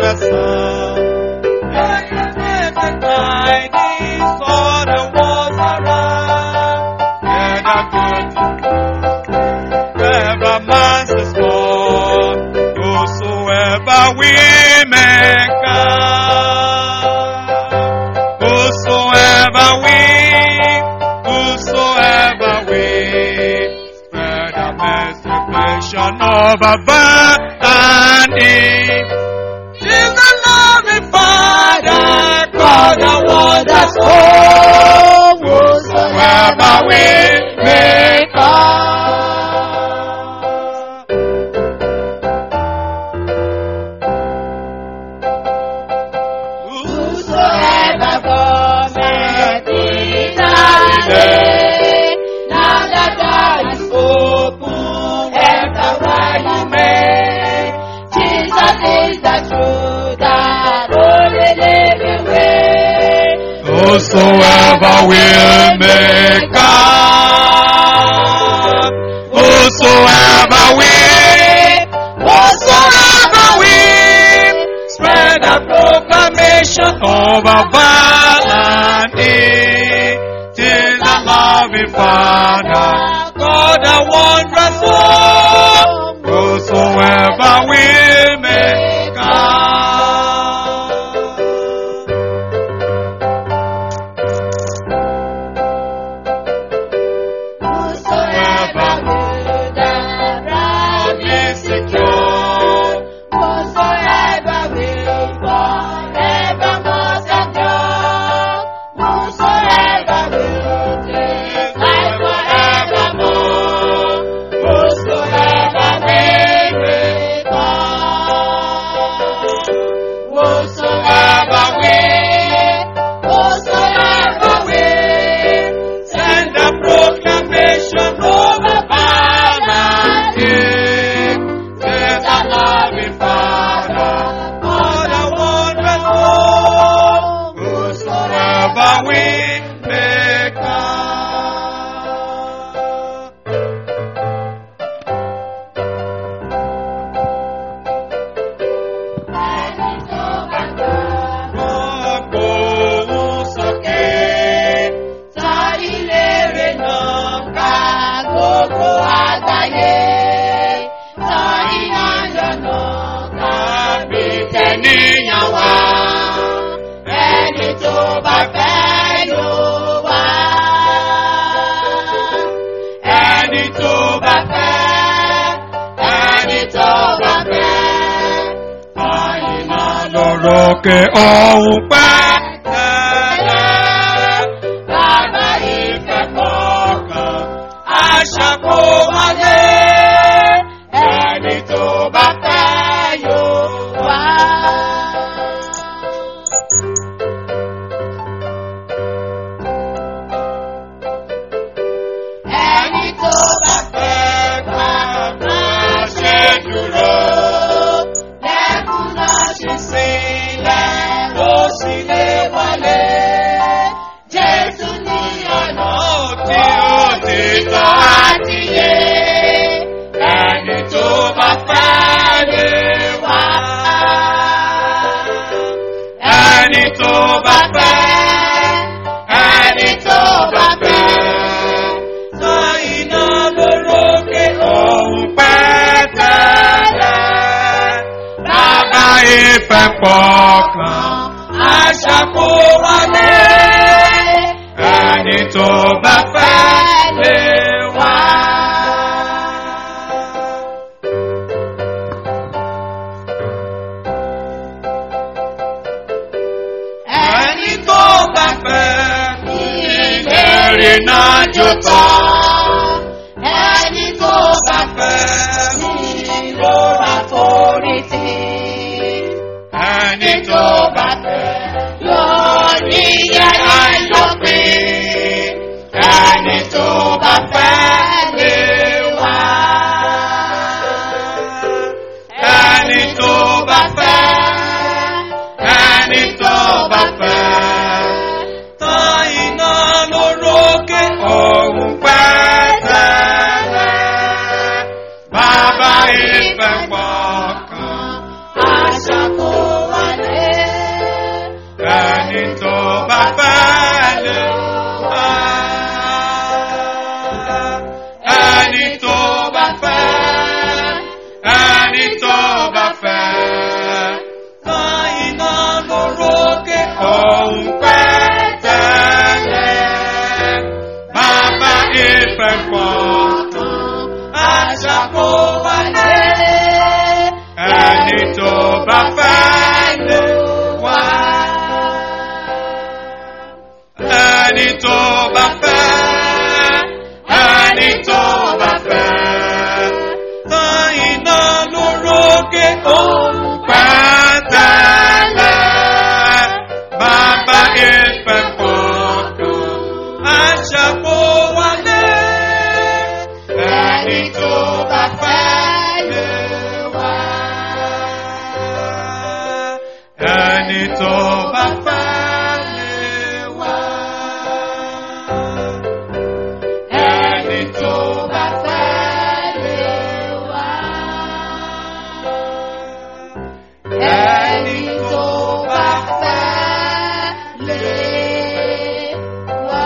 the sun. And the night is all the walls around. And the good ever man's is born. Whosoever we may come. Whosoever we spread the masturbation of above and Eve. Is the loving Father, God the one that's home. Whosoever we may come. Whosoever cometh in thy name, now the door is open, enter where you may. Jesus is the truth, the only living way. Whosoever will may come. Whosoever will spread the proclamation of a vanity. Tis the loving Father, God the wondrous one. Whosoever will may come. Whosoever will the ground be secure. Whosoever will forevermore secure. Whosoever will take life forevermore. Whosoever will come. Whosoever will Send the proclamation of a vanity. Tis the loving Father, God the wondrous one. Whosoever will may come. Ẹni tó bá fẹ́ yóò wá. Ẹni tó bá fẹ́. Àyìnà Lórókè ọ̀hún pẹ́ tẹ́lẹ̀. bàbá ìfẹ́ kọ̀ọ̀kan. Àṣà kò wáyé. Ẹni tó bá fẹ́ yóò wá. Ẹni tó bá fẹ́ gbà máa ṣe dúró. Lẹ́kùn náà ṣe sílẹ̀ ó sì lè wọlé. Jésù ní ọ̀nà Òtítọ́ àti yé. Ẹni tó bá fẹ́ lè wá. ẹni tó bá fẹ́. Ẹni tó bá fẹ́. Tan iná lórókè ọ̀hún pẹ́ tẹ́lẹ̀. Bàbá ìfẹ́ pọ̀kan. Àṣà kò wálé. Ẹni tó bá fẹ́ lè wá. Ẹni tó bá fẹ́ ìlérí náà jò tán. Ẹni tó bá fẹ́ ìrora forítì. Ẹni tó bá fẹ́ Yóò ní yàrá ìlọ́pìn. Ẹni tó bá fẹ́ lè wá. ẹni tó bá fẹ́. Ẹni tó bá fẹ́. Tan iná lórókè ọ̀hún pẹ́ tẹ́lẹ̀. Bàbá ìfẹ́ pọ̀kan. Àṣà kò wá òkè òun pàtàlà. Bàbá ìfẹ́ fọ́dọ̀ aṣàkó wálé. Ẹni tó bá fẹ́ lè wá. Ẹni tó bá fẹ́ lè wá. Ẹni tó bá fẹ́ lè wá. Ẹni tó bá fẹ́ lè wá.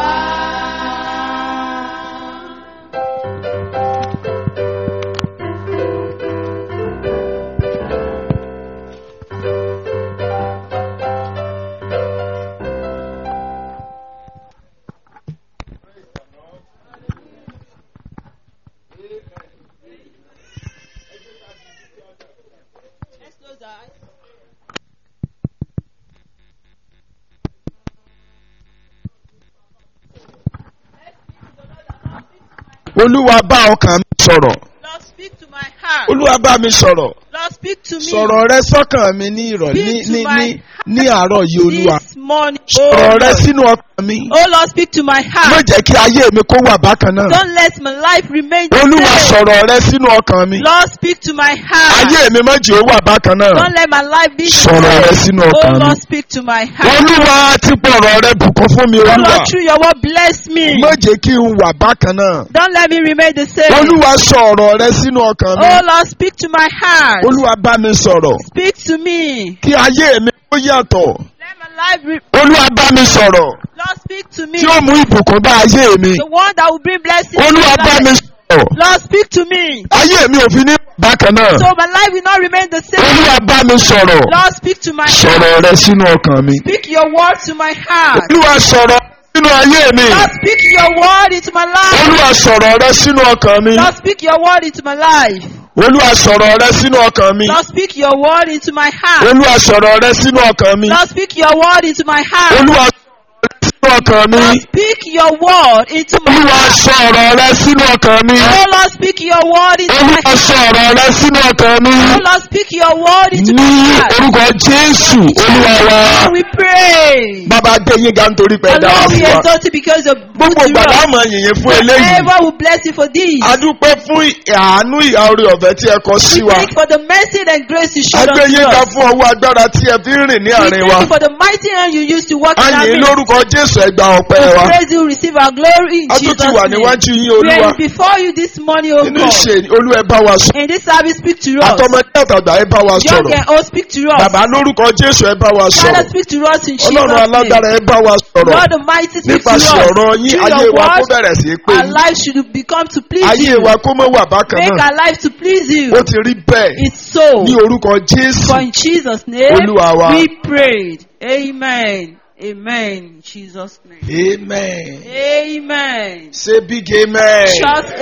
Olúwa bá ọkàn mi sọ̀rọ̀. Lord, speak to my heart. Olúwa bá mi sọ̀rọ̀. Lord, speak to me. Sọ̀rọ̀ rẹ sọ́kàn mi ní ìrọ̀lẹ́ ní àárọ̀ yìí Olúwa. This morning. Sọ̀rọ̀ rẹ Lord. sínú ọkàn mi. Oh Lord, speak to my Má heart. jẹ́ kí ayé mi kó wà bákan náà. Don't let my life remain the Olúwa same. sọ̀rọ̀ rẹ sínú ọkàn mi. Lord, speak to my heart. Ayé mi má jẹ́ ó wà bákan náà. Don't let my life be the Sọ̀rọ̀ rẹ same. sínú Oh ọkàn mi. Lord, speak to my heart. Olúwa ti pọ̀rọ̀ rẹ bùkún fún mi Oh Olúwa. Lord, through your word, bless me. Má jẹ́ kí n wà bákan náà. Don't let me remain the same. Olúwa sọ̀rọ̀ rẹ sínú ọkàn mi. Oh Lord, speak to my heart. Olúwa bá mi sọ̀rọ̀. Speak to me. Kí ayé mi ó yàtọ̀. Let my life Olúwa bá mi sọ̀rọ̀. Lord, speak to me. Tí ó mú ìbùkún bá ayé mi. The one that will bring blessings to Olúwa my bá mi life. sọ̀rọ̀. Lord, speak to me. Ayé mi ò fi ní bákan náà. So my life will not remain the same. Olúwa bá mi sọ̀rọ̀. Lord, speak to my Sọ̀rọ̀ heart. rẹ sínú ọkàn mi. Speak your word to my heart. Olúwa sọ̀rọ̀ sínú ayé mi. Lord, speak your word into my life. Olúwa sọ̀rọ̀ rẹ sínú ọkàn mi. Lord, speak your word into my life. Olúwa sọ̀rọ̀ rẹ sínú ọkàn mi. Lord, speak your word into my heart. Olúwa sọ̀rọ̀ rẹ sínú ọkàn mi. Lord, speak your word into my heart. Olúwa sọ̀rọ̀ rẹ sínú ọkàn mi. Lord, speak your word into my Olúwa heart. sọ̀rọ̀ rẹ sínú ọkàn mi. Oh Lord, speak your word into my Olúwa heart. sọ̀rọ̀ rẹ sínú ọkàn mi. Oh Lord, speak your word into Ní my heart. orúkọ Jésù Olúwa wa. Lord, we pray. Bàbá gbé yín ga nítorí pé ẹ The dára Lord, sí we wa. exalt you because of Gbogbo gbàdá àmọ̀ yìnyín fún eléyìí. Whoever will bless you for this. A dúpẹ́ fún àánú ìhà orí ọ̀fẹ́ tí ẹ kọ sí We wa. thank you for the mercy and grace you A showed gbé unto yín ga us. fún ọwọ́ agbára tí ẹ fi ń rìn ní We àárín thank wa. you for the mighty hand you used to work in A our yìn midst. lórúkọ Jésù ẹ gba ọpẹ́ wa. We praise you, receive our glory in A tún Jesus' ti wà name. níwájú yín We Olúwa. are before you this morning, O Nínú God. ìṣe Olúwa ẹ bá wa sọ. In this service, speak to us. Àtọmọdé àtàgbà ẹ bá wa Young sọ̀rọ̀. and old, speak to us. Bàbá lórúkọ Jésù ẹ bá wa Father, sọ̀rọ̀. speak to us in Jesus' Ọlọ́run name. alágbára ẹ bá wa sọ̀rọ̀. God Almighty, speak to us. Nípasẹ̀ ọ̀rọ̀ yín Through ayé your wa kó word, bẹ̀rẹ̀ sí í pé our yín. life should become to please Ayé you. wa kó mọ́ wà bákan Make náà. our life to please you. Ó ti rí bẹ́ẹ̀ It's so. ní orúkọ Jésù. For in Jesus' name, Olúwa wa. we prayed. Amen. Amen. In Jesus' name. Amen. Amen. Say big amen. Shout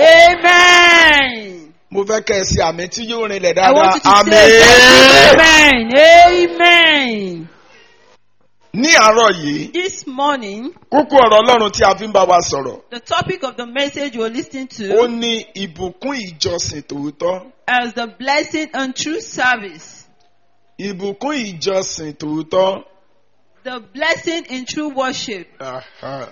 amen. Mo fẹ́ kẹ́ ẹ sí àmì tí yóò rinlẹ̀ I want you to dáadáa. say Amen. amen. Amen. Ní àárọ̀ yìí, This morning, kókó ọ̀rọ̀ Ọlọ́run tí a fi ń bá wa sọ̀rọ̀. the topic of the message you're listening Ó to ní ìbùkún ìjọsìn tòótọ́. is the blessing and true service. Ìbùkún ìjọsìn tòótọ́. The blessing in true worship. Aha.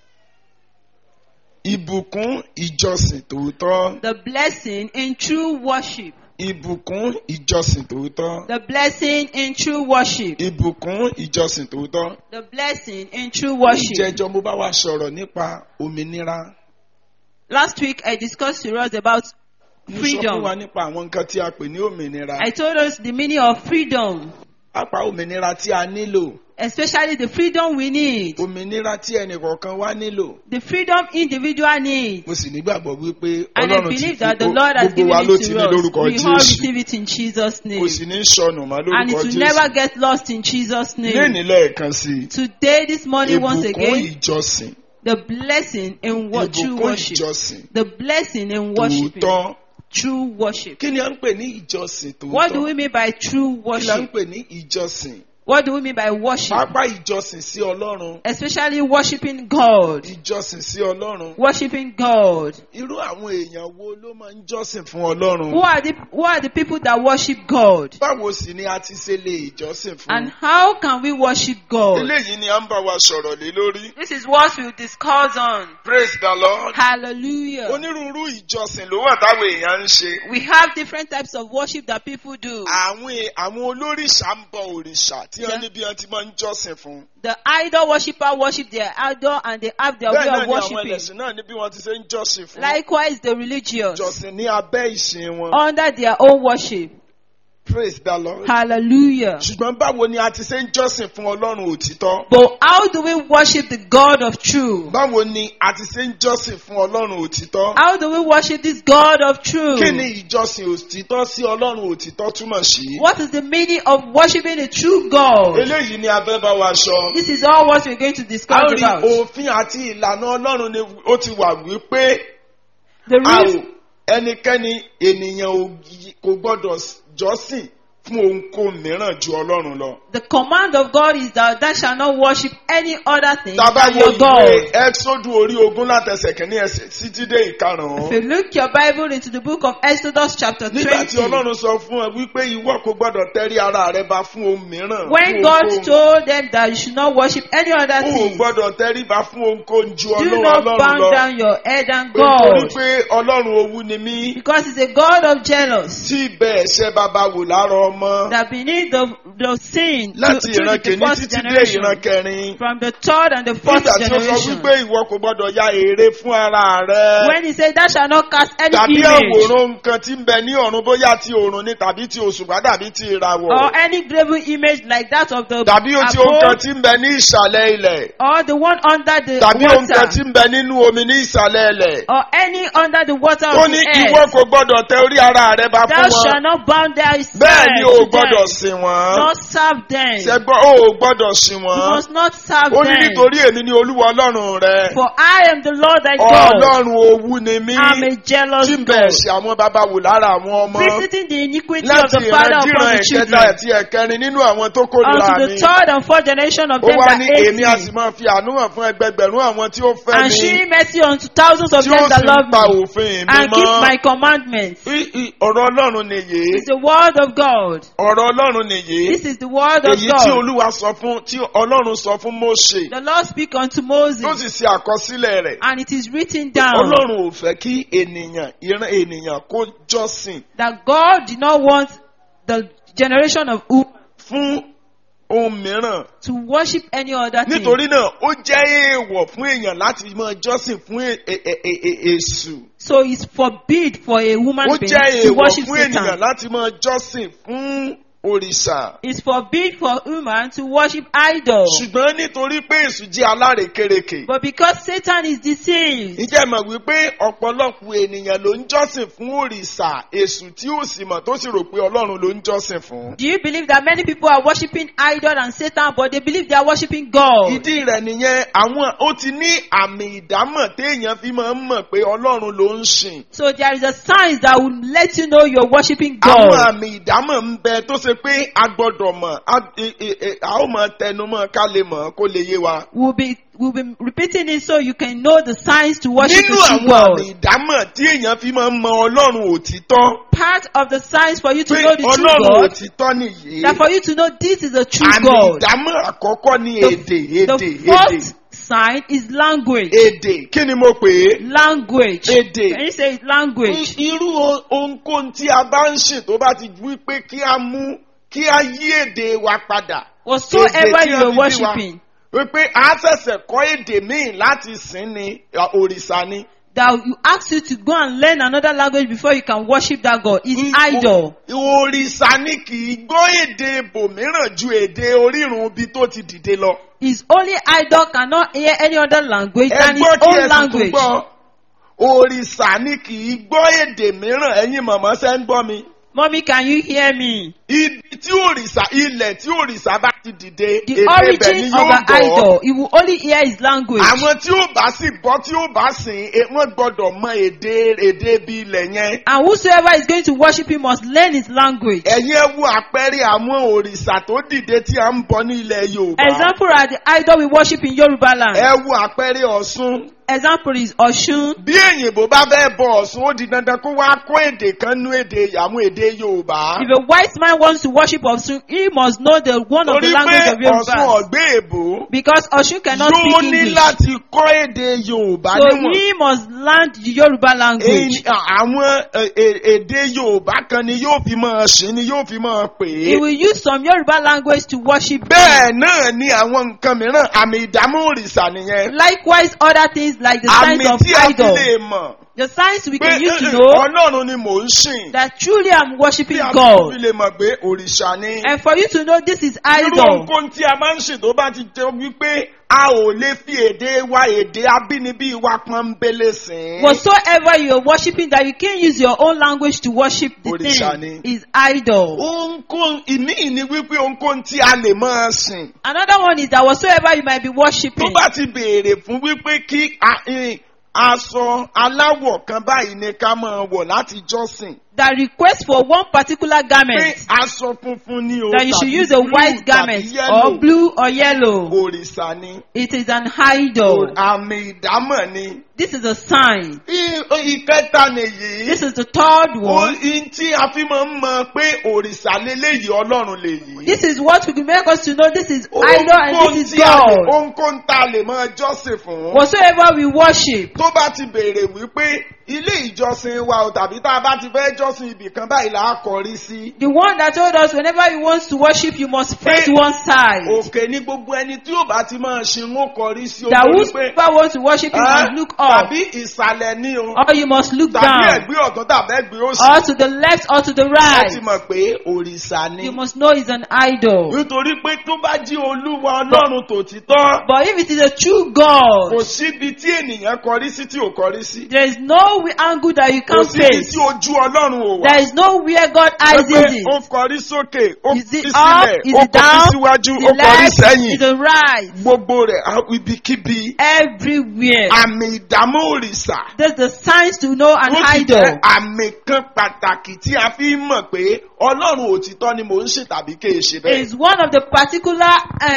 Ìbùkún ìjọsìn tòótọ́. The blessing in true worship. Ìbùkún ìjọsìn tòótọ́. The blessing in true worship. Ìbùkún ìjọsìn tòótọ́. The blessing in true worship. Ìjẹjọ mo bá wa sọ̀rọ̀ nípa òmìnira. Last week I discussed to us about Mo sọ fún wa freedom. nípa àwọn nǹkan tí a pè ní òmìnira. I told us the meaning of freedom, Pápá òmìnira tí a nílò. especially the freedom we need, Òmìnira tí ẹnìkọ̀ọ̀kan wá nílò. the freedom individual needs. Mo sì nígbàgbọ́ wípé And I Ọlọ́run ti believe fi that the Lord has gbogbo given wa ló it ti to ní us. lórúkọ We all Jésù. receive it in Jesus' Kò name. sì ní sọnù mọ́ And it lórúkọ will never Jésù. get lost in Jesus' name. Lénìí lẹ́ẹ̀kan sí i. Today, this morning, once Ìbùkún again, ìjọsìn. the blessing in what true Ìbùkún worship. ìjọsìn. The blessing in worship. Tòótọ́. True worship. Kí ni à ń pè ní ìjọsìn tòótọ́? What do we mean by true Kí la ń worship? pè ní ìjọsìn? What do we mean by worship? Pápá ìjọsìn sí Ọlọ́run. Especially worshiping God. Ìjọsìn sí Ọlọ́run. Worshiping God. Irú àwọn èèyàn wo ló máa ń jọ́sìn fún Ọlọ́run? Who are the people that worship God? Báwo sì ni a ti ṣe lè jọ́sìn fún? And how can we worship God? Eléyìí ni à ń bá wa sọ̀rọ̀ lé lórí. This is what we'll discuss on. Praise the Lord. Hallelujah. Onírúurú ìjọsìn ló wà táwọn èèyàn ń ṣe. We have different types of worship that people do. Àwọn olórìṣà ń bọ òrìṣà tí wọ́n ní bí wọ́n ti máa ń jọ́sìn fún. The idol worshipper worship their idol and they have their way Bẹ́ẹ̀ náà of ni àwọn worshiping. ẹlẹ́sìn náà ní bí wọ́n ti ṣe ń jọ́sìn fún. Likewise, the religious Ìjọsìn ní abẹ́ ìsìn wọn. under their own worship. Praise the Lord. Hallelujah. Ṣùgbọ́n báwo ni a ti ṣe ń jọ́sìn fún Ọlọ́run òtítọ́? But how do we worship the God of truth? Báwo ni a ti ṣe ń jọ́sìn fún Ọlọ́run òtítọ́? How do we worship this God of truth? Kí ni ìjọsìn òtítọ́ sí Ọlọ́run òtítọ́ túmọ̀ sí? What is the meaning of worshiping the true God? Eléyìí ni a fẹ́ bá wa sọ. This is all what we're going to A discuss rí about. òfin àti ìlànà Ọlọ́run ni ó ti wà wípé The a reason, ò ẹnikẹ́ni ènìyàn kò gbọ́dọ̀ jọ́sìn fún ohunkóhun mìíràn ju Ọlọ́run lọ. the command of God is that thou shalt not worship any other thing Tábà than wo your God. ìwé Ẹ́xódù orí 20 látẹsẹ̀ kìíní ẹsẹ̀ títí dé If ìkarùn-ún. you look your Bible into the book of Exodus chapter Nígbà tí 20, Ọlọ́run sọ fún ẹ wípé ìwọ kò gbọ́dọ̀ tẹrí ara rẹ ba fún ohun mìíràn. when fún God ohunkóhun. told them that you should not worship any other O ò thing, gbọ́dọ̀ tẹrí ba fún ohunkóhun ju do not Ọlọ́run bow lọ. down your head and Nítorí God, pé Ọlọ́run owú ni mí. because He's a God of jealous. Tí ibẹ̀ ẹ̀ṣẹ̀ bàbá wò lára ọmọ. That beneath the sin Láti through ìran the kìíní first títí dé generation, ìran kẹrin. from the third and the fourth Nígbà tí ó sọ generation, wípé ìwọ kò gbọ́dọ̀ ya ère fún ara rẹ. when He said, "Thou shalt not cast any Tàbí image àwòrán nǹkan tí ń bẹ ní ọ̀run bóyá ti òrùn ni tàbí ti òṣùpá tàbí ti ìràwọ̀. or any graven image like that of the Tàbí ti ohun kan abode, tí ń bẹ ní ìsàlẹ̀ ilẹ̀. or the one under the Tàbí ohun kan tí water, ń bẹ nínú omi ní ìsàlẹ̀ ilẹ̀. or any under the water Ó of ní the ìwọ earth. kò gbọ́dọ̀ tẹ orí ara rẹ ba Thou fún wọn. shalt not bow thyself Bẹ́ẹ̀ ni o ò to gbọ́dọ̀ them, sìn wọ́n. nor serve them. Ṣẹ́gbọ́n o ò gbọ́dọ̀ sìn You wọ́n. must not serve Ó ní them. nítorí èmi ni Olúwa Ọlọ́run rẹ. For I am the Lord thy God. Ọlọ́run owú ni mí. I am a jealous Tí ń bẹ God, ẹ̀ṣẹ̀ àwọn bàbá wò lára àwọn ọmọ. visiting the iniquity of Láti the father upon ìrandíran the ẹ̀kẹta children, àti ẹ̀kẹrin nínú àwọn tó kórìíra unto mi. the third and fourth generation of Ó them wá that ní hate èmi a sì me, máa fi àánú hàn fún ẹgbẹgbẹ̀rún àwọn tí ó fẹ́ and mi. shewing mercy unto thousands of Tí them ó that sì love ń pa me, òfin mi and keep mọ́. my commandments. Ọ̀rọ̀ Ọlọ́run nìyí. It's the word of God. Ọ̀rọ̀ Ọlọ́run nìyí. This is the word of Èyí tí God. Olúwa sọ fún tí Ọlọ́run sọ fún Mósè. The Lord speak unto Tó Moses, sì ṣe àkọsílẹ̀ rẹ̀. and it is written down Ọlọ́run ò fẹ́ kí ìran ènìyàn kó jọ́sìn that God did not want the generation of women fún ohun mìíràn. to worship any other thing. Nítorí náà, ó jẹ́ èèwọ̀ fún èèyàn láti máa jọ́sìn fún èṣù. So it's forbid for a woman Ó being jẹ́ to èèwọ̀ worship fún ènìyàn Satan. láti máa jọ́sìn fún òrìṣà. It's forbid for woman to worship idols. Ṣùgbọ́n nítorí pé èṣù jẹ́ alárekérekè. But because Satan is deceived, Ǹjẹ́ mọ̀ wípé ọ̀pọ̀lọpọ̀ ènìyàn ló ń jọ́sìn fún òrìṣà èṣù tí ó sì mọ̀ tó sì rò pé Ọlọ́run ló ń jọ́sìn fún. do you believe that many people are worshiping idol and Satan, but they believe they are worshiping God? Ìdí rẹ̀ nìyẹn àwọn ó ti ní àmì ìdámọ̀ téèyàn fi máa ń mọ̀ pé Ọlọ́run ló ń sìn. So there is a sign that will let you know you're worshiping Àwọn God. àmì ìdámọ̀ ń bẹ tó ṣe pé a gbọ́dọ̀ mọ̀ a ó máa tẹnu mọ́ ká lè mọ̀ kó lè yé wa. We'll be repeating it so you can know the signs to worship Nínú the true àwọn God. àmì ìdámọ̀ tí èèyàn fi máa ń mọ Ọlọ́run òtítọ́. Part of the signs for you to Pé know the true Ọlọ́run God, òtítọ́ nìyí. that for you to know this is the true Àmì God. ìdámọ̀ àkọ́kọ́ ní The èdè. first sign is language. Èdè kí ni mo pè é? Language. Èdè. Can you say it? Language? Irú ohunkóhun tí a bá ń sìn tó bá ti wí pé kí a yí èdè wa padà. Whatsoever Èdè tí you a are fi bí wa. worshiping, Wípé a ṣẹ̀ṣẹ̀ kọ́ èdè míì láti sìn ní òrìṣà ni. that you ask you to go and learn another language before you can worship that God, is idol. Òrìṣà ni kì í gbọ́ èdè bòmíràn ju èdè orírun ibi tó ti dìde lọ. His only idol cannot hear any other language than his Ẹgbọ́n kí ẹ own sì tún language. gbọ́. Òrìṣà ni kì í gbọ́ èdè mìíràn ẹ̀yin màmá ṣe ń gbọ́ mi. Mommy, can you hear me? Ibi tí òrìṣà ilẹ̀ tí òrìṣà bá ti dìde, The èdè ibẹ̀ ni origin of yóò an gbọ́. idol, you will only hear his language. Àwọn tí ó bá sì bọ́ tí ó bá sìn, wọ́n gbọ́dọ̀ mọ èdè bí ilẹ̀ yẹn. And whosoever is going to worship him must learn his language. Ẹ̀yin ẹ wo àpẹẹrẹ àwọn òrìṣà tó dìde tí a ń bọ ní ilẹ̀ Yorùbá. Example are the idol we worship in Yoruba land. Ẹ wo àpẹẹrẹ Ọ̀ṣun. Example is Oshun. Bí èyìnbó bá fẹ́ bọ Ọ̀ṣun, ó di dandan kó wá kọ́ èdè kan nú àwọn èdè Yorùbá. If a white man wants to worship Oshun, he must know the one of the Torí language pé of Ọ̀ṣun Yoruba. ọ̀gbẹ́ èbó. Because Oshun cannot Yóò speak ní English. láti kọ́ èdè Yorùbá So níwọ̀n. he must learn the Yoruba language. Àwọn èdè Yorùbá kan ni yóò fi máa ṣe ni yóò fi máa pè He é. will use some Yoruba language to worship Bẹ́ẹ̀ him. náà ni àwọn nǹkan mìíràn àmì ìdámọ̀ òrìṣà nìyẹn. Likewise, other things like the signs Àmì of tí a fi idol. lè mọ̀ The signs we pé can use to know Ọlọ́run ni mò ń sìn. that truly I'm worshiping Tí a fi God. lè mọ̀ pé òrìṣà ni. And for you to know this is Irú idol. ohunkóhun tí a máa ń sìn tó bá ti jẹ́ wípé a ò lè fi èdè wa èdè abínibí wa pọ́nbélé sìn. Whatsoever you're worshiping that you can't use your own language to worship the Òrìṣà thing ni. is idol. Ohunkóhun ìní ni wípé ohunkóhun tí a lè máa sìn. Another one is that whatsoever you might be Tó worshiping, bá ti béèrè fún wípé kí aṣọ aláwọ̀ kan báyìí ni ká máa wọ̀ láti jọ́sìn. that request for one particular Pé garment, aṣọ funfun ni o that you should tàbí use a blue white tàbí garment yellow. or blue or yellow. Òrìṣà ni. It is an idol. Àmì ìdámọ̀ ni. This is a sign. Ìkẹta nìyí. This is the third one. Ohun tí a fi máa ń mọ̀ pé òrìṣà leléyìí Ọlọ́run lèyí. This is what will make us to know this is idol and this is God. Ohunkóhun tá a lè máa jọ́sìn fún. Whatsoever we worship, Tó bá ti béèrè wípé ilé ìjọsìn wa ò tàbí tá a bá ti fẹ́ jọ́sìn ibì kan báyìí là á kọrí sí. the one that told us whenever you want to worship, you must face one side. Òkè ní gbogbo ẹni tí ó bá ti máa ṣe ń kọrí sí That olórí pé whosoever wants to worship, you must look up, tàbí ìsàlẹ̀ ní o or you must look tàbí down, ẹ̀gbẹ́ ọ̀tún tàbí ẹ̀gbẹ́ òsì. or to the left or to the Ẹ right. ti mọ̀ pé òrìṣà ni. You must know it's an idol. Nítorí pé tó bá jí Olúwa Ọlọ́run tòtítọ́, But if it is a true God, kò síbi tí ènìyàn kọrí sí tí ò kọrí sí. there is no angle that you Kò can síbi face. tí ojú Ọlọ́run ò wà. There is nowhere God eyes Pé it. ó kọrí sókè, ó Is fi it sílẹ̀, up? Is ó it kọrí down? síwájú, Is ó it kọrí left? sẹ́yìn. Is it right? Gbogbo rẹ̀ ibikíbi. Everywhere. Àmì ìdámọ̀ òrìṣà. There's the signs to know an Ó sì idol. jẹ́ àmì kan pàtàkì tí a fi ń mọ̀ pé Ọlọ́run òtítọ́ ni mò ń ṣe tàbí kì í ṣe bẹ́ẹ̀. Is one of the particular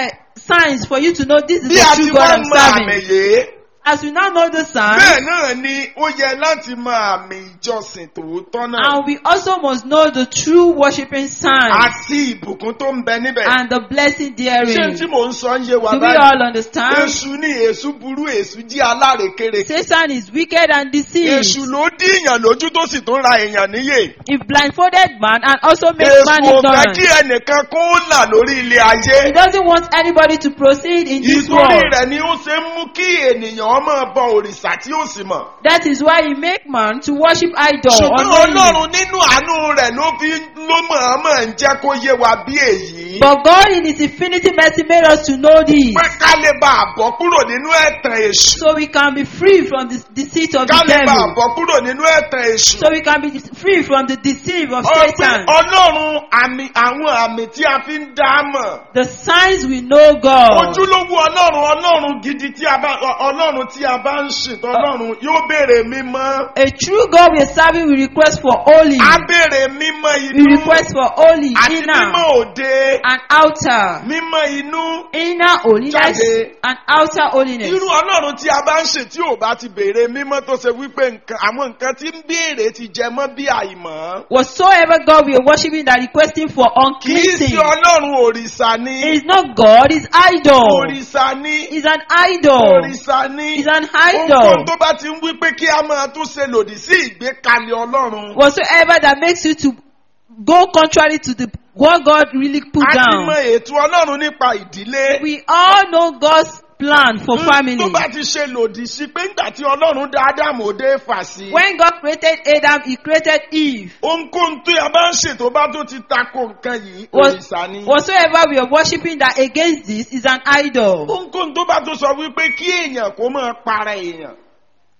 signs for you to know this is Bí the a true ti God wá I'm mọ àmì serving. yìí, As we now know the sign, bẹ́ẹ̀ náà ni ó yẹ láti mọ àmì ìjọsìn tòótọ́ náà. and we also must know the true worshiping sign Àti ìbùkún tó ń bẹ níbẹ̀. and the blessing Ṣé therein. tí mò ń sọ ń yé wa Do we báyìí? all understand? Èṣù ni èṣù burú, èṣù jí alárekérekè. Satan is wicked and deceived. Èṣù ló dí èèyàn lójú tó sì tún ra èèyàn níyè. He blindfolded man and also makes man Èṣù ò fẹ́ ignorant. kí ẹnìkan kó là lórí ilé ayé. He doesn't want anybody to proceed in this Ìtorí world. rẹ̀ ni ó ṣe ń mú kí ènìyàn máa bọ òrìṣà tí ó sì mọ̀. That is why he make man to worship idol. Ṣùgbọ́n unknowingly. Ọlọ́run nínú àánú rẹ̀ ló mọ̀ọ́mọ̀ ń jẹ́ kó yé wa bí èyí. But God in his infinity mercy made us to know this. Pé ká lè bá a bọ́ kúrò nínú ẹ̀tàn èṣù. So we can be free from the deceit of Ká the lè bá a devil. bọ́ kúrò nínú ẹ̀tàn èṣù. So we can be free from the deceit of Ọ̀pẹ Satan. Ọlọ́run àwọn àmì tí a fi ń dá mọ̀. The signs we know God. Ojúlówó Ọlọ́run gidi tí a bá ń ṣètò Ọlọ́run yóò béèrè mímọ́. A true God we are serving will request for holy. Á béèrè mímọ́ We inú request for holy àti mímọ́ inner òde. and outer. Mímọ́ inú. Inner holiness Jáde. and outer holiness. Irú Ọlọ́run tí a bá ń ṣe tí ò bá ti béèrè mímọ́ tó ṣe wípé àwọn nǹkan tí ń béèrè ti jẹ mọ́ bí àìmọ́. Whatsoever God we are worshiping that requesting for Kì í unclean ṣe Ọlọ́run òrìṣà ni. It is not God, it's idol. Òrìṣà ni. It's an idol. Òrìṣà ni. It's an Ohunkóhun idol. tó bá ti ń wí pé kí a máa tún ṣe lòdì sí ìgbékalẹ̀ Ọlọ́run. Whatsoever that makes you to go contrary to the what God really put A ti down. mọ ètò Ọlọ́run nípa ìdílé. We all know God's plan for family. Tó bá ti ṣe lòdì sí pé nígbà tí Ọlọ́run dá Ádámù ó dé fà sí. When God created Adam, He created Eve. Ohunkóhun tó yà bá ń ṣètò bá tó ti tako nǹkan yìí òrìṣà ni. Whatsoever we are worshiping that against this is an idol. Ohunkóhun tó bá tó sọ wípé kí èèyàn kó máa para èèyàn.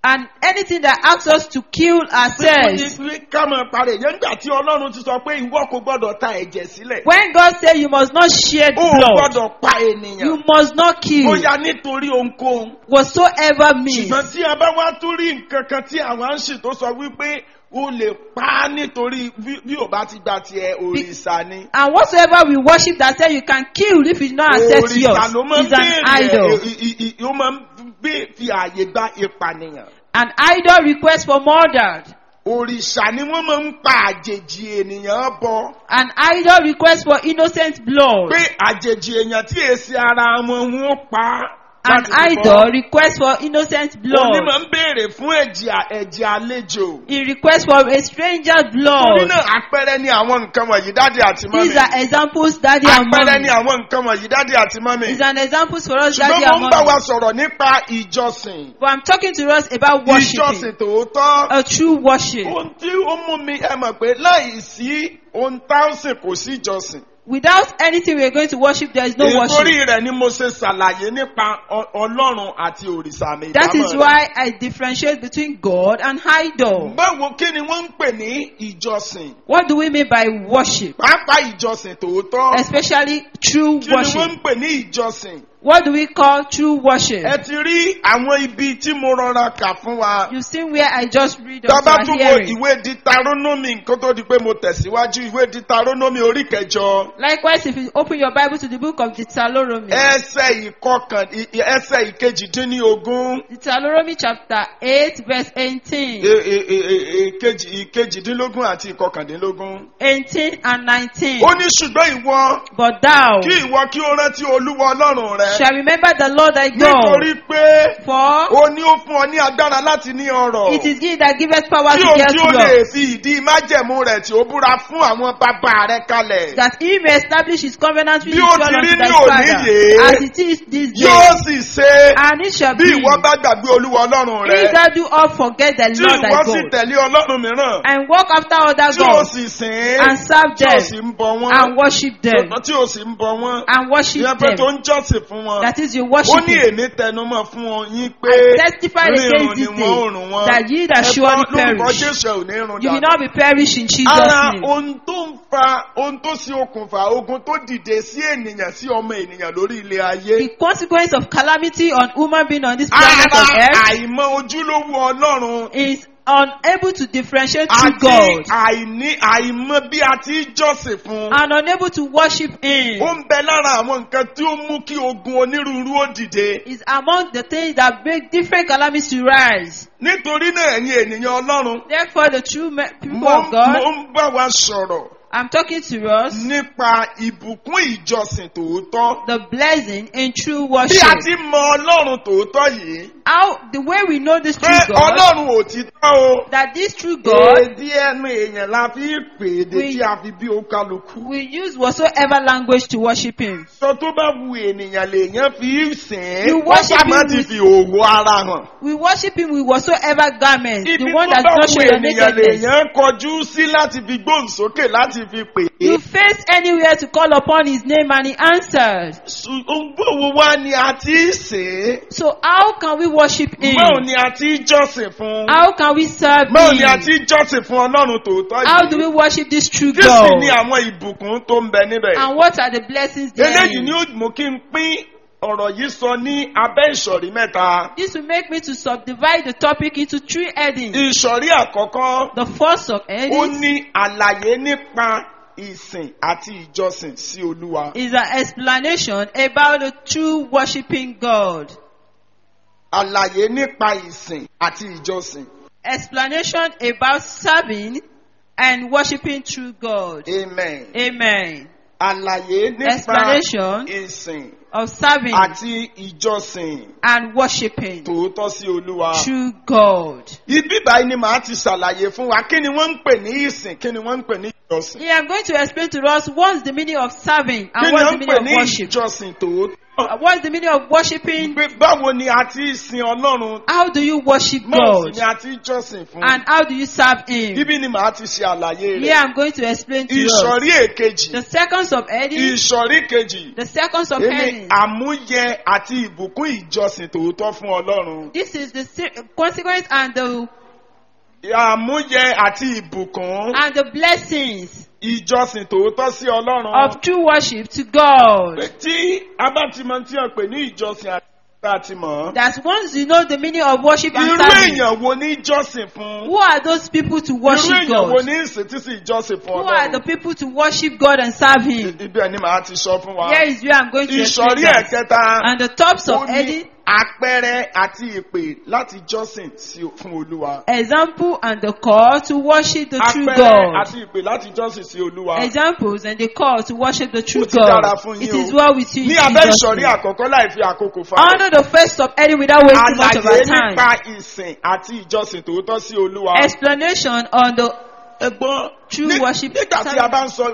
And anything that asks us to kill ourselves. Ká máa parẹ́ yẹn nígbà tí Ọlọ́run ti sọ pé ìwọ kò gbọ́dọ̀ ta ẹ̀jẹ̀ sílẹ̀. When God said you must not shed O blood, gbọ́dọ̀ pa ènìyàn. you must not kill Bóyá nítorí ohunkóhun. whatsoever means. Ṣùgbọ́n tí a bá wá tún rí nǹkan kan tí àwọn ń ṣì tó sọ wípé o lè pa á nítorí bí ò bá ti gba tiẹ̀ òrìṣà ni. And whatsoever we worship that said you can kill if you do not accept yours Òrìṣà ló máa ń is an idol. béèrè ó máa ń fi àyè gba ìpànìyàn. An idol request for murder. Òrìṣà ni wọ́n máa ń pa àjèjì ènìyàn bọ. An idol request for innocent blood. Pé àjèjì èèyàn tí èsì ara wọn wọ́n pa á. An láti fi bọ́. idol request for innocent Òní blood. máa ń béèrè fún ẹ̀jẹ̀ àlejò. He requests for a stranger's Torí blood. náà àpẹẹrẹ ni àwọn nǹkan wọ̀nyí dáàdì àti mọ́mì. These are examples, daddy and Àpẹẹrẹ ni mommy. àwọn nǹkan wọ̀nyí dáàdì àti mọ́mì. These are examples for us, daddy Ṣùgbọ́n and mo ń bá wa mommy. sọ̀rọ̀ nípa ìjọsìn. But I'm talking to us about Ìjọsìn worshiping. tòótọ́. A true worship. Ohun tí ó mú mi ẹ mọ̀ pé láì sí ohun tá ó sìn kò sí ìjọsìn. Without anything we are going to worship, there is no worship. Nítorí rẹ̀ ni mo ṣe ṣàlàyé nípa Ọlọ́run àti òrìṣà mi. That is why I differentiate between God and idol. Báwo kí ni wọ́n ń pè ní ìjọsìn? What do we mean by worship? Pàápàá ìjọsìn tòótọ́. Especially true Kí ni wọ́n worship. ń pè ní ìjọsìn? What do we call true worship? Ẹ ti rí àwọn ibi tí mo rọra kà fún wa. You've seen where I just read Tá of bá our tún wo hearing. ìwé Deuteronomy nǹkan tó di pé mo tẹ̀síwájú ìwé Deuteronomy orí kẹjọ. Likewise, if you open your Bible to the book of Deuteronomy, Ẹsẹ̀ ìkejìdínlógún. Deuteronomy chapter 8 verse 18, Ìkejìdínlógún àti ìkọkàndínlógún. 18 and 19. Ó ní ṣùgbọ́n ìwọ But thou kí ìwọ kí ó rántí Olúwa Ọlọ́run rẹ. shall remember the Lord thy God, Nítorí pé for ó ní ó fún ọ ní agbára láti ní ọrọ̀. it is he that giveth power Tí to o get tí ó lè wealth, fi ìdí májẹ̀mú rẹ̀ tí ó búra fún àwọn bàbá rẹ̀ kalẹ̀. that he may establish his covenant with Bí his ó God ti unto rí thy ní òní father, yìí, as it is this Yóò day. sì ṣe And it shall bí be, ìwọ bá gbàgbé Olúwa Ọlọ́run he rẹ. that do all forget the Tí Lord thy ìwọ sì God, tẹ̀lé Ọlọ́run mìíràn. and walk after other Tí o gods, sì sìn and serve tí o them, sì ń bọ wọ́n. and worship them, Tí o sì ń bọ wọ́n. and worship Ìyẹn pé tó them. ń jọ́sìn fún wọn. That is, you Ó worship ní him. èmi tẹnumọ́ fún wọn yín pé I testify rírun against ni this wọ́n day, òrùn wọn. that ye that surely Lórúkọ perish, Jésù ẹ̀ ò ní run you will dànù. not be perished in Jesus' Ara name. ohun tó ṣe okùnfà ogun tó dìde sí ènìyàn sí ọmọ ènìyàn lórí ilé ayé. The consequence of calamity on human being on this planet of Ara earth àìmọ̀ ojúlówó Ọlọ́run is unable to differentiate true àti God àìmọ̀ bí a ti jọ́sìn fún. and unable to worship him Ó ń bẹ lára àwọn nǹkan tí ó mú kí ogun onírúurú ó dìde. is among the things that make different calamities to rise. Nítorí náà ẹ̀yin ènìyàn Ọlọ́run, Therefore, the true people mo of God, ń bá wa sọ̀rọ̀ I'm talking to us, nípa ìbùkún ìjọsìn tòótọ́. the blessing in true Bí worship. a ti mọ Ọlọ́run tòótọ́ yìí, How the way we know this pé true God, Ọlọ́run òtítọ́ o. that this true God Èdè ẹnu èèyàn la fi pè èdè tí a fi bí òkàlùkù. we use whatsoever language to worship him. Sọ tó bá wu ènìyàn lèèyàn fi sìn. You Wọ́n worship sá máa him ti with- fi òwò ara hàn. We worship him with whatsoever garment, Ibi the one tó that bá does not show wu your ènìyàn nakedness. lèèyàn kọjú sí láti fi gbóhùnsókè láti fi pè You é. face anywhere to call upon his name and he answered. Gbogbo wa ni a ti sìn. So how can we worship him? Báwo ni a ti jọ́sìn fún? How can we serve Báwo ni a him? ti jọ́sìn fún Ọlọ́run tòótọ́ How do we yìí? worship this true Kí sì God? ni àwọn ìbùkún tó ń bẹ níbẹ̀? And what are the blessings Eléyìí ni there? ó mú kí n pín ọ̀rọ̀ yìí sọ ní abẹ́ ìsọ̀rí mẹ́ta. This will make me to subdivide the topic into 3 headings. Ìsọ̀rí àkọ́kọ́, The first of ó headings ní àlàyé nípa ìsìn àti ìjọsìn sí Olúwa. is an explanation about the true worshiping God. Àlàyé nípa ìsìn àti ìjọsìn. Explanation about serving and worshiping true God. Amen. Amen. Àlàyé nípa Explanation ìsìn of serving àti ìjọsìn and worshiping tòótọ́ sí Olúwa. true God. Ibi báyìí ni màá ti ṣàlàyé fún wa kí ni wọ́n ń pè ní ìsìn, kí ni wọ́n ń pè ní ìjọsìn. Here I'm going to explain to us what's the meaning of serving Kí and ni what's wọ́n the ń pè meaning of ní worship. ìjọsìn tòótọ́. What is the meaning of worshiping? Pé báwo ni a ti sin Ọlọ́run? How do you worship Báwo sì God? ni a ti jọ́sìn fún? And how do you serve Him? Ibi ni màá ti ṣe àlàyé Here rẹ̀. I'm going to explain to you. Ìsọ̀rí èkejì. The seconds of heading. Ìsọ̀rí kejì. The seconds of Èmi heading. àmúyẹ àti ìbùkún ìjọsìn tòótọ́ fún Ọlọ́run. This is the consequence and the Àmúyẹ àti ìbùkún blessings ìjọsìn tòótọ́ sí Ọlọ́run. of true worship to God. Pé tí a bá ti mọ tí a pè ní ìjọsìn àti tá a ti mọ̀. That once you know the meaning of worship and Irú service, èèyàn wo ní jọ́sìn fún? who are those people to Irú worship èèyàn wo God? ní ìsìtísì ìjọsìn fún Who are the Ọlọ́run? people to worship God and serve Him? Ibẹ̀ ni màá ti sọ fún wa. Here is where I'm going to explain Ìsọ̀rí that. ẹ̀kẹta. And the tops Ó of ní heading, àpẹẹrẹ àti ìpè láti jọ́sìn fún Olúwa. example and the call to worship the true Àpẹẹrẹ God. àti ìpè láti jọ́sìn sí Olúwa. Examples and the call to worship the true Ó ti dára God. fún It yín is o. well with you in Ní abẹ́ Jesus' ìsọ̀rí name. àkọ́kọ́ láì fi àkókò falẹ̀. Under the first of heading without wasting much of our Àlàyé time. nípa ìsìn àti ìjọsìn tòótọ́ sí Olúwa. Explanation on the Ẹ̀gbọ́n true worship. nígbà tí a bá ń sọ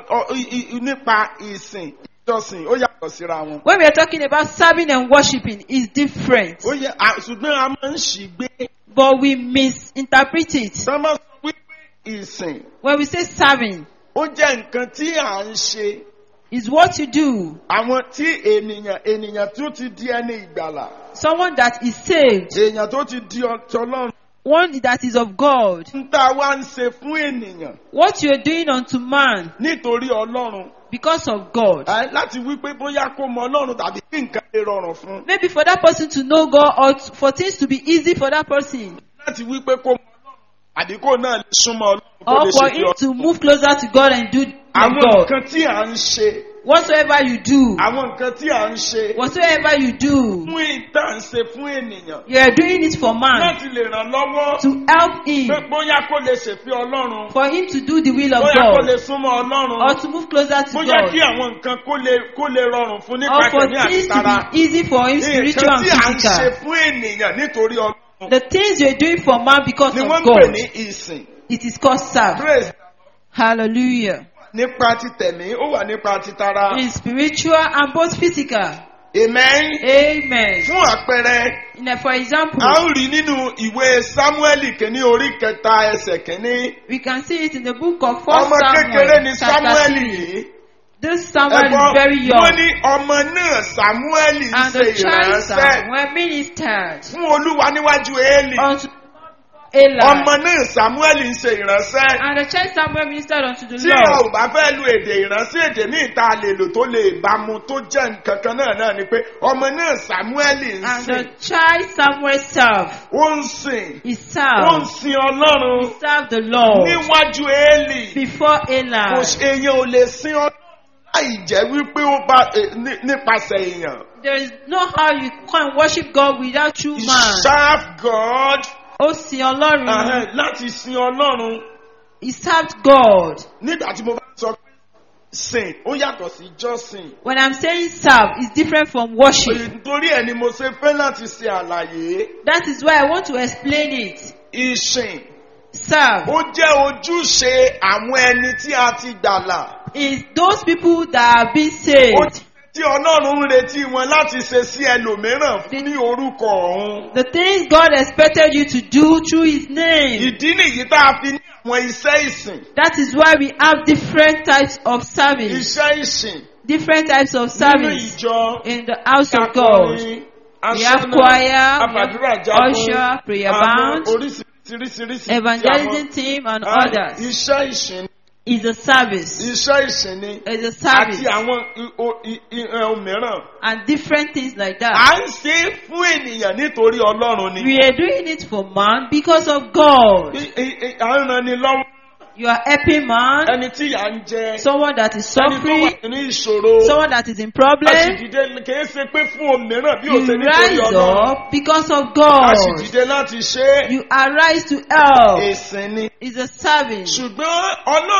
nípa ìsìn ìjọsìn ó yàtọ̀ síra wọn. When we are talking about serving and worshiping, is different. Ó yẹ ṣùgbọ́n a máa ń ṣì gbé. But we misinterpret it. Sọ ma sọ wípé ìsìn When we say serving, ó jẹ́ nǹkan tí à ń ṣe. is what you do. Àwọn tí ènìyàn tó ti di ẹni ìgbàlà. Someone that is saved, Èèyàn tó ti di Ọlọ́run. one that is of God. Ń tá a wá ń ṣe fún ènìyàn What you are doing unto man nítorí Ọlọ́run. because of God. Láti wípé bóyá kó mọ Ọlọ́run tàbí kí nǹkan lè rọrùn fún. Maybe for that person to know God or for things to be easy for that person. Láti wípé kó mọ Ọlọ́run àbí kó náà lè súnmọ́ Ọlọ́run kó Or lè for ṣe fi him to Ọlọ́run. move closer to God and do like Àwọn God. nǹkan tí à ń ṣe. Whatsoever you do, Àwọn nǹkan tí à ń ṣe. whatsoever you do, Fún ìta ń ṣe fún ènìyàn. you are doing it for man Láti lè ràn lọ́wọ́. to help him, Pé bóyá kó lè ṣèfí Ọlọ́run. for him to do the will of Bóyá kó lè God, súnmọ́ Ọlọ́run. or to move closer to Bóyá God, kí àwọn nǹkan kó lè rọrùn fún nípa or for tẹ̀mí àti things tara. to be easy for him, spiritual Nǹkan and tí à ń ṣe physical. fún ènìyàn nítorí Ọlọ́run. The things you are doing for man because Ni of wọ́n ń pè God, ní ìsìn. it is called serve. Praise Hallelujah. nípa ti tẹ̀mí ó wà nípa ti tara. It is spiritual and both physical. Amen. Amen. Fún àpẹẹrẹ, For example, a ó rí nínú ìwé Sámúẹ́lì kìíní orí kẹta ẹsẹ̀ kìíní. we can see it in the book of 1 Ọmọ kékeré ni Samuel, chapter Sámúẹ́lì 3. yìí. This Samuel is Ẹ̀gbọ́n, very wọ́n young. ní ọmọ náà Sámúẹ́lì ń And ṣe the child ìránṣẹ́ Samuel ministered fún Olúwa níwájú Élì. unto Eli. Ọmọ náà Sámúẹ́lì ń ṣe ìránṣẹ́. And the child Samuel ministered unto the Tí a Lord. ò bá fẹ́ lu èdè ìránṣẹ́ èdè ní ìta lè lò tó lè bámu tó jẹ́ nǹkan kan náà ni pé ọmọ náà Sámúẹ́lì ń And sìn. the child Samuel served. Ó ń sìn. He Ó ń served. sin Ọlọ́run. He served the Lord Níwájú Élì. before Kò Eli. èèyàn ò lè sin Ọlọ́run láì jẹ́ wípé ó bá nípasẹ̀ èèyàn. There is no how you can worship God without true man. Serve God. Ó sin Ọlọ́run. Láti sin Ọlọ́run. He served God. Nígbà tí mo bá sọ pé sìn ó yàtọ̀ sí jọ́sìn. When I'm saying serve, it's different from worship. Nítorí ẹ̀ ni mo ṣe fẹ́ láti ṣe àlàyé. That is why I want to explain it. Ìsìn Serve ó jẹ́ ojúṣe àwọn ẹni tí a ti gbàlà. is those people that have been Ó saved. tí Ọlọ́run ń retí wọn láti ṣe sí ẹlòmíràn fún ní orúkọ ọ̀hún. The things God expected you to do through His name. Ìdí nìyí tá a fi ní àwọn iṣẹ́ ìsìn. That is why we have different types of service. Iṣẹ́ ìsìn Different types of nínú service ìjọ. in the house of God. Kakọrin, We have aṣọ́nà, choir, we have àfàdúrà jagun, usher, prayer àwọn band, oríṣiríṣi evangelism team and others. Iṣẹ́ ìsìn Is a service. iṣẹ́ ìsìn ni Is a service. àti àwọn mìíràn. And different things like that. À ń ṣe é fún ènìyàn nítorí Ọlọ́run ni. We are doing it for man because of God. À ń ran ni lọ́wọ́. You are helping man, Ẹni tí yà ń jẹ. someone that is Ẹni tó suffering, wà ní ìṣòro. someone that is in A sì problem. dìde kìí ṣe pé fún òmíràn bí ó You ṣe nítorí rise Ọlọ́run. up because of A sì God. dìde láti ṣe é. You arise to help. Ìsìn ni. It's a service. Ṣùgbọ́n Ọlọ́run ò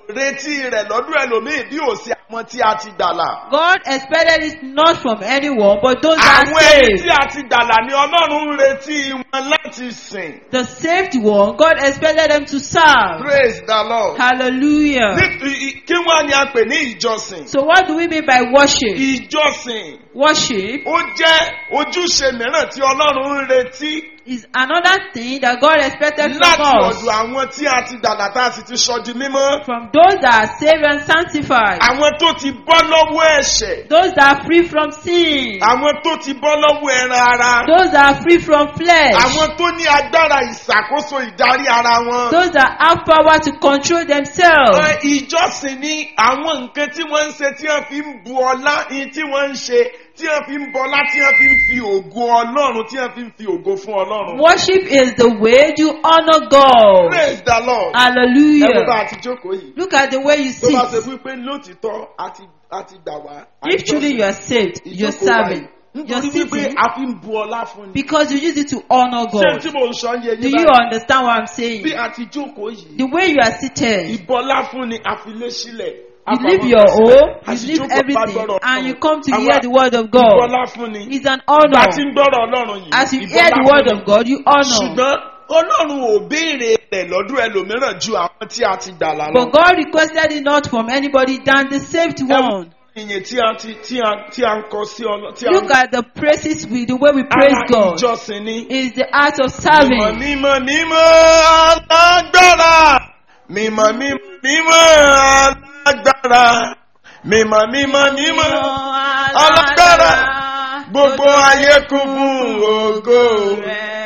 retí rẹ̀ lọ́dún ẹlòmíì bí ò sí àwọn tí a ti gbàlà. God expected it not from anyone, but those that Àwọn are ẹni saved. tí a ti gbàlà ni Ọlọ́run ń retí wọn láti sìn. The saved one, God expected them to serve. Praise the Lord. Hallelujah. Kí wọ́n ní a pè ní ìjọsìn? So what do we mean by worship? Ìjọsìn Worship ó jẹ́ ojúṣe mìíràn tí Ọlọ́run ń retí is another thing that God expected from láti us. ọ̀dọ̀ àwọn tí a ti gbàlà tá a sì ti sọ di mímọ́. From those that are saved and sanctified. Àwọn tó ti bọ́ lọ́wọ́ ẹ̀ṣẹ̀. Those that are free from sin. Àwọn tó ti bọ́ lọ́wọ́ ẹran ara. Those that are free from flesh. Àwọn tó ní agbára ìṣàkóso ìdarí ara wọn. Those that have power to control themselves. Ìjọsìn ni àwọn nǹkan tí wọ́n ń ṣe tí wọ́n fi ń bu ọlá ní tí wọ́n ń ṣe tí wọ́n fi ń bọlá tí wọ́n fi ń fi ògo Ọlọ́run tí wọ́n fi ń fi ògo fún Ọlọ́run. Worship is the way you honor God. Praise the Lord. Ẹ wo bá Hallelujah. a ti jókòó yìí. Look at the way you Tó bá ṣe sit. wípé lótìtọ́ a ti gbà wá. If truly you are saved, you're serving. You're Nítorí wípé sitting a fi ń bu ọlá fún ni. because you use it to honor Ṣé God. tí mo ń sọ yẹ Do yín you báyìí? understand what I'm saying? Bí a ti jókòó yìí. The way you are seated, Ìbọlá fún ni àfilé sílẹ̀. you leave your home, you leave everything, and you come to hear the word of God. Ìbọlá fún ni. It's an Bá honor. ti ń gbọ́rọ̀ Ọlọ́run yìí. As you ìbọlá hear the fún word ni. of God, you honor. Ṣùgbọ́n Ọlọ́run ò béèrè rẹ̀ lọ́dún ẹlòmíràn ju àwọn tí a ti gbàlà lọ. But God requested it not from anybody than the saved one. Ìyẹn tí a ń kọ sí Ọlọ́run. Look at the praises with the way we praise God. Ìjọsìn ni. Is the art of Mímọ́ serving. mímọ́ mímọ́ alágbára. Mímọ́ mímọ́ mímọ́ alágbára. Mímọ́ mímọ́ mímọ́ alágbára. Gbogbo ayé kún fún ògo.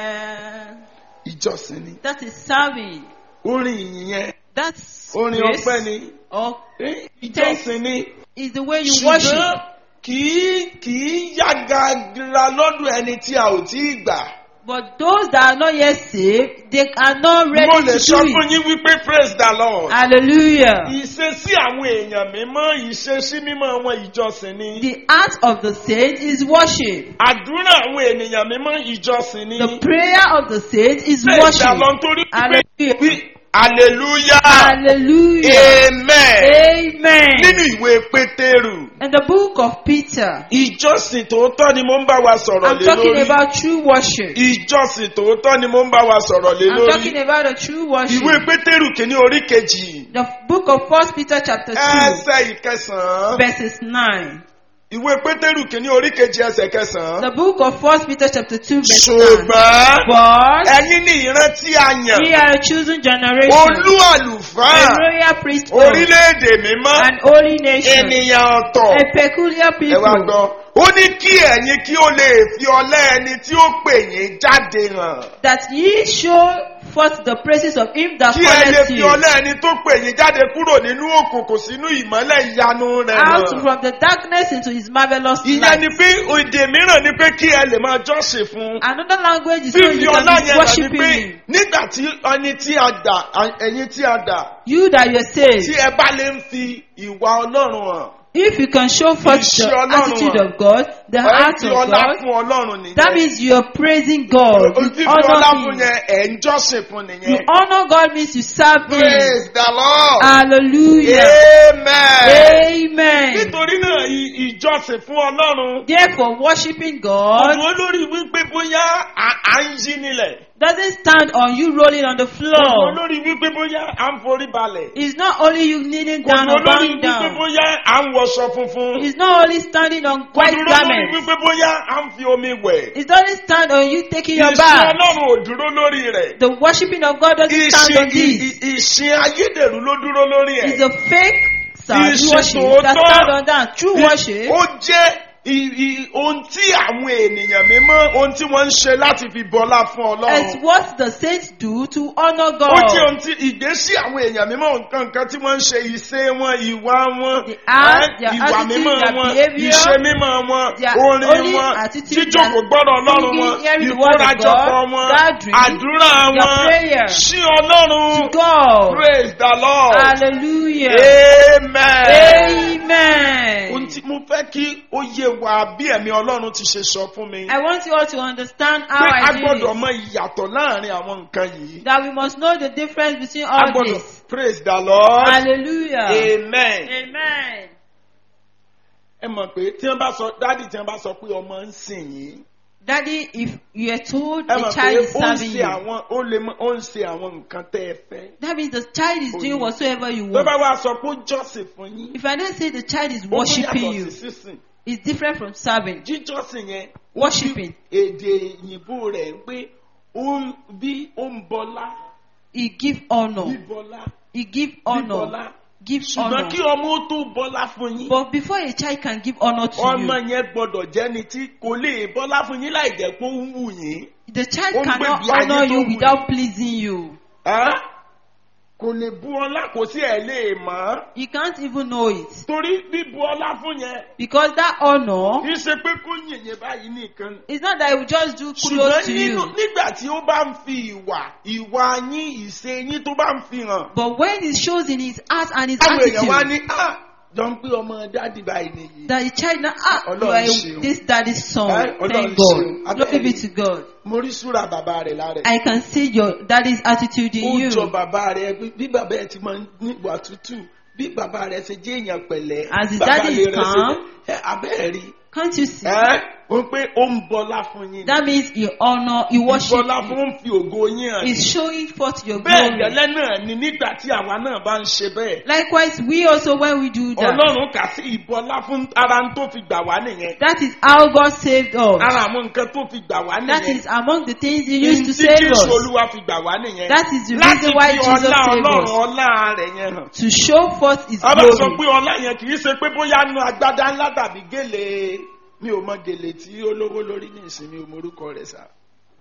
Ìjọsìn ni. That is serving. Orin ìyìn yẹn. That's Orin ọpẹ́ praise. ni. Or Ìjọsìn ni. is the way you Ṣùgbọ́n worship. kì í yàgàgìrà lọ́dún ẹni tí a ò tí ì gbà. But those that are not yet saved, they are not Mo ready lè to sọ do fún it. yín wípé praise the Lord. Hallelujah. Ìṣesí àwọn èèyàn mímọ́, ìṣesí mímọ́ wọn ìjọsìn ni. The art of the saint is worship. Àdúrà àwọn ènìyàn mímọ́ ìjọsìn ni. The prayer of the saint is Praise the worship. Lord torí pé Hallelujah. hallelujah. Hallelujah. Amen. Amen. Nínú ìwé Pétérù, In the book of Peter, ìjọsìn tòótọ́ ni mo ń bá wa sọ̀rọ̀ I'm lé talking lórí. about true worship. Ìjọsìn tòótọ́ ni mo ń bá wa sọ̀rọ̀ lé I'm talking lórí. about the true worship. Ìwé Pétérù kìíní orí kejì. The book of 1 Peter chapter 2, Ẹsẹ̀ ìkẹsàn-án. verses 9. Ìwé Pétérù kìíní orí kejì ẹsẹ̀ kẹsàn-án. The book of 1 Peter chapter 2, verse 9. Ṣùgbọ́n But ẹ̀yin ní ìran tí a yàn. ye are a chosen generation, Olú àlùfáà. a royal priesthood, Orílẹ̀-èdè mímọ́. an holy nation, Ènìyàn ọ̀tọ̀. a peculiar Ẹ wá people, gbọ́. Ó ní kí ẹ̀yin kí ó lè fi ọlá ẹni tí ó pè yín jáde hàn. that ye show forth the praises of him that Kí ẹ lè calleth fi you ọlá ẹni tó pè yín jáde kúrò nínú òkùnkùn sínú ìmọ́lẹ̀ ìyanu rẹ̀ out hàn. from the darkness into his marvelous Ìyẹn light. ni pé èdè mìíràn ni pé kí ẹ lè máa jọ́sìn fún. Another language is so Fífi you ọlá can be yẹn hàn ni worshiping pé him. nígbà tí ẹni tí a dà, ẹ̀yin tí a dà, You that you are saved, tí ẹ bá lè ń fi ìwà Ọlọ́run hàn. if you can show forth the Iṣẹ́ Ọlọ́run attitude hàn. of God, the Ẹ heart fi of ọlá God, fún Ọlọ́run nìyẹn. that means you are praising God. You Fífi ọlá honor fún him. yẹn ẹ̀ ń jọ́sìn fún You nìyẹn. honor God means you serve him. Praise the Lord. Hallelujah. Amen. Amen. Nítorí náà ìjọsìn fún Ọlọ́run. Therefore, worshiping God Ọ̀dùn olórí wípé bóyá à ń yí nílẹ̀. doesn't stand on you rolling on the Ọ̀dùn floor. olórí wípé bóyá à ń forí balẹ̀. It's not only you kneeling down Ọ̀dùn or olórí bowing wípé down. bóyá à ń wọṣọ funfun. It's not only standing on white Ọ̀dùn olórí garments. wípé bóyá à ń fi omi wẹ̀. It doesn't stand on you taking your Ìsìn bath. Ọlọ́run ò dúró lórí rẹ̀. The worshiping of God doesn't stand on this. Ìsìn ayédèrú ló dúró lórí ẹ̀. It's a fake Ìsìn worship that tòótọ́. stand on that. True worship Ó jẹ́ ohun tí àwọn ènìyàn mímọ́ ohun tí wọ́n ń ṣe láti fi bọlá fún is Ọlọ́run. what the saints do to honor Ó jẹ́ God. ohun tí ìgbésí àwọn èèyàn mímọ́ nǹkan tí wọ́n ń ṣe ìṣe wọn, ìwà wọn, The act, their ìwà attitude, mímọ́ their wọn, behavior, ìṣe mímọ́ wọn, their orin holy wọn, attitude, jíjókòó their gbọ́dọ̀ Ọlọ́run singing, wọn, hearing the word of ìkórajọpọ̀ God, wọn, gathering, àdúrà their wọn, prayer sí Ọlọ́run. to God. Praise the Lord. Hallelujah. Amen. Amen. Ohun tí mo fẹ́ kí ó yé wa bí ẹ̀mí Ọlọ́run ti ṣe sọ fún mi. I want you all to understand how Pé a I do gbọ́dọ̀ this. mọ ìyàtọ̀ láàrin àwọn nǹkan yìí. That we must know the difference between A all gbọ́dọ̀ this. praise the Lord. Hallelujah. Amen. Amen. Ẹ mọ̀ pé tí wọ́n bá sọ dádì tí wọ́n bá sọ pé ọmọ ń sìn yín. Daddy, if you are told Ẹ the mọ̀ child pé is ó ń serving ṣe you, àwọn ó ń ṣe àwọn nǹkan tẹ́ ẹ fẹ́. that means the child is doing whatsoever you Tó bá want. wá sọ pé ó jọ́sìn fún yín. If I don't say the child is Ó tún worshiping yàtọ̀ you, sí sísìn. it's different from serving. Jíjọ́sìn yẹn. Worshiping. Èdè òyìnbó rẹ̀ ń pé bí ó ń bọlá. He give honor. Bíbọlá. He give honor. Bíbọlá. Give Ṣùgbọ́n honor. kí ọmọ ó tó bọlá fún yín. But before a child can give honor to Ọmọ you, yẹn gbọ́dọ̀ jẹ́ni tí kò lè bọlá fún yín láì jẹ́ pé ó ń wù yín. the child Ó ń cannot gbé bí ayé honor tó you wù without pleasing you. Ẹ́? Kò lè bu ọlá kò sí ẹ̀ lè mọ̀. You can't even know it. Torí bíbu ọlá fún yẹn. Because that honor, Kì í ṣe pé kó yìnyín báyìí nìkan. it's not that he will just do Ṣùgbọ́n kudos to you. nígbà tí ó bá ń fi ìwà yín ìṣe yín tó bá ń fi hàn. But when it shows in his heart and his Àwọn èèyàn wá attitude, ní jọ ń pé ọmọ dádì báyìí nìyí. that the child now, you Ọlọ́run are ṣeun. this daddy's son. Ọlọ́run Thank ṣeun. God. Glory be to God. Mo rí súra bàbá rẹ̀ lára ẹ̀. I can see your daddy's attitude in Ó jọ you. bàbá rẹ̀ bí bàbá ẹ̀ ti máa ń nígbà tútù bí bàbá rẹ̀ ṣe jẹ́ èèyàn pẹ̀lẹ́. As his bàbá daddy is rẹ̀ calm. abẹ́ẹ̀ rí. Can't you see? Ó pé ó ń bọlá fún yín. That means he honor, he worship Bọlá you. fún ń fi ògo yín hàn. He's showing forth your Bẹ́ẹ̀ glory. gẹ́lẹ́ náà ni nígbà tí àwa náà bá ń ṣe bẹ́ẹ̀. Likewise, we also, when we do that, Ọlọ́run kà sí ìbọlá fún ara ń tó fi gbà wá nìyẹn. that is how God saved us. Ara àwọn nǹkan tó fi gbà wá That nìyẹn. is among the things He used to Tí save Jésù us. Olúwa fi gbà wá nìyẹn. That is the Láti reason why fi Jesus ọlá saved Ọlọ́run us. ọlá rẹ̀ yẹn hàn. To show forth His Ọba sọ glory. pé ọlá yẹn kì í ṣe pé bóyá nu agbádá ńlá tàbí gèlè. Mi ò mọ gèlè tí olówó lórí ní ìsinmi ò morúkọ rẹ̀ sá.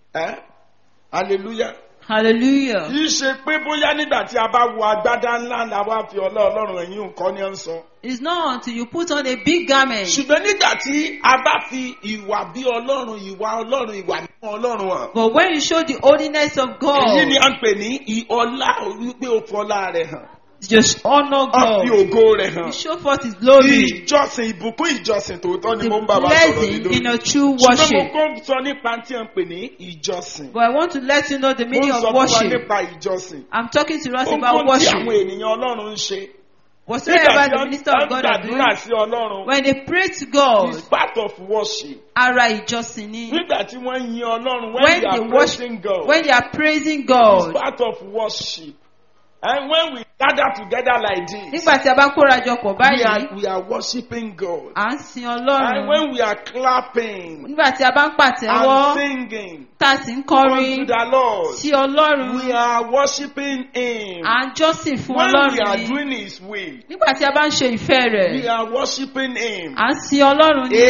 Hallelujah. Hallelujah. Kì í ṣe pé bóyá nígbà tí a bá wo agbádá ńlá la wá fi ọlá Ọlọ́run ẹ̀yìn nǹkan ni ó ń sọ. It's not until you put on a big garment. Ṣùgbọ́n nígbà tí a bá fi ìwà bí Ọlọ́run, ìwà Ọlọ́run, ìwà mímọ́ Ọlọ́run hàn. But when you show the holiness of Èyí ni God, à ń pè ní ọlá wípé ó fọlá rẹ̀ hàn. just honor Ó fi God. ògo rẹ̀ hàn. You show forth His glory. Ìjọsìn ìbùkún ìjọsìn tòótọ́ ni The mo ń bá wa sọ̀rọ̀ ní blessing lórí. in a true Ṣùgbọ́n mo worship. kọ́ sọ nípa tí à ń pè ní ìjọsìn. But I want to let you know the Mo meaning ń sọ of fún wa worship. nípa ìjọsìn. I'm talking to us about Ohun tí worship. àwọn ènìyàn Ọlọ́run ń ṣe. Whatsoever Nígbà the tí minister of wọ́n God are gbàdúrà doing, sí Ọlọ́run, when they pray to God, it's part of worship. ara ìjọsìn ni. Nígbà tí wọ́n yin Ọlọ́run, when When they they are worship, praising God, when they are praising it's God, part of worship. And when we gather together like this, nígbà tí a bá kóra jọ pọ̀ báyìí, we are worshiping God. à ń sin And Ọlọ́run. when we are clapping Nígbà tí a bá ń and pàtẹ́wọ́, singing tá a sì ń unto kọrin the Lord, sí Ọlọ́run, we are worshiping Him. à ń jọ́sìn fún When we Ọlọ́run are ni. doing His will, Nígbà tí a bá ń ṣe ìfẹ́ we rẹ̀, are worshiping Him. à ń sin Ọlọ́run ni.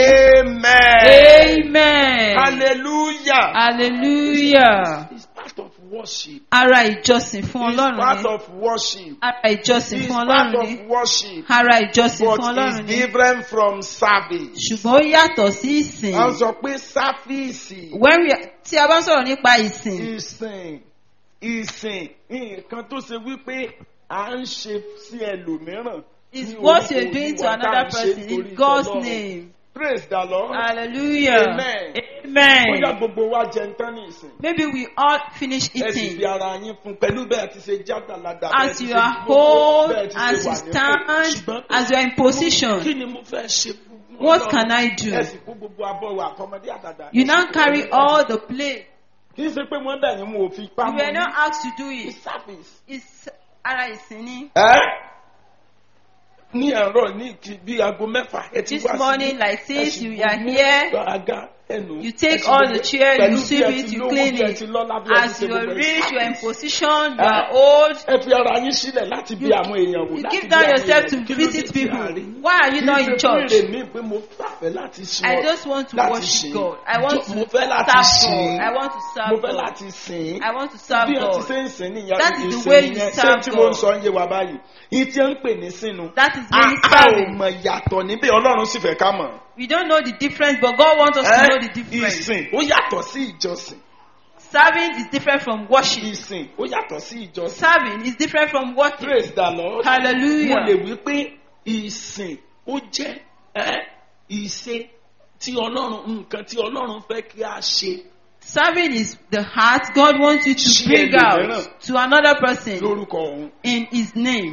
Amen. Amen. Hallelujah. Hallelujah. It's part of worship. Ara ìjọsìn fún It's Ọlọ́run part ni. of worship. Ara ìjọsìn It's fún part Ọlọ́run ni. of worship. Ara ìjọsìn fún But Ọlọ́run it's ni. different from service. Ṣùgbọ́n ó yàtọ̀ sí ìsìn. A sọ pé sáfíìsì. Tí a bá ń sọ̀rọ̀ nípa ìsìn, Ìsìn nǹkan tó ṣe wípé à ń ṣe sí ẹlòmíràn. is ní what orúkọ you're doing to Olúwa tá à another ń ṣe person nítorí in God's Ọlọ́run. name. Praise the Lord. Hallelujah. Amen. Amen. Bóyá gbogbo wa jẹun tán ní ìsìn. Maybe we all finish Ẹ sì eating. fi ara yín fún pẹ̀lú bẹ́ẹ̀ ti ṣe jágàládà. As you are whole, as you stand, as you are in position, Kí ni mo fẹ́ ṣe fún Ọlọ́run? what can I do? Ẹ sì kó gbogbo abọ́ wa àtọmọdé àtàdá. You now carry all the plate. Kì í ṣe pé wọ́n bẹ̀ ni mo ò fi pa You were not asked to do It's it. service. It's ara ìsìn ni. Ní ẹ̀rọ ní bí aago mẹ́fà ẹ ti This wá sí. morning, like since you are here, Àga ẹnu. you take all the chair, you sweep it, you clean it. As you are rich, you are in position, you are old, Ẹ fi ara yín sílẹ̀ láti bí àwọn èèyàn wò. you láti give bí down àwọn yourself èèyàn to wò. Kí ló dé visit tí people. a rí yín? Why are you not in church? Kì í ṣe pé mi pé mo fẹ́ láti sùn. I just want to láti worship sìn. God. I want to Mo serve fẹ́ láti God. sìn. I want to Mo serve fẹ́ God. láti sìn. I want to serve Bí ẹ ti God. ṣe ń sìn níyà That is the ìsìn way you yẹn. serve Ṣé tí mo ń God. sọ ń yé wa báyìí? Ìtí ẹ ń pè ní sínú. That is A really ò serving. mọ̀ yàtọ̀ níbẹ̀ Ọlọ́run sì fẹ́ ká mọ̀. We don't know the difference, but God wants us to know the difference. Ìsìn ó yàtọ̀ sí ìjọsìn. Serving is different from worship. Ìsìn ó yàtọ̀ sí ìjọsìn. Serving is different from worship. Praise the Lord. Hallelujah. Mo lè wí pé ìsìn ó jẹ́ ìṣe tí Ọlọ́run nǹkan tí Ọlọ́run fẹ́ kí a ṣe. Serving is the heart God wants you to bring out to another person Lórúkọ òun. in His name.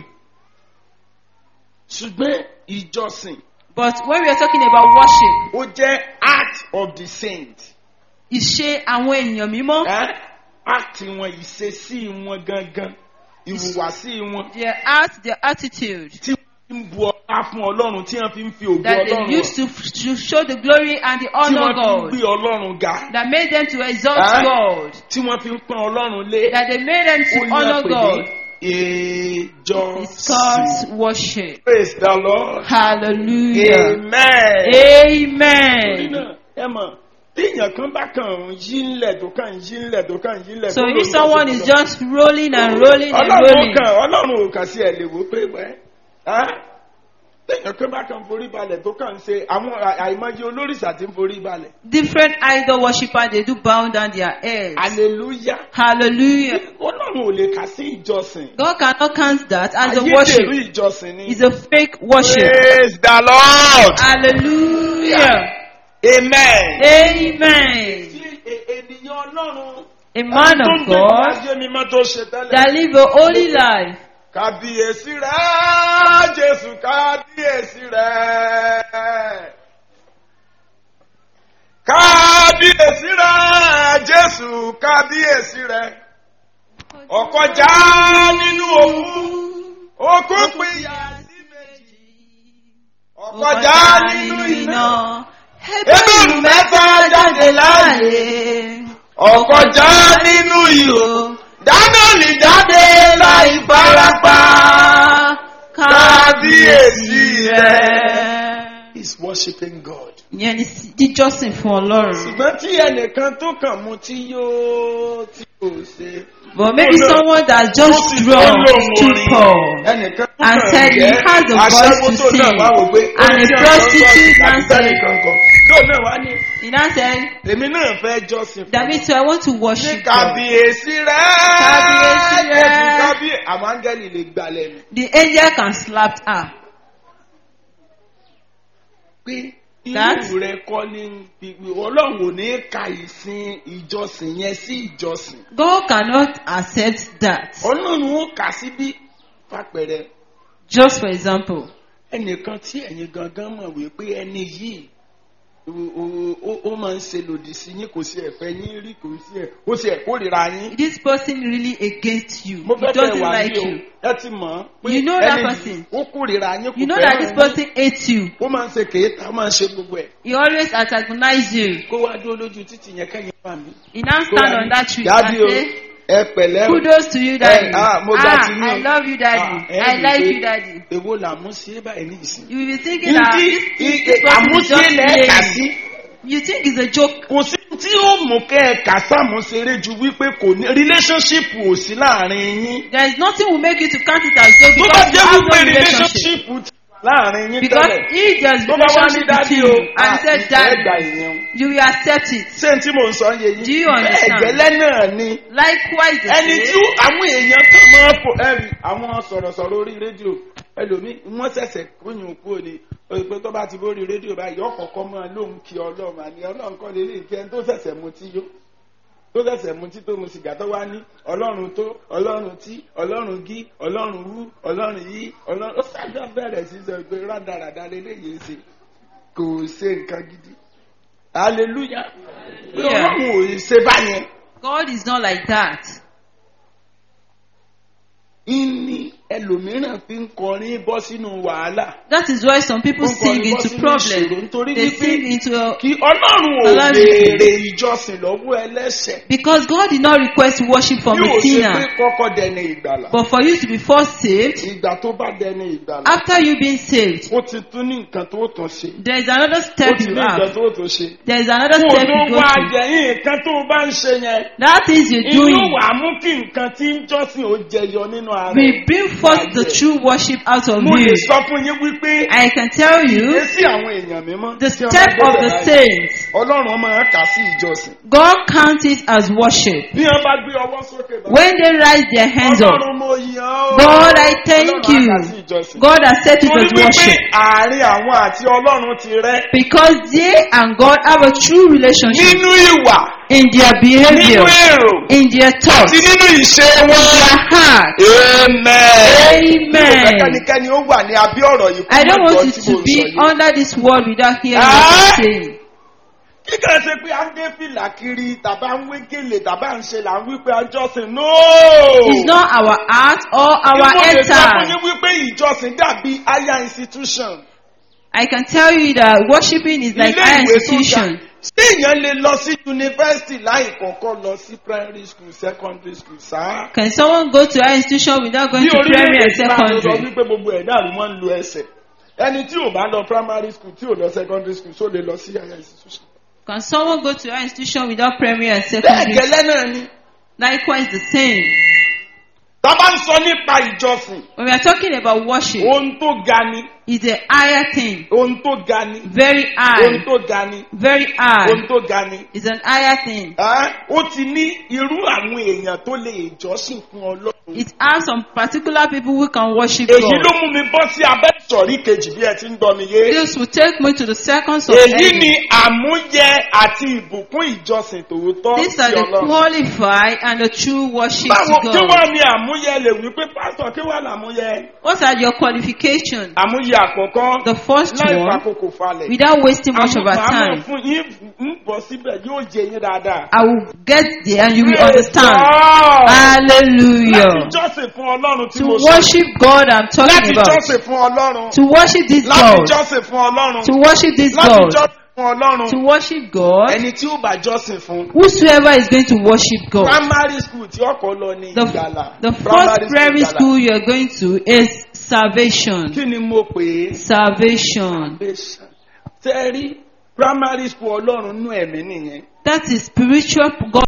Ṣùgbọ́n ìjọsìn But when we are talking about worship, ó jẹ́ act of the saint. ìṣe àwọn èèyàn mímọ́, Act wọn, ìṣesí wọn gangan, ìhùwàsí wọn. their heart, their attitude, Tí wọ́n fi ń bu ọlá fún Ọlọ́run, tí wọ́n fi ń fi ògo that Ọlọ́run they used to show the glory and the tí honor wọ́n fi ń God, gbé Ọlọ́run ga. that made them to exalt God, Tí wọ́n fi ń pọ́n Ọlọ́run lé. that they made them to Ó ní honor àpèjẹ God. ìjọsìn. It's called worship. Praise the Lord. Hallelujah. Amen. Torí Amen. náà, ẹ mọ̀, tí èèyàn kan bá kàn ń yí ńlẹ̀ tó kàn ń yí ńlẹ̀ tó kàn ń yí ńlẹ̀. So tó if lóun someone lọ́sọ̀tọ̀ is lọ. just rolling and rolling and Ọlọ́run rolling, ò kàn sí ẹ̀ lè wò pé téèyàn kan bá kàn forí balẹ̀ tó kàn ń ṣe àwọn àìmọye olórìṣà tí ń forí balẹ̀. different idol worshippers, they do bow down their heads. Hallelujah. Hallelujah. Ọlọ́run ò lè kà sí ìjọsìn. God cannot count that as a Ayédèrú worship. ìjọsìn ni. It's a fake worship. Praise the Lord. Hallelujah. Amen. Amen. Ènìyàn Ọlọ́run. A man of God that live a holy life. Kábíyèsí rẹ̀, Jésù kábíyèsí rẹ̀. Kábíyèsí rẹ̀, Jésù kábíyèsí rẹ̀. Ọ̀kọjá nínú òkun pínyà sí méjì. Ọ̀kọjá nínú iná. Hébérù mẹ́fà jáde láàyè. Ọ̀kọjá nínú ihò. Dánẹ́lì jáde láì farapa. Kábíyèsí rẹ̀. He's worshiping God. Ìyẹn ni jíjọ́sìn fún Ọlọ́run. Ṣùgbọ́n tí ẹnìkan tó kàn mú tí yóò tí kò ṣe. But maybe someone that just drunk stupor and said he has a voice to sing, and a prostitute now said, he now said, Èmi náà fẹ́ jọ́sìn. that means I want to worship God. Kábíyèsí rẹ̀. Kábíyèsí rẹ̀. Àwọn áńgẹ́lì lè gbà lẹ́nu. The angel can slap her. Pé That- irú rẹ̀ kọ́ ní Ọlọ́run ò ní ka ìsìn ìjọsìn yẹn sí ìjọsìn. God cannot accept that. Ọlọ́run ó kà sí bí fàpẹ̀rẹ̀ Just for example, ẹnìkan tí ẹ̀yin gangan mọ̀ wípé ẹni yìí ó máa ń ṣe lòdì sí yín, kò sí ẹ̀fẹ́ yín rí, kò sí ẹ̀ ó sì ẹ̀ kórìíra yín. this person really against you. Mo He fẹ́ doesn't wà like ní o, you. ẹ ti mọ̀ pé You know that ẹni person. yìí ó kórìíra yín, kò You know that this fẹ́ràn yín. person hates you. Ó máa ń ṣe kèéta, ó máa ń ṣe gbogbo ẹ̀. He always antagonize you. Kó wá dúró lójú títì yẹn kẹ́yìn wà mí. He now stand on that tree Dádì and o, say, ẹ pẹ̀lẹ́ o. kudos to you, daddy. Mo gbà tí I love you, daddy. I like you, daddy. Èwo làmúṣe báyìí ní ìsìn. You will be thinking that this person is Àmúṣe just lẹ́ẹ̀ka playing. sí. You think it's a joke. Kò sí tí ó mú kẹ́ ẹ kà sáàmùsẹ̀rẹ̀ ju wípé kò ní relationship ò sí láàrin yín. There is nothing will make you to count it as joke Tó bá because you jẹ́ have wípé no relationship. relationship láàrin yín Because tẹ́lẹ̀. if there is Tó bá wá ní relationship dádì between o, you and said ìfẹ́ that, gbà ìyẹn. you will accept it. Ṣé n tí mò ń sọ yé yín? Do you understand? Ẹ̀gẹ́lẹ́ náà ni. Likewise, the Ẹni same. tí àwọn èèyàn kan máa fò ẹ̀rì àwọn sọ̀rọ̀sọ̀rọ̀ orí rédíò ẹlòmíì wọ́n ṣẹ̀ṣẹ̀ kóyún kúrò ní pé tó bá ti bórí rédíò báyìí ọ̀kọ̀ọ̀kan máa lóhùn kí Ọlọ́run àní Ọlọ́run kọ́ lè rí ìkẹ́ tó ṣẹ̀ṣẹ̀ mutí yó tó ṣẹ̀ṣẹ̀ mutí tó mu sìgá tó wá ní Ọlọ́run tó Ọlọ́run tí Ọlọ́run gí Ọlọ́run wú Ọlọ́run yí Ọlọ́run ó ṣáájú bẹ̀rẹ̀ sí sọ pé rádaràda lélẹ́yìí ṣe kò ṣe nǹkan gidi hallelujah pé Ọlọ́run ò ṣe báyẹn. God is not like that. Ìní ẹlòmíràn fi ń kọrin bọ́ sínú wàhálà. That is why some people sing into problem. They sing into Kí Ọlọ́run ò béèrè ìjọsìn lọ́wọ́ ẹlẹ́ṣẹ̀. because God did not request worship from a Yóò ṣe pé sinner. kọ́kọ́ dẹni ìgbàlà. But for you to be first saved, Ìgbà tó bá dẹni ìgbàlà. after you being saved, Ó ti tún ní nǹkan tó tún ṣe. there is another Ó step ti you ní nǹkan have. tó tún ṣe. There is another Kó o step tó you go wá through. jẹ̀yìn nǹkan tó bá ń ṣe yẹn. That things you're Inú doing wàá mú kí nǹkan tí ń jọ́sìn ó jẹyọ nínú ara rẹ̀. will bring forth the true worship out of Mo lè you. sọ fún yín wípé I can tell you èsì àwọn èèyàn mímọ́ the tí wọ́n step bá of débẹ̀ the báyìí, saints. Ọlọ́run máa ń kà sí ìjọsìn. God counts it as worship. Bí wọ́n bá gbé ọwọ́ sókè báyìí, When they raise their hands up, Ọlọ́run mo yàn ọ́. God, I thank Ọlọ́run á you. kà sí ìjọsìn. God has set it Torí as wípé worship. àárín àwọn àti Ọlọ́run ti rẹ́ Because they and God have a true relationship nínú ìwà, in their nínú behavior, èrò, in their thoughts, àti nínú ìṣe in wọn. their heart. Amen. Amen. Kẹ́nikẹ́ni ó wà ní abẹ́ ọ̀rọ̀ yìí I don't kó má want gbọ́ you tí mo to ń be sọ yìí. under this word without hearing what I'm saying. Kíkà ṣe pé à ń gé fìlà kiri tàbá ń wé gèlè tàbá ń ṣe là ń wí pé àjọsìn. No! It's not our art or our Mo lè sọ fún enter. yín wípé ìjọsìn dàbí higher institution. I can tell you that worshiping is like Ilé our ìwé tó ga. institution. Ṣé èèyàn lè lọ sí yunifásitì láì kọ̀ọ̀kan lọ sí primary school, secondary school sáá? Can someone go to our institution without going Bí to primary orílẹ̀-èdè and Islam lọ secondary? wípé gbogbo ẹ̀dá rí wọ́n ń lo ẹsẹ̀. Ẹni tí ò bá lọ primary school tí ò lọ secondary school tó lè lọ sí higher institution. Can someone go to our institution without primary and Bẹ́ẹ̀ secondary? gẹ́lẹ́ náà ni. Likewise the same. Tá bá ń sọ nípa ìjọsìn, When we are talking about worship, ohun tó ga ni, it's a higher thing. ohun tó ga ni, Very ohun high. tó ga ni, Very high. ohun tó ga ni. It's an higher thing. Ó ti ní irú àwọn èèyàn tó lè jọ́sìn fún Ọlọ́run. It has some particular people who can worship Èyí ló God. mú mi bọ́ sí abẹ́ ìsọ̀rí kejì bí ẹ ti ń gbọ́ mi yé. This will take me to the second Èyí subheading. ni àmúyẹ àti ìbùkún ìjọsìn tòótọ́ These sí are the Ọlọ́run. qualified and the true worship Báwo to kí God. wá ní àmúyẹ lè wí pé pásítọ̀ kí wá làmúyẹ? What are your qualifications? Àmúyẹ àkọ́kọ́ The first láì one, fàkókò falẹ̀. without wasting much of our Àmọ́ time, fún yín ń bọ̀ síbẹ̀ yóò jẹ yín dáadáa. I will get there and you will Praise understand. God. Hallelujah. Láti jọ́sìn fún Ọlọ́run tí To mo sọ. worship God I'm talking Láti about. jọ́sìn fún Ọlọ́run. To worship this Láti God. jọ́sìn fún Ọlọ́run. To worship this Láti God. jọ́sìn fún Ọlọ́run. To worship God. Ẹni tí ó bá jọ́sìn fún. Whosoever is going to worship God. Primary school tí ọkọ̀ lọ ní Ìgbàlà. The first primary school you are going to is salvation. Kí ni mo pè é? Salvation. Tẹ́ rí primary school Ọlọ́run nú ẹ̀mí nìyẹn. That is spiritual God.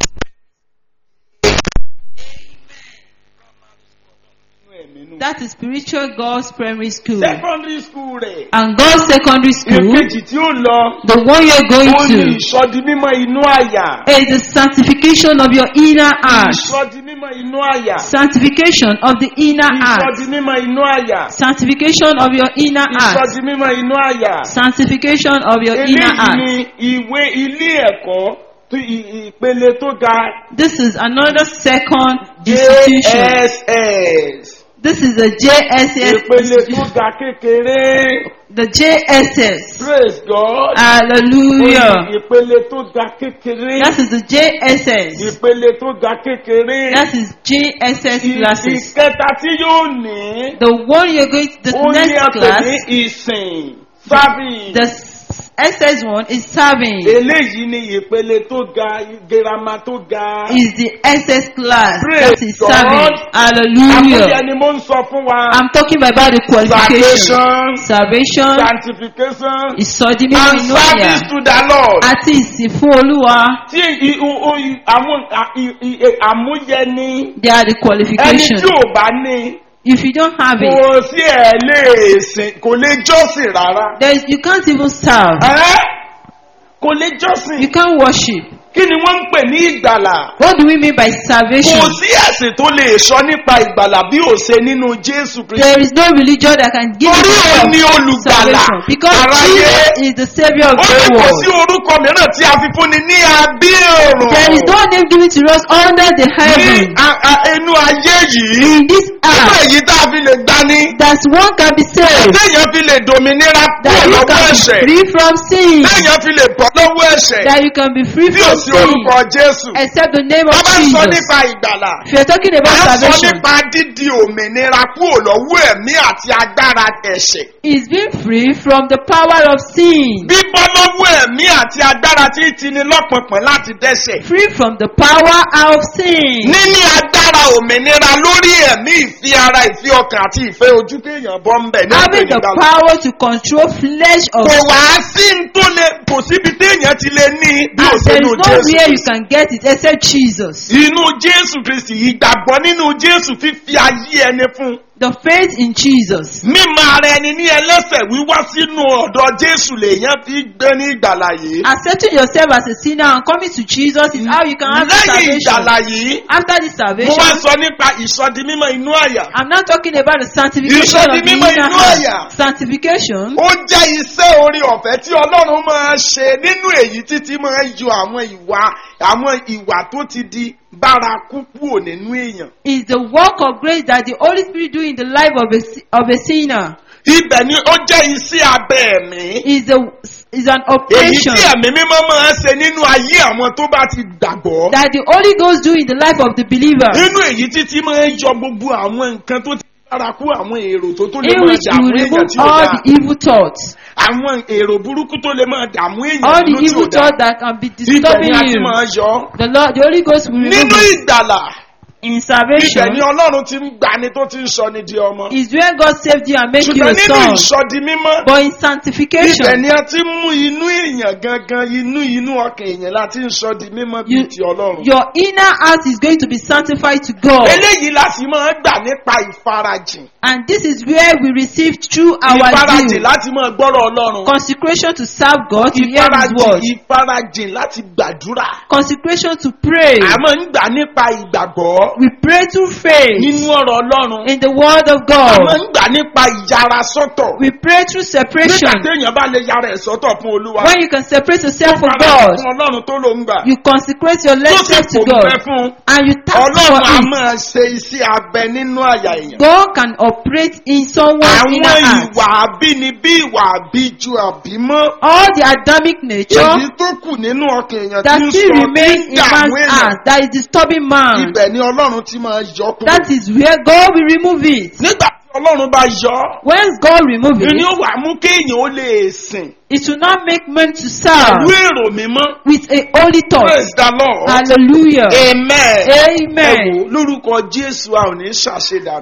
Nú ẹ̀mí nú. That is spiritual God's primary school. Secondary school rẹ̀. And God's secondary school, Èkejì tí ó lọ. the one you're going Ó ní to, ìsọdi mímọ́ inú àyà. is the sanctification of your inner heart. Ìsọdi mímọ́ inú àyà. Sanctification of the inner heart. Ìsọdi mímọ́ inú àyà. Sanctification of your inner heart. Ìsọdi mímọ́ inú àyà. Sanctification of your inner Eléyìí heart. ni ìwé ilé ẹ̀kọ́ tó ìpele tó ga. This is another second institution. JSS. This is the JSS Ìpele tó institution. ga kékeré. The JSS. Praise God. Hallelujah. Ìpele tó ga kékeré. That is the JSS. Ìpele tó ga kékeré. That is JSS classes. Ìkẹta tí yóò ní. The one you're going to, the Ó ní next àpè class, ní ìsìn. Serving. the SS1 is serving. Eléyìí ni ìpele tó ga, girama tó ga. Is the SS class. Praise That is God. serving. Àmúyẹ Hallelujah. ni mo ń sọ fún wa. I'm talking about the qualification. Salvation, Salvation. sanctification, Ìsọdi mímọ́ and inú àyà. service to the Lord. Àti ìsìn fún Olúwa. Tí àmúyẹ ni They are the ẹni qualifications. tí ò bá ní If you don't have it, kò sí ẹ̀ lè sìn kò lè jọ́sìn rárá. you can't even serve. Kò lè jọ́sìn. You can't worship. Kí ni wọ́n ń pè ní ìgbàlà? What do we mean by salvation? Kò sí ẹ̀sìn tó lè sọ nípa ìgbàlà bí ò ṣe nínú Jésù Kristi. There is no religion that can give Torí you òun ni olùgbàlà salvation. Because aráyé. Jesus is the Savior of Ó the ní kò sí world. orúkọ mìíràn tí a fi fúnni ní abẹ́ ọ̀run. There is no name given to us under the Ní heaven. inú ayé yìí. In this Nínú earth, èyí tá a fi lè gbani. that one can be saved. Téèyàn fi lè dòmìnira That kúrò you lọ́wọ́ can be ẹ̀ṣẹ̀. free from sin. Téèyàn fi lè bọ́ lọ́wọ́ ẹ̀ṣẹ̀. That you can be free Bí ò from sí sin. orúkọ Jésù. Except the name of Bá bá sọ Jesus. nípa ìgbàlà. If you're talking about A sọ salvation, nípa dídi òmìnira kúrò lọ́wọ́ ẹ̀mí àti agbára ẹ̀ṣẹ̀. it's being free from the power of sin. Bíbọ́ lọ́wọ́ ẹ̀mí àti agbára tí ń tini lọ́pọ̀pọ̀ láti dẹ́ṣẹ̀. Free from the power of sin. Níní agbára òmìnira lórí ẹ̀mí ìfi ara ìfi ọkàn àti ìfẹ́ ojú kéèyàn bọ́ ń bẹ̀ ní Having the ìgbàlà. power to control flesh of Kò sin. wá sí ń tó lè kò síbi téèyàn ti lè ní bí ò And sí there inú is Jésù nowhere you Kristi. can get it except Jesus. Inú Jésù Kristi ìgbàgbọ́ nínú Jésù fífi ayé ẹni fún. The faith in Jesus. Mímọ̀ ara ẹni ní ẹlẹ́ṣẹ̀ wíwá sínú ọ̀dọ̀ Jésù lèèyàn fi gbé ní ìgbàlà yìí. Accepting yourself as a sinner and coming to Jesus is how you can have Lẹ́yìn salvation. ìgbàlà yìí, After this mo salvation, wá sọ nípa ìsọdi mímọ́ inú àyà. I'm not talking about the sanctification Ìsọdi of the mímọ́ inner inú àyà. heart. Sanctification Ó jẹ́ iṣẹ́ orí ọ̀fẹ́ tí Ọlọ́run máa ṣe nínú èyí títí máa yọ àwọn ìwà tó ti di bárakú kúrò nínú èèyàn. is the work of grace that the Holy Spirit do in the life of a sinner. Ibẹ̀ ni ó jẹ́ iṣẹ́ abẹ́ ẹ̀mí. Is an Èyí operation tí ẹ̀mí mímọ́ máa ṣe nínú ayé àwọn tó bá ti gbàgbọ́. that the Holy Ghost do in the life of the believer. Nínú èyí títí máa yọ gbogbo àwọn nǹkan tó ti bárakú àwọn èrò tó lè In máa which you dààmú will èèyàn remove tí ò all dáa. the evil thoughts. Àwọn èrò burúkú tó lè máa dààmú èèyàn All the nínú tí ò evil dáa. thoughts that can be Ibẹ̀ disturbing ni a ti you. máa yọ. The Holy Ghost will remove Nínú it. ìgbàlà. In Ibẹ̀ salvation ni Ọlọ́run ti ń gbani tó ti ń sọ ní di ọmọ. is where God saved you and make you Ṣùgbọ́n a nínú son. ìsọdi mímọ́. But in Ibẹ̀ sanctification, ni a ti mú inú èèyàn gangan inú ọkàn èèyàn láti ń sọ di mímọ́ bíi ti Ọlọ́run. your inner heart is going to be sanctified to God. Eléyìí la sì máa gbà nípa ìfarajìn. And this is where we receive through our Ìfarajìn zeal. láti máa gbọ́rọ̀ Ọlọ́run. Consecration to serve God, to hear His word. Ìfarajìn láti gbàdúrà. Consecration to pray. A máa ń gbà nípa ìgbàgbọ́ We pray through faith nínú ọ̀rọ̀ Ọlọ́run. in the word of A God. máa ń gbà nípa ìyára sọ́tọ̀. We pray through Nígbà separation. téèyàn bá lè yára ẹ̀ sọ́tọ̀ fún Olúwa. When you can separate yourself from Fara God, fún Ọlọ́run tó ló ń gbà. you consecrate your Tó sì self to kò God fẹ́ fún. and you task Ọlọ́run a for it. máa ṣe iṣẹ́ abẹ nínú àyà èèyàn. God can operate in someone's inner Àwọn heart. ìwà àbínibí ìwà àbíjú àbímọ́. All the Adamic nature Èyí tó kù nínú ọkàn èèyàn that tí ń still sọ tí remains ń in dààmú man's èèyàn. heart, that is disturbing man, Ibẹ̀ ni Ọlọ́run ti máa yọ kúrò. that is where God will remove it. Nígbà tí Ọlọ́run bá yọ, When God removes ni it, ó wà mú kéèyàn ó lè sìn it will not make men to pẹ̀lú serve èrò mímọ́. with a holy thought. Praise the Lord. Hallelujah. Amen. Amen. Ẹ wò, lórúkọ Jésù a ò ní ṣàṣedànù.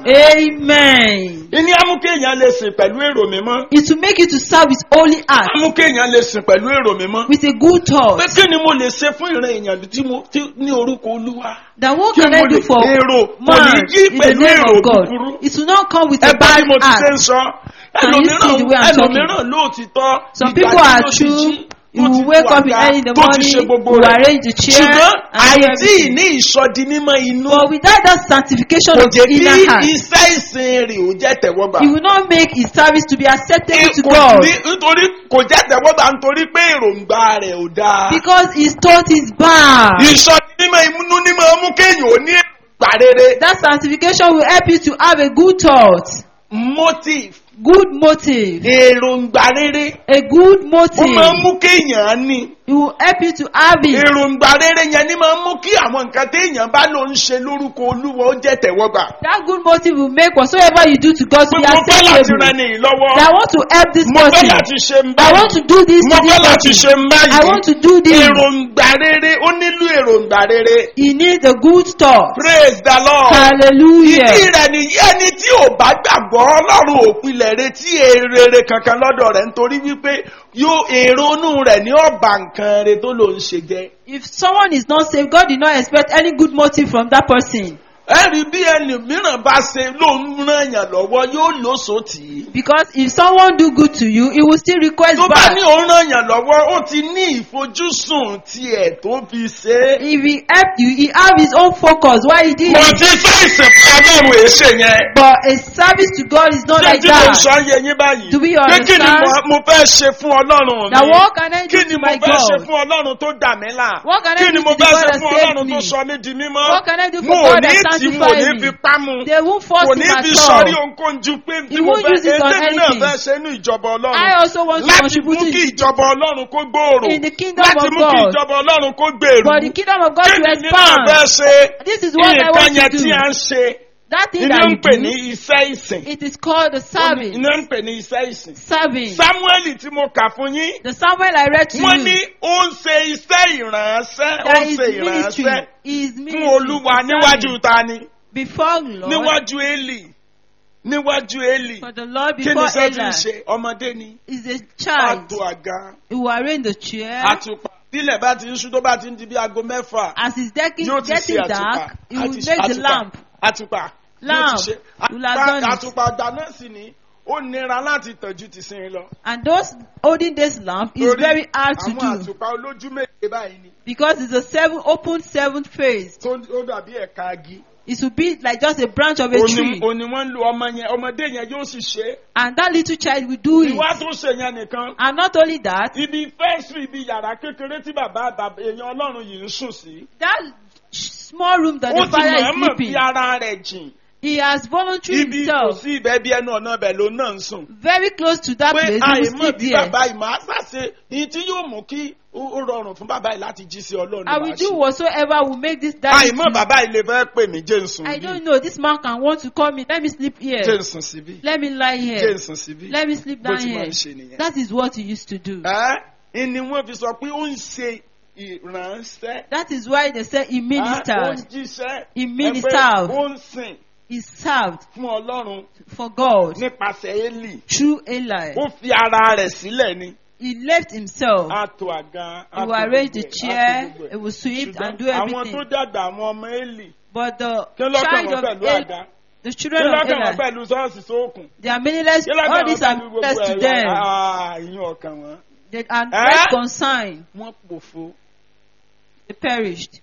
Amen. Ìní á mú kéèyàn lè sìn pẹ̀lú èrò mímọ́. It will make you to serve with holy Á heart, mú kéèyàn lè sìn pẹ̀lú èrò mímọ́. with a good thought. Pé kí ni mo lè ṣe fún ìran èèyàn tí ní orúkọ Olúwa? That what Kí can mo I lè do for èrò kò ní man yí in the pẹ̀lú name èrò of God? búburú. It will not come with a Ẹgbẹ́ bí bad mo ti ṣe ń heart. sọ. Can you see the way I'm talking? Ẹlòmíràn lóòtítọ́. Some ìgbà people tí are ló ti true. jí, You tó ti will wake tu up in àga, early in the tó ti ṣe morning, gbogbo you rẹ̀. arrange the chair, Ṣùgbọ́n and do àìtí everything. ní ìsọdi mímọ́ inú But without that sanctification kò of the jẹ́ kí inner heart, iṣẹ́ ìsìn rẹ̀ ò jẹ́ tẹ̀wọ́gbà. it will not make his service to be acceptable to Kò God. nítorí kò jẹ́ tẹ̀wọ́gbà nítorí pé èròǹgbà rẹ̀ ò dáa. Because his thought is bad. Ìsọdi mímọ́ inú ní máa mú kéèyàn ó ní èròǹgbà rere. That sanctification will help you to have a good thought, Motive. good motive, Èròǹgbà rere. a good Ó máa ń motive. mú kéèyàn ní. It will help you to have it. Èròǹgbà rere yẹn ni máa ń mú kí àwọn nǹkan téèyàn bá lò ń ṣe lórúkọ Olúwa ó jẹ́ tẹ̀wọ́gbà. That good motive will make whatsoever you do to God to be Mo fẹ́ láti acceptable. ràn ní lọ́wọ́. That I want to help this Mo fẹ́ person. láti ṣe ń I want báyìí. to do this Mo to this fẹ́ láti person. ṣe ń báyìí. I want to do this. Èròǹgbà rere ó nílò èròǹgbà rere. He needs a good thought. Praise the Lord. Hallelujah. Ìdí rẹ̀ nìyí ẹni tí ò bá gbàgbọ́ Ọlọ́run ò pilẹ̀ retí rere kankan lọ́dọ̀ rẹ̀ nítorí wípé yóò èrò inú rẹ̀ ní ọ̀bà nǹkan rẹ̀ tó ló ń ṣe jẹ́. If someone is not saved, God did not expect any good motive from that person. Ẹ̀rí bí ẹni mìíràn bá ṣe ló ń ràn yàn lọ́wọ́ yóò lóṣò tì í. Because if someone do good to you, he will still request Tó bá back. ní òun ràn yàn lọ́wọ́ ó ti ní ìfojúsùn tiẹ̀ tó fi ṣe é. If he help you, he have his own focus. Why he did Mo it? ti fẹ́ ìsìnkú Ọlọ́run èṣe yẹn. But a service to God is not Ṣé like tí mo sọ that. yẹ yín báyìí? Do we Pé kí ni understand? mo fẹ́ ṣe fún Ọlọ́run Now mi? what can I do Kí ni to mo my fẹ́ ṣe God? fún Ọlọ́run tó dà mí là? What can I Kí ni do mo to the fẹ́ God ṣe that fún saved Ọlọ́run tó me? sọ mí di mímọ́? What can I do for Mo ò God ní that tí mo ò ní sanctified fi me? pámú. They won't Kò force ní him at fi sọrí all. ohunkóhun ju pé tí He mo won't fẹ́ use it on ètè mi náà anything. fẹ́ ṣe inú ìjọba I Ọlọ́run. also want to Láti contribute mú kí to ìjọba Ọlọ́run kó gbòòrò. in the kingdom Láti of mú kí God. ìjọba Ọlọ́run kó gbèrú. For the kingdom of God Kí to ni mi náà expand. fẹ́ ṣe? This is what I Nǹkan want to yẹn do. tí a ń ṣe. That thing Iná that ń you pè ní do, iṣẹ́ ìsìn. it is called the service. Iná ń pè ní iṣẹ́ ìsìn. Serving. Sámúẹ́lì tí mo kà fún yín. The Samuel I read to Wọ́n ní you, ó ń ṣe iṣẹ́ ìránṣẹ́. Ó that ń is ṣe ministry, ìránṣẹ́ is fún ministry, Olúwa níwájú serving ta ni? before Lord, Níwájú Élì. Níwájú Élì. for the Lord Kí ni before iṣẹ́ tí ń Eli ṣe? Ọmọdé ni. is a child. Àtò àga. He will arrange the chair. Àtùpà. Bílẹ̀ bá ti ń ṣú tó bá ti ń di bí aago mẹ́fà. As it's getting Yóò ti ṣe dark, àtùpà. he will make the lamp. Àtùpà. lamp, you will have done it. àtùpàgbà náà sì ní ó nira láti tọ́jú ti sin lọ. And those holding this lamp is very hard to àwọn do àtùpà olójú méje báyìí ni. because it's a open seven phase. tó ó dàbí ẹ̀ka agi. It should be like just a branch of a tree. òní wọ́n ń lo ọmọdé yẹn yóò sì ṣe. And that little child will do it. ìwà tó ṣe yẹn nìkan. And not only that, ibi fẹ́ẹ̀sì ibi yàrá kékeré tí bàbá èèyàn ọlọ́run yìí ń sùn sí. that small room that ó the ti father is mọ̀ọ́mọ̀ fi sleeping, ara rẹ̀ jìn. he has volunteered ibi kò himself sí ibẹ̀ bí ẹnu ọ̀nà ibẹ̀ ló náà ń sùn. very close to that pé place. He will àìmọ̀ sleep bí there. bàbá yìí máa ṣàṣe ní tí yóò mú kí ó rọrùn fún bàbá yìí láti jí sí ọlọ́run I máa will do ṣe. whatsoever will make this daddy àìmọ̀ sleep. bàbá yìí lè fẹ́ pè mí jẹ́nsùn I bí. don't know, this man can want to call me. Let me sleep here. jẹ́nsùn síbí. Let me lie here. jẹ́nsùn síbí. Let me sleep bó down ti máa here. ń ṣe nìyẹn. That is what he used to do. ni wọ́n fi sọ pé ó ń ṣe ìránṣẹ́. That is why they say he ó ń ministered. jíṣẹ́. He Ẹ pé ministered. ó ń sìn He served fún ọlọ́run for God nípasẹ̀ Élì. through Eli. ó fi ara rẹ̀ sílẹ̀ ni. He left himself. a to àga. He will arrange the chair. He will sweep and do àwọn tó everything. dàgbà àwọn ọmọ Élì. But the kí ló kàn child wọ́n of pẹ̀lú Eli, àga. the kí children ló of kàn wọ́n Eli, pẹ̀lú sọ́ọ̀sì sóòkùn. they are meaningless. kí ló kàn All wọ́n these are pẹ̀lú meaningless gbogbo to them. ìyún ọkàn wọn. They are not consigned. wọ́n pòfo. They perished.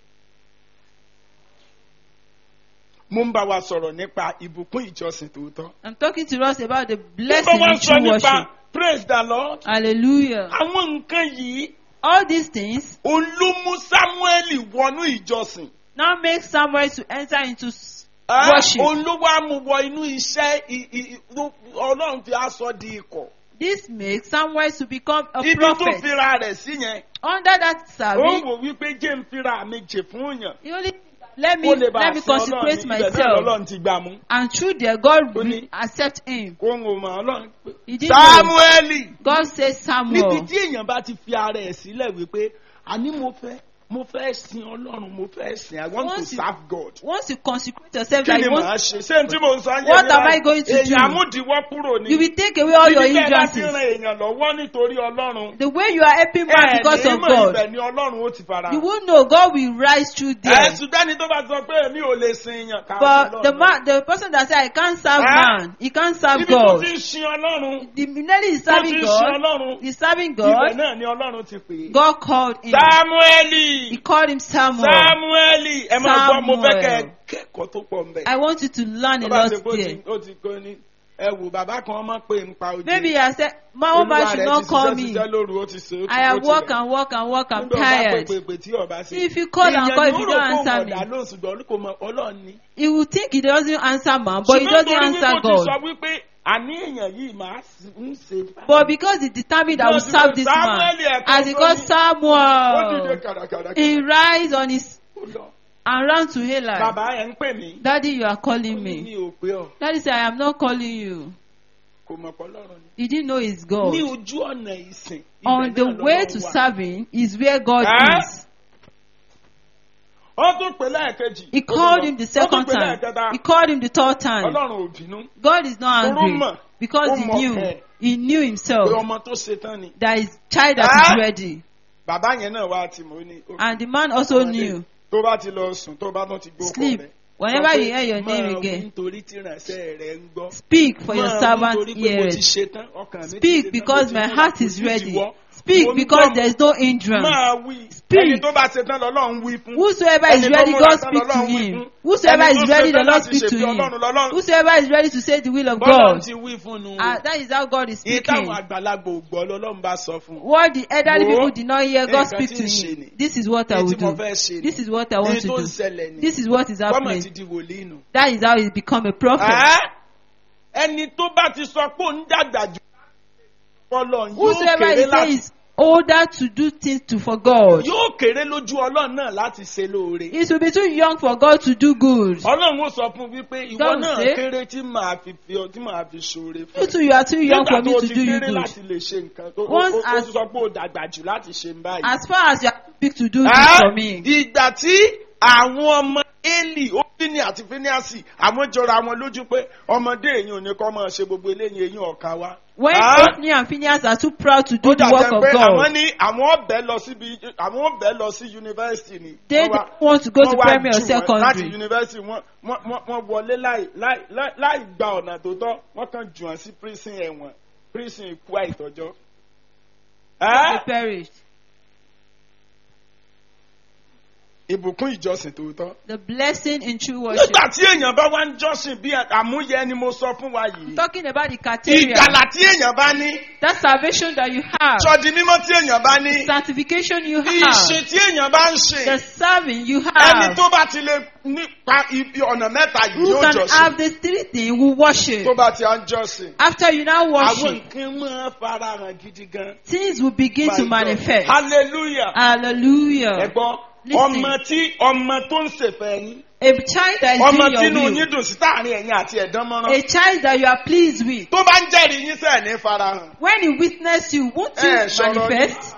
mo ń bá wa sọ̀rọ̀ nípa ìbùkún ìjọsìn tòótọ́. I'm talking to us about the mo blessing bá in wa sọ true nípa worship. praise the Lord. Hallelujah. àwọn nǹkan yìí All these things òun ló mú Sámúẹ́lì wọnú ìjọsìn. now make Samuel to enter into worship. òun ló wá mú wọ inú iṣẹ́ Ọlọ́run fi aṣọ di ikọ̀. This makes Samuel to become a ibi tó prophet. fira rẹ̀ sí yẹn. Under that ó service, wò wípé jẹ́ ń fira mi jè fún yàn. he only let ó lè bá me a sin Ọlọ́run consecrate ní ibẹ̀ náà myself, lọ́lọ́run ti gbà mú. and through there God will Only- accept him. kó ń wò mọ́ Ọlọ́run pé. He didn't know. Sámúẹ́lì. God says níbi Samuel. tí èèyàn bá ti fi ara ẹ̀ sílẹ̀ wípé àní mo fẹ́ sin Ọlọ́run mo fẹ́ sin I want to Once you- serve God. Once you consecrate yourself, kí that ni you màá want, ṣe ṣé n tí mo ń sọ yẹn What am I going to do? èèyàn amúdìwọ́ kúrò ní. you will take away all your ibi bẹ́ẹ̀ bá ti hindrances. ran èèyàn lọ́wọ́ nítorí Ọlọ́run. The way you are helping man because of God, ibẹ̀ ni Ọlọ́run ó ti fara. you won't know God will rise through there. ṣùgbọ́n ní tó bá sọ pé èmi ò lè sin èèyàn ká But the person that said I can't serve man, he can't serve ibi tó God. ti ń sin Ọlọ́run. The minute he's tó ti serving ń sin God, Ọlọ́run. he's serving ibẹ̀ God. náà ni Ọlọ́run ti pè é. God called him. Sámúẹ́lì. He called him Samuel. Sámúẹ́lì ẹ máa gbọ́ mo fẹ́ kẹ́ ẹ Samuel. kẹ́kọ̀ọ́ tó pọ̀ mbẹ́. I want you to learn a Tó bá lot ṣe pé there. ó ti kó ní ẹ wò bàbá kan ọmọ pé ń pa ojú. Maybe I said, my own man should not call me. Lóru, ó ti ṣe, ó ti- I have ó ti work rẹ̀. and work and work. I'm Nígbà ó bá tired. pè pé tí ọba ṣe. If you call and call, if you don't answer Èèyàn me, ní ó rò pé òun ọ̀dà lóhùn ṣùgbọ́n kò mọ Ọlọ́run ni. he will think he doesn't answer man, but he Ṣùgbọ́n doesn't torí answer wípé ó ti God. sọ wípé àní èèyàn yìí máa ń ṣe. But because he determined I will Because serve this man, Samuel ẹ̀kan as he tó called ní- Ó dìde Samuel, kàràkàrà. he rise on his Ó lọ. and ran to Eli. Bàbá ẹ̀ ń pè mí. Daddy, you are Ó calling ní me. mi ò pé ọ. Daddy said, I am not calling you. Kò mọ̀ pọ̀ lọ́rùn ni. He didn't know it's God. Ní ojú ọ̀nà ìsìn. On ibẹ̀ the náà way lọ́lọ́run to wà. serving is where God Eh? is. Ó tún pè lẹ́ẹ̀kejì. He called him the second Ó tún pè time. lẹ́ẹ̀kẹta. He called him the third time. Ọlọ́run ò bínú. God is not Toró angry mọ̀. because Ó he mọ̀ knew. ẹ̀. He knew Pé himself ọmọ tó ṣe tán ni. that his child that Eh? is ready. Bàbá yẹn náà wá ti mọ̀ ó ní. And the man also Ọmọdé, knew. Tó bá ti lọ sùn tó bá tún ti gbó Sleep. rẹ̀. Whenever Sọ pé, you hear your name "Máa wí again, nítorí tí ìránṣẹ́ rẹ̀ ń gbọ́. speak for your Máa wí servant nítorí pé mo ti heareth. ṣe tán, ọkàn mi ti Speak ṣe tán, because mo ti my múra, heart kò is sí ready. ìdíwọ́. Speak Mo ń because gbọ́. there is no hindrance. Máa wí. Speak. Ẹni tó bá ṣe tán lọ́lọ́run wí fún. Whosoever is Ẹni tó ready, múra God tán speak to lọ́lọ́run wí him. fún. Whosoever Ẹni is tó ready, ṣe the tán Lord láti speak to ṣèfẹ́ him. Ọlọ́run lọ́lọ́run. Whosoever is ready to say the will of Bọ́lá God. ti wí fún un. That is how God is Ìyí speaking. táwọn àgbàlagbà ò gbọ́ lọ́lọ́run bá sọ fún un. What the elderly Wo, people did not hear, God nǹkan speak tí to ń ṣe him. ni. This is what I Èyí will tí mo do. fẹ́ ṣe ni. This is what I want Èyí to tó ń do. ṣẹlẹ̀ ni. This is what is Bọ́mọ̀ happening. ti di wòlíì nù. That is how he become a prophet. Ẹni tó bá ti sọ pé òun dàgbà jù Ọlọ́run yóò Whosoever kéré is láti saying is older to do things for God, yóò kéré lójú Ọlọ́run náà láti ṣe lóore. it will be too young for God to do good. Ọlọ́run ó sọ fún wípé ìwọ God náà say, kéré tí màá fi ṣoore You fún. too, you are too young for Nígbà me tó to ti do you kéré good. láti lè ṣe nǹkan tó Once ó as- sọ pé ó dàgbà jù láti ṣe ń báyìí. As far as you are big to do good for me, Ìgbà tí àwọn ọmọ Élì Ófínì àti Fíníásì àwọn jọra wọn lójú pé ọmọdé èyàn ò ní kọ́ máa ṣe gbogbo eléyìí èyàn ọ̀ka wa. When Ah. Othni and Phinehas are too proud to ó do the work dàbẹ̀ of pé àwọn God, ní àwọn ọ̀bẹ lọ sí yunifásitì ni. they Wọ́n wá- don't want to go to wọ́n wá primary or jù wọ́n láti secondary. yunifásitì wọ́n wọlé láì gba ọ̀nà tó tọ́ wọ́n kàn jù wọ́n sí prison ẹ̀wọ̀n prison ikú àìtọ́jọ́. They perished. Ìbùkún ìjọsìn tòótọ́. The blessing in true worship. Nígbà tí èèyàn bá wá ń jọ́sìn bí àmúyẹ ni mo sọ fún wa yìí. Talking about the criteria, Ìgbàlà tí èèyàn bá ní. that salvation that you have, Sọ̀dí mímọ́ tí èèyàn bá ní. sanctification you Ìṣe have, tí èèyàn bá ń ṣe. the serving you Ẹni have, tó bá ti lè nípa ibi ọ̀nà mẹ́ta yìí who yóò can jọ́sìn. have these three things will worship. Tó bá ti à ń jọ́sìn. After you now Àwọn worship, nǹkan máa fara hàn gidi gan. things will begin to My God. manifest. Hallelujah. Hallelujah. Ẹ̀gbọ́n Listen. ọmọ tó ń ṣèfẹ́ yín. A child that is Ọmọ doing tínú your yín will, dùn sí táàrin ẹ̀yin àti ẹ̀dán mọ́rán. a child that you are pleased with, Tó bá ń jẹ́rìí yín sẹ́ẹ̀ ní farahàn. when he witness you, won't you Sọ̀rọ̀ manifest?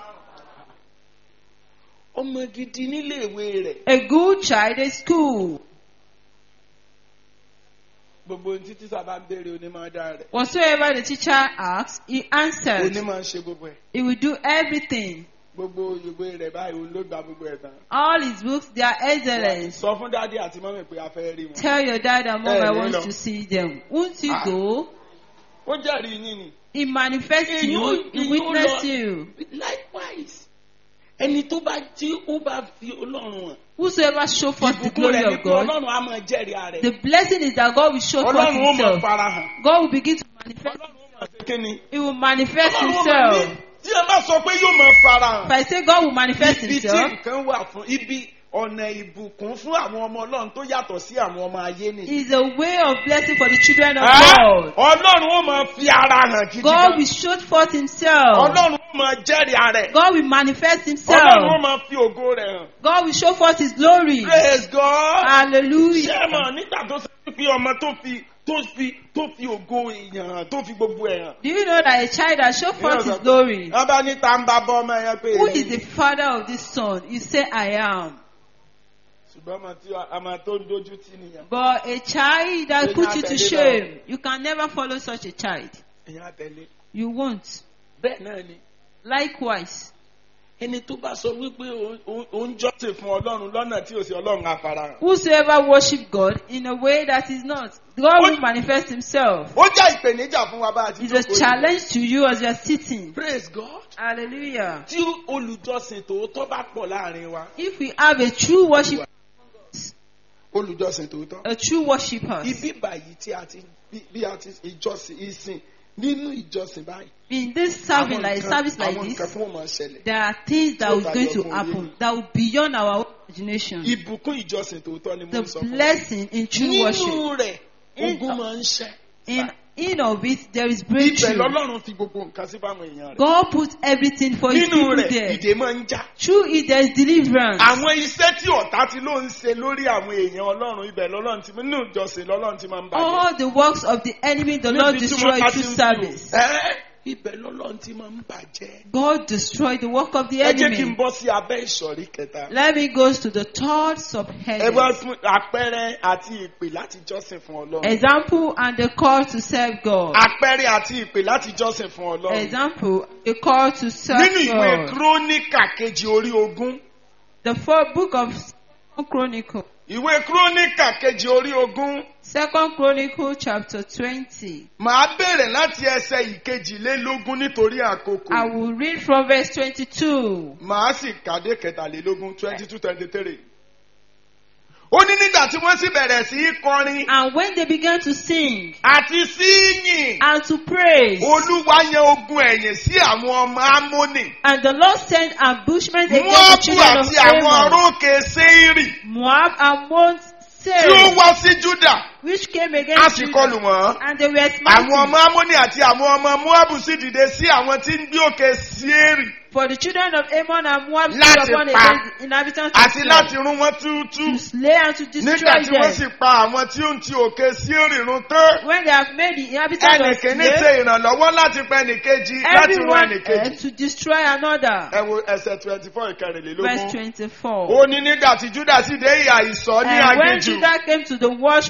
Ọmọ gidi nílé ìwé rẹ̀. A good child in school. Gbogbo ohun tí tíṣà bá ń béèrè onímọ̀ dá rẹ̀. Whatsoever the teacher asks, he answers. Onímọ̀ ṣe gbogbo ẹ̀. He will do everything. Gbogbo ìwé rẹ̀ báyìí òun ló gba gbogbo ẹ̀ tán. All his books, they are excellent. Sọ fún dádì àti mọ́mì pé a fẹ́ rí wọn. Tell your dad and mom Eh, I no, want no. to see them. Won't you Ah. go? Ó jẹ́rìí yín ni. He manifests Eh, you. you- He you witness Lord. you. Likewise. Ẹni tó bá tí ó bá fi Ọlọ́run hàn. Whosoever show forth the Ìbùkún glory rẹ̀ ni of pé God, Ọlọ́run á máa jẹ́rìí ara the rẹ̀. blessing is that God will show forth Ọlọ́run ó máa himself. farahàn. God will begin to manifest. Ọlọ́run ó máa ṣe kí ni? He will manifest Ọlọ́run ó máa ní himself. tí ẹ bá sọ pé yóò máa farahàn. If I say God will manifest Ibi tí himself, nǹkan wà fún ibi ọ̀nà ìbùkún fún àwọn ọmọ Ọlọ́run tó yàtọ̀ sí àwọn ọmọ ayé nìyí. is a way of blessing for the children of Ah, God. Ọlọ́run ó máa fi ara hàn gidi God gan. will show forth himself. Ọlọ́run ó máa jẹ́rìí ara ẹ̀. God will manifest Ọlọ́run ó himself. máa fi ògo rẹ̀ hàn. God will show forth his glory. Praise God. Ṣé Hallelujah. mọ̀ nígbà tó sọ pé ọmọ tó fi ògo èèyàn hàn tó fi gbogbo ẹ̀ hàn. Do you know that a child that show forth his glory? Wọ́n bá ní ta ń bá bọ́ ọmọ yẹn pé Who is the father of this son? You say, I am. ṣùgbọ́n ọmọ tó ń dojú tì nìyẹn. But a child that puts you to shame, you can never follow such a child. Èèyàn àtẹ̀lé. You won't. Bẹ́ẹ̀ náà ni. Likewise, Ẹni tó bá sọ wípé òun jọ́sìn fún Ọlọ́run lọ́nà tí ò sí Ọlọ́run àfarahàn. whosoever worship God in a way that is not, God will manifest himself. Ó jẹ́ ìpèníjà fún wa bá àti It's a challenge to you as you are sitting. Praise God. Hallelujah. Tí olùjọ́sìn tòótọ́ bá pọ̀ láàrin wa. If we have a true worship, Olùjọ́sìn tòótọ́. a true worshipper, Ibi báyìí tí a ti bí a ti ìjọsìn ìsìn nínú ìjọsìn báyìí. in this serving like service like àwọn nǹkan this, fún ọmọ ṣẹlẹ̀. there are things that is going to happen that will beyond our imagination. Ìbùkún ìjọsìn tòótọ́ ni mo ń sọ The fún wa. blessing in true worship. Nínú rẹ̀ ogun máa ń ṣẹ́. In of it, there is Ibẹ̀ breakthrough. lọ́lọ́run fi gbogbo nǹkan sí báwọn èèyàn rẹ̀. God put everything for his Nínú people rẹ̀ there. ìdè máa ń já. Through it, there is deliverance. Àwọn iṣẹ́ tí ọ̀tá ti ló ń ṣe lórí àwọn èèyàn Ọlọ́run ibẹ̀ lọ́lọ́run ti nínú ìjọsìn lọ́lọ́run ti máa ń bàjẹ́. All the works of the enemy, the Lord Níbi tí destroyed wọ́n bá ti through ń service. Ibẹ̀ lọ́lọ́run ti máa ń bàjẹ́. God destroyed the work of the Ẹ jẹ́ kí n enemy. bọ́ sí abẹ́ ìsọ̀rí kẹta. Let me go to the third Ẹ subheading. wá fún àpẹẹrẹ àti ìpè láti jọ́sìn fún Ọlọ́run. Example and the call to serve God. Àpẹẹrẹ àti ìpè láti jọ́sìn fún Ọlọ́run. Example, a call to serve Nínú ìwé God. Kíróníkà kejì orí ogún. The fourth book of Second Chronicle. Ìwé Kíróníkà kejì orí ogún. Second Chronicle chapter 20. Màá bẹ̀rẹ̀ láti ẹsẹ̀ ìkejìlélógún nítorí àkókò. I will read from verse 22. Màá sì kàdé kẹtàlélógún 22-23. Ó ní nígbà tí wọ́n sì bẹ̀rẹ̀ sí í kọrin And when they began to sing àti sí yìn, and to praise, Olúwa yan ogun ẹ̀yìn sí àwọn ọmọ Ámónì, and the Lord sent ambushment against the Móábù children of àti àwọn Ammon, arókè Séírì Moab and Mount tí ó Seir, wá sí Júdà. which came A against sì Judah, kọlù wọ́n. and they were Àwọn smiting. ọmọ Ámónì àti àwọn ọmọ Móábù sì dìde sí àwọn tí ń gbé òkè Séírì For the children of Ammon and Moab stood Láti upon pa against the inhabitants àti of láti Seir, rún wọn túútú. to slay and to Nígbà destroy tí wọ́n sì them. pa àwọn tí ó ń ti òkè Séírì run tán. When they have made the inhabitants of Ẹnìkíní ṣe Seir, ìrànlọ́wọ́ láti pa ẹnìkejì láti run everyone ẹnìkejì. else to destroy another. Ẹ wo ẹsẹ̀ 24 Verse ìkẹrìnlélógún. 24. Ó ní nígbà tí Júdà sì dé ìhà ìsọ̀ ní And when aginjù. Judah came to the wash of the Wọ́n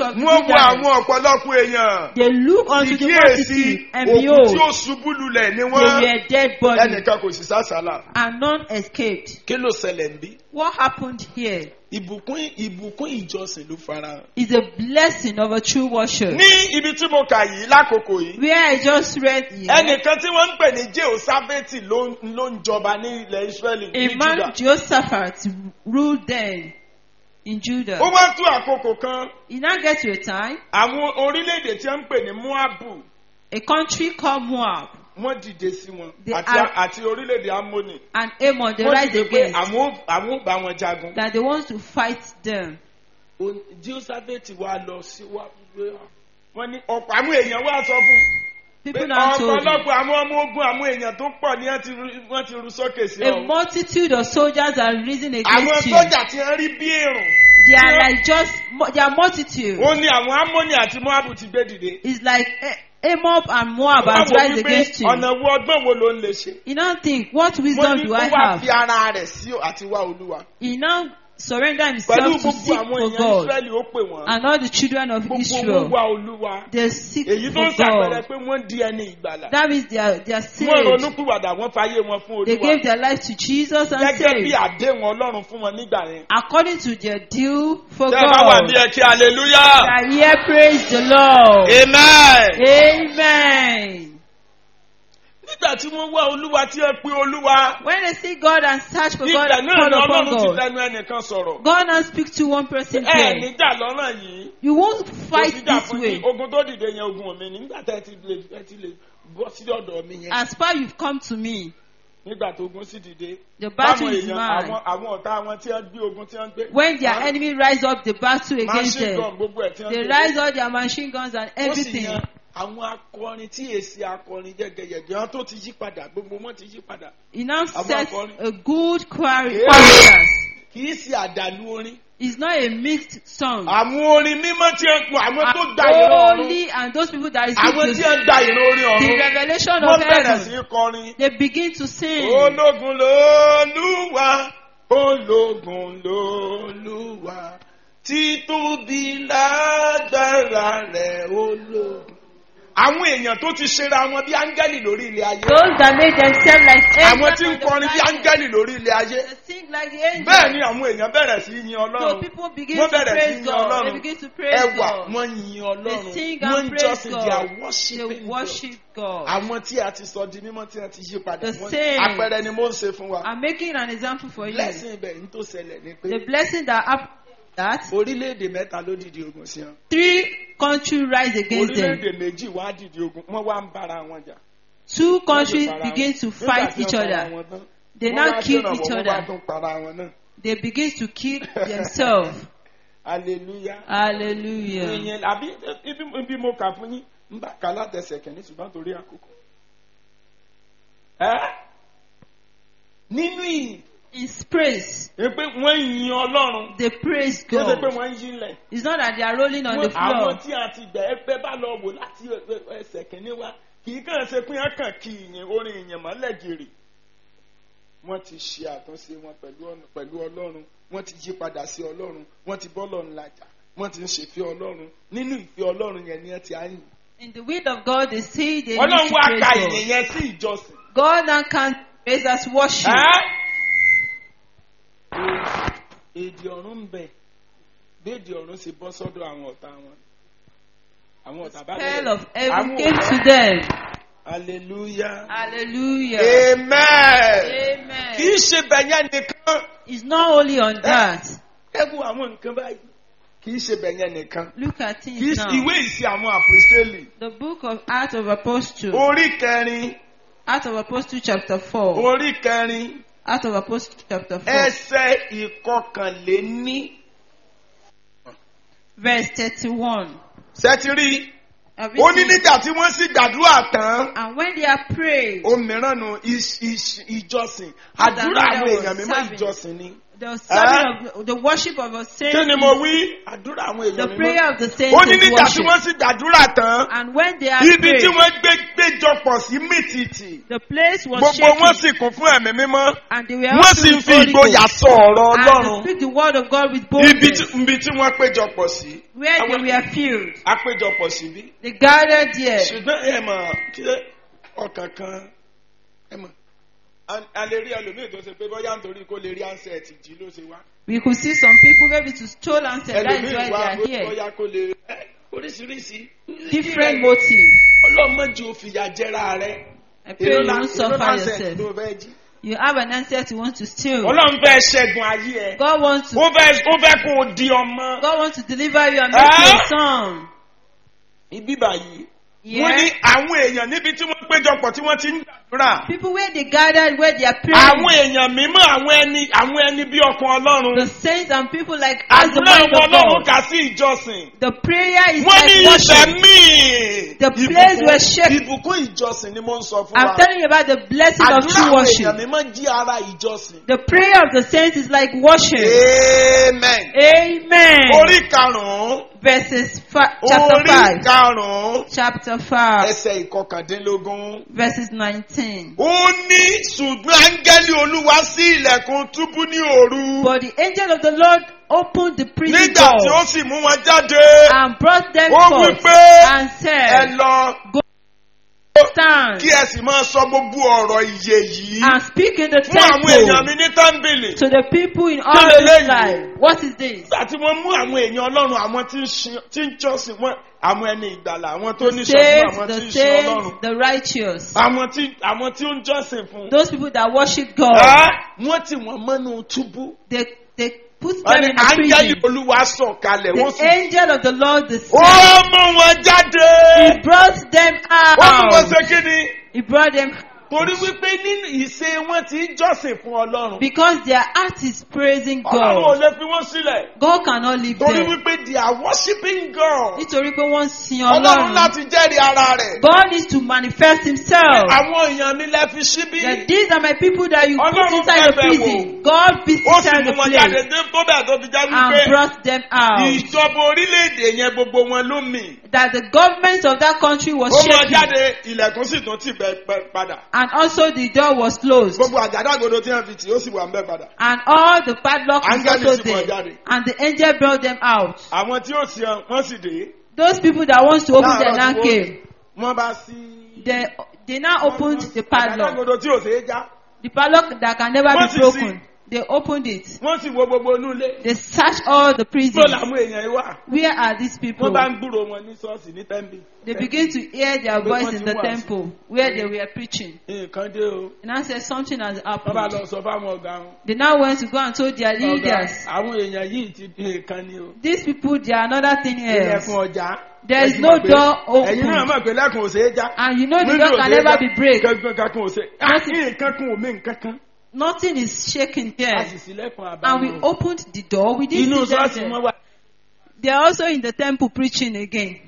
wo àwọn ọ̀pọ̀lọpọ̀ èèyàn. They look unto the Ìkíyèsí multitude and òkú tí behold, ó ṣubú lulẹ̀ ni they wọ́n. were dead bodies Ẹnìkan kò sì sásàlà. and none escaped. Kí ló ṣẹlẹ̀ ń bí? What happened here Ìbùkún ìjọsìn ló farahàn. is a blessing of a true worship. Ní ibi tí mo kà yìí lákòókò yìí. Where I just read here, Ẹnìkan tí wọ́n ń pè ní Jehoṣáfátì ló ń jọba ní ilẹ̀ Ísírẹ́lì ní a man Júdà. Jehoshaphat ruled then in Judah. Ó wá tú àkókò kan. It now gets to a time, Àwọn orílẹ̀-èdè tí wọ́n ń pè ní Móábù a country called Moab wọ́n dìde sí wọn They àti orílẹ̀-èdè Ámónì. and Ammon, they Wọ́n rise dìde pé against, àwọn ò bá wọn jagun. that they want to fight them. Jehoṣáfátì wá lọ sí wọ́n ní ọ̀pọ̀ àwọn èèyàn wá sọ fún People now told him, ọ̀pọ̀lọpọ̀ àwọn ọmọ ogun àwọn èèyàn tó pọ̀ ní wọ́n ti ru sókè sí a ọ. multitude of soldiers are risen Àwọn against you. sójà tí wọ́n rí bí èrùn. They are like just, their multitude Ó ní àwọn Ámónì àti Móábù ti gbé dìde. is like Ammon and Moab has Wọ́n wò rise wípé against you. ọ̀nà wo ọgbọ́n wo ló ń lè ṣe. You now think, what Wọ́n wisdom ní do ó I wá fi have? ara rẹ̀ sí àti wá Olúwa. He now surrender Pẹ̀lú himself to gbogbo seek àwọn for èèyàn God. Ísírẹ́lì ó pè wọ́n. And all the children of Gbogbo wọn Israel, wá Olúwa. they seek Èyí tó for ń ṣàpẹẹrẹ God. pé wọ́n di ẹni ìgbàlà. That means they are Wọ́n saved. ronúpìwàdà wọ́n fayé wọn fún They Olúwa. gave their life to Jesus and Gẹ́gẹ́ bí saved. àdéhùn Ọlọ́run fún wọn nígbà yẹn. According to their due for Tẹ́ ẹ bá wà God. ní ẹ̀kí hallelujah. I hear praise the Lord. Amen. Amen. Nígbà tí wọ́n wá Olúwa tí ẹ pé Olúwa. When they see God and search for God Nígbà and náà call ni upon Ọlọ́run ti God, lẹ́nu ẹnìkan sọ̀rọ̀. God now speaks to one person there. Nígbà lọ́nà yìí. You won't Kò fight síjà this fún way. yín. Ogun tó dìde yẹn ogun mi nígbà tẹ́ ẹ ti lè bọ́ sí ọ̀dọ̀ mi yẹn. As far you've come to me, Nígbà tó ogun sì dìde. the battle Báwọn is èèyàn mine. àwọn ọ̀tá wọn tí wọ́n gbé ogun tí wọ́n gbé. When their enemy rise up the battle against Machine them, gun gbogbo ẹ̀ tí wọ́n they gbé. rise all their machine guns and Ó sì everything. yan àwọn akọrin tí èsì akọrin jẹ́gẹ̀yẹ̀gẹ̀ àwọn tó ti yí padà gbogbo wọn ti yí padà. He now Àwọn sets akọrin. a good choir. Yeah. chorus. Kì í ṣe àdàlú orin. It's not a mixed song. Àwọn orin mímọ́ tí ń pọ̀ àwọn tó gba ìran ọ̀run. Holy and those people that is Àwọn tí ń gba ìran orin the ọ̀run. revelation Wọ́n of bẹ̀rẹ̀ sí heaven. í kọrin. They begin to sing. Ológun lolúwa, ológun lolúwa, títóbi lágbára rẹ̀ ológun. Àwọn èèyàn tó ti ṣera wọn bí áńgẹ́lì lórí ilé ayé. Those that made themselves like Àwọn angels tí ń on the kọrin bí planet. áńgẹ́lì lórí ilé ayé. They sing like the angels. Bẹ́ẹ̀ ni àwọn èèyàn bẹ̀rẹ̀ sí yin So Ọlọ́run. people begin Wọ́n to bẹ̀rẹ̀ sí praise yin God. They Ọlọ́run. begin to praise Ẹwà God. wọ́n yin They Ọlọ́run. sing Wọ́n and ń praise jọ́sìn they are God. worshiping They God. worship God. Àwọn tí a ti sọ di mímọ́ tí a ti yí padà. The Wọ́n- saints. Àpẹẹrẹ ni mo ń ṣe fún wa. I'm making an example for you. Blessing ibẹ̀ ní tó ṣẹlẹ̀ ni pé The blessing that happened that orílẹ̀-èdè mẹ́ta ló dìde ogun sí wọn. 3 countries rise against them. Orílẹ̀-èdè méjì wá dìde ogun wọ́n wá ń bára wọn jà. 2 countries Wọ́n sì para begin wọn. to Nígbà fight tí each wọ́n para other. wọn tán, They wọ́n now wá kill ṣèrànwọ́, each wọ́n wá other. tún para wọn náà. They begin to kill themselves. Hallelujah. Hallelujah. Ìyẹn àbí ibi mo kà fún yín ń bá kà látẹsẹ̀ kẹ́ni ṣùgbọ́n torí àkókò. Nínú ìyìn It's praise. pé wọ́n yin Ọlọ́run. They praise Kí ó ṣe pé God. wọ́n ń yílẹ̀. It's not that they are rolling on the Àwọn floor. tí a ti gbẹ̀ ẹgbẹ́ bá lọ wò láti ẹsẹ̀ kìíní wá kì í kàn ṣe pé wọ́n kàn kí ìyìn orin ìyìn mọ́lẹ̀ gèrè. Wọ́n ti ṣe àtúnṣe wọn pẹ̀lú Ọlọ́run. Wọ́n ti yí padà sí Ọlọ́run. Wọ́n ti bọ́ Ọlọ́run làjà. Wọ́n ti ń ṣèfẹ́ Ọlọ́run. Nínú ìfẹ́ Ọlọ́run yẹn ni ẹ ti á yìn. In the will of God, they say they need Ọlọ́run to wá praise ka God. ìyìn yẹn sí ìjọsìn. God now can praise as worship. Èdè ọ̀run ń bẹ. Béèdì ọ̀run sì bọ́ sọ́dọ̀ àwọn ọ̀tá wọn. Àwọn ọ̀tá bá Spell of heaven Àwọn came ọ̀tá- to them. Hallelujah. Hallelujah. Amen. Kì í Amen. ṣe bẹ̀yẹn nìkan. It's not only on that. Ẹ wo àwọn nǹkan báyìí. Kì í ṣe bẹ̀yẹn nìkan. Look at Kì í things ṣe now. ìwé ìsì àwọn àpòstélì. The book of Acts of Apostles. Orí kẹrin. Acts of Apostles chapter 4. Orí kẹrin. Acts of Apostles chapter 4. Ẹsẹ̀ ìkọkànléní. Verse 31. Ṣẹ́tìrí. Have you Ó ní seen? nígbà tí wọ́n sì gbàdúrà tán. And when they are prayed, Òmíràn nu ìjọsìn. Àdúrà àwọn èèyàn mímọ́ ìjọsìn ni. The serving of the worship of a saint. Kí ni mo wí? Àdúrà àwọn èèyàn The mímọ́. prayer of the saints Ó ní is nígbà tí worship. wọ́n sì gbàdúrà tán. And when they are Ibi prayed, tí wọ́n gbéjọpọ̀ sí mìtìtì. the place was Gbogbo wọn shaking. sì kún fún ẹ̀mí mímọ́. And they were all Wọ́n sì ń filled fi with Holy ìgboyà Ghost. sọ ọ̀rọ̀ And they Ọlọ́run. speak the word of God with Ibi boldness. tí wọ́n péjọpọ̀ sí. Where they were filled. A péjọpọ̀ síbí. They gathered there. Ṣùgbọ́n ẹ mọ̀ kí ọkàn kan ẹ mọ̀. A lè rí ẹlòmíì tó ṣe pé bóyá nítorí kó lè rí ansẹ̀tì jí ló ṣe wá. We could see some people maybe to stole answer. That is Ẹlòmíì why wá they are here. bóyá kó lè oríṣiríṣi. Different motives. Ọlọ́mọdé ò fìyà jẹra rẹ̀. I pray you don't suffer yourself. Tó fẹ́ jí. You have an answer you want to steal. Ọlọ́run fẹ́ ṣẹ́gun ayé ẹ̀. God wants to. Ó fẹ́ kó o di ọmọ. God wants to deliver you and make you a son. Ibi báyìí. Yeah. Wọ́n ní àwọn èèyàn níbi tí wọ́n péjọpọ̀ tí wọ́n ti ń gbàdúrà. People where they gathered, where they are praying. Àwọn èèyàn mímọ́ àwọn ẹni bí ọkàn Ọlọ́run. The saints and people like us, the Àdúrà mind ọmọ of Ọlọ́run God. kà sí ìjọsìn. The prayer is Wọ́n ní like worship. ibẹ̀ míì. The place were shaken. Ìbùkún ìjọsìn ni mo ń sọ fún I'm wa. telling you about the blessing of Àdúrà true àwọn worship. èèyàn mímọ́ jí ara ìjọsìn. The prayer of the saints is like worship. Amen. Amen. Orí karùn-ún. Verses chapter Orí 5. karùn-ún. Chapter 5. Ẹsẹ̀ ìkọkàndínlógún. Verses 19. Ó ní ṣùgbọ́n áńgẹ́lì Olúwa sí ilẹ̀kùn túbú ní òru. But the angel of the Lord opened the prison Nígbà tí ó door sì mú wọn jáde. and brought them Ó wí forth pé and ẹ said, lọ Stand kí ẹ sì máa sọ gbogbo ọ̀rọ̀ ìyè yìí and speak in the fún àwọn èèyàn mi temple ní tábìlì. to the people in Kí all leléyìí? this life. What is this? Nígbà tí wọ́n mú àwọn èèyàn Ọlọ́run àwọn tí ń jọ́sìn wọn àwọn ẹni ìgbàlà àwọn tó ní ṣọ́gbọ́n Saints, àwọn tí the ń ṣe saints, Ọlọ́run. the righteous. Àwọn tí ó ń jọ́sìn fún. Those people that worship God. Wọ́n tì wọ́n mọ́nú túbú. They put Wọ́n them ní in a áńgẹ́lì prison. Olúwa sọ̀kalẹ̀ wọ́n The sì. angel of the Lord, the Ó saint, mú wọn jáde. he brought them Ó mú wọn out. ṣe kí ni? He brought them Torí wípé nínú ìṣe wọn ti ń jọ́sìn fún Ọlọ́run. because their heart is praising Ọlọ́run ò God. lè fi wọ́n sílẹ̀. God cannot leave Torí them. wípé they are worshiping God. Nítorí pé wọ́n ń sin Ọlọ́run Ọlọ́run. láti jẹ́rìí ara rẹ̀. God needs to manifest himself. Àwọn èèyàn mi lẹ fi síbí. That these are my people that you put Ọlọ́run inside the bẹ̀bẹ̀ prison. God Ó sì visited mú the wọn jáde place dé tó bẹ̀ tó fi já and wípé brought them out. ìjọba orílẹ̀-èdè yẹn gbogbo wọn ló mì. That the government of that country was Ó mọ shaking. jáde ilẹ̀kùn sì tún tì bẹ̀ padà. And also the door was closed. Gbogbo àgádágodo tí wọ́n fi tì ó sì wà ń bẹ̀ padà. And all the padlock was Áńgẹ́lì also sì mọ̀ there. jáde. And the angel brought them out. Àwọn tí ó sì hàn wọ́n sì dé. Those people that wants to open their Láàárọ̀ now tí came. wọ́n bá sí. They now opened the padlock. Àgádágodo tí ò ṣeé já. The padlock that can never Wọ́n be sì broken. They opened it. Wọ́n sì wo gbogbo inú ilé. They searched all the Bó prisons. làwọn èèyàn yìí wà. Where are these people? Wọ́n bá ń gbúrò wọn ní ṣọ́ọ̀ṣì ní tẹ́ḿbì. They begin to hear their voice in the temple where they were preaching. Nǹkan dé o. And I said something has Wọ́n bá happened. lọ sọ fáwọn ọ̀gá wọn. They now went to go and told their Ọ̀gá, leaders. àwọn èèyàn yìí ti nǹkan ni o. These people, they are another thing else. Ilẹ̀kùn ọjà. There is Ẹ̀sìn no mọ̀ pé- door Ẹ̀yin náà open. mọ̀ pé lẹ́kùn ò ṣeé já. And you know the Window door ò can ṣeé never já. be break. Kankan ò ṣe. Nǹkan kan ò mí nǹkan kan. Nothing is shaking A there. sì sílẹ̀kùn And we àbámọ̀. opened the door. We didn't Inú see them ṣọ́ọ̀ṣì there. wọn wà. They are also in the temple preaching again.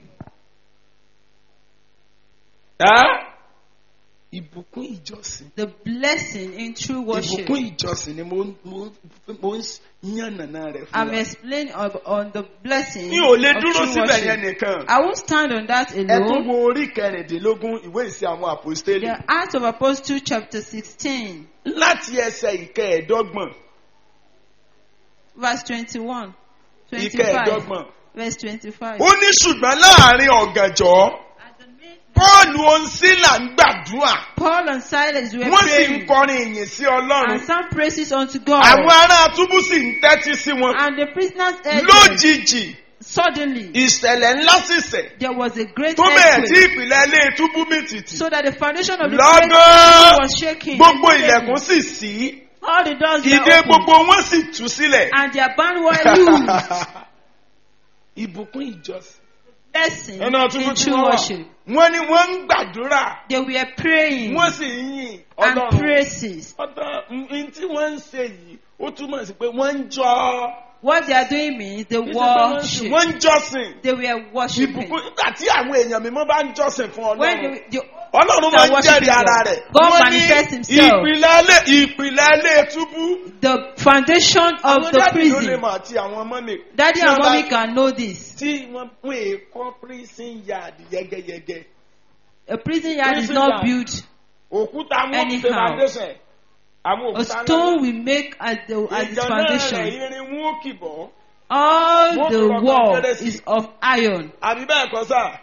Ìbùkún ìjọsìn. The blessing in true worship. Ìbùkún ìjọsìn ni mo ń yànnàná rẹ̀ fún I'm wa. explaining on the blessing Mi ò lè of dúró true síbẹ̀ yẹn worship. nìkan. I won't stand on that Ẹ tún alone. wo orí kẹrìndínlógún ìwé ìṣe àwọn àpòstélì. The Acts of Apostles chapter 16 Láti ẹsẹ̀ ìkẹẹ̀ẹ́dọ́gbọ̀n. verse 21, 25, Ìkẹẹ̀ẹ́dọ́gbọ̀n. verse 25. Ó ní ṣùgbọ́n láàrin ọ̀gànjọ́. Pọ́ọ̀lù Onsílà ń gbàdúrà. Paul and Silas were Wọ́n sì ń praying kọrin ìyìn sí Ọlọ́run. and sang praises unto God. Àwọn ará túbú sì ń tẹ́tí sí wọn. And the prisoners heard them. Lójijì, Suddenly, ìṣẹ̀lẹ̀ ńlá sì ṣẹ̀. there was a great Tó bẹ̀rẹ̀ tí earthquake, ìpìlẹ̀ ilé túbú mì tìtì. so that the foundation of the Lọ́gán, place was shaking. gbogbo ilẹ̀kùn sì ṣí. All the doors were Ìdè open, gbogbo wọn sì tú sílẹ̀. and their bands were loose. Ìbùkún ìjọsìn. Blessing Ẹnà túbú in tí true wọ́n wà. worship. Wọ́n ní wọ́n ń gbàdúrà. They were praying Wọ́n sì ń yìn and Ọlọ́run. praises. Ọ̀tọ̀ n tí wọ́n ń ṣe yìí, ó túmọ̀ sí pé wọ́n ń jọ. What they are doing means they worship. Wọ́n ń jọ́sìn. They were worshiping. Ìbùkún nígbà tí àwọn èèyàn mímọ́ bá ń jọ́sìn fún When Ọlọ́run. Ọlọ́run máa that ń worship jẹ́rìí ara God. rẹ̀. God Wọ́n ní manifests himself. ìpìlẹ̀ ilé túbú. The foundation of Àwọn the dádì ló lè prison. mọ̀ àti àwọn mọ́mì. Daddy Tí and wọ́n mommy bá- can know this. Tí wọ́n pín èkó prison yard yẹ́gẹ́yẹ́gẹ́. A prison yard is Prison not yard. built. Òkúta wọn ṣe Anyhow. foundation. Àwọn A òkúta stone we make at its Ìjọ náà rẹ̀ foundation. irin wọn ó kìbọ̀. All Wọ́n fi the rọ̀gbọ̀n wall kéré sí. is of iron. Àbí bẹ́ẹ̀ kọ́ sà.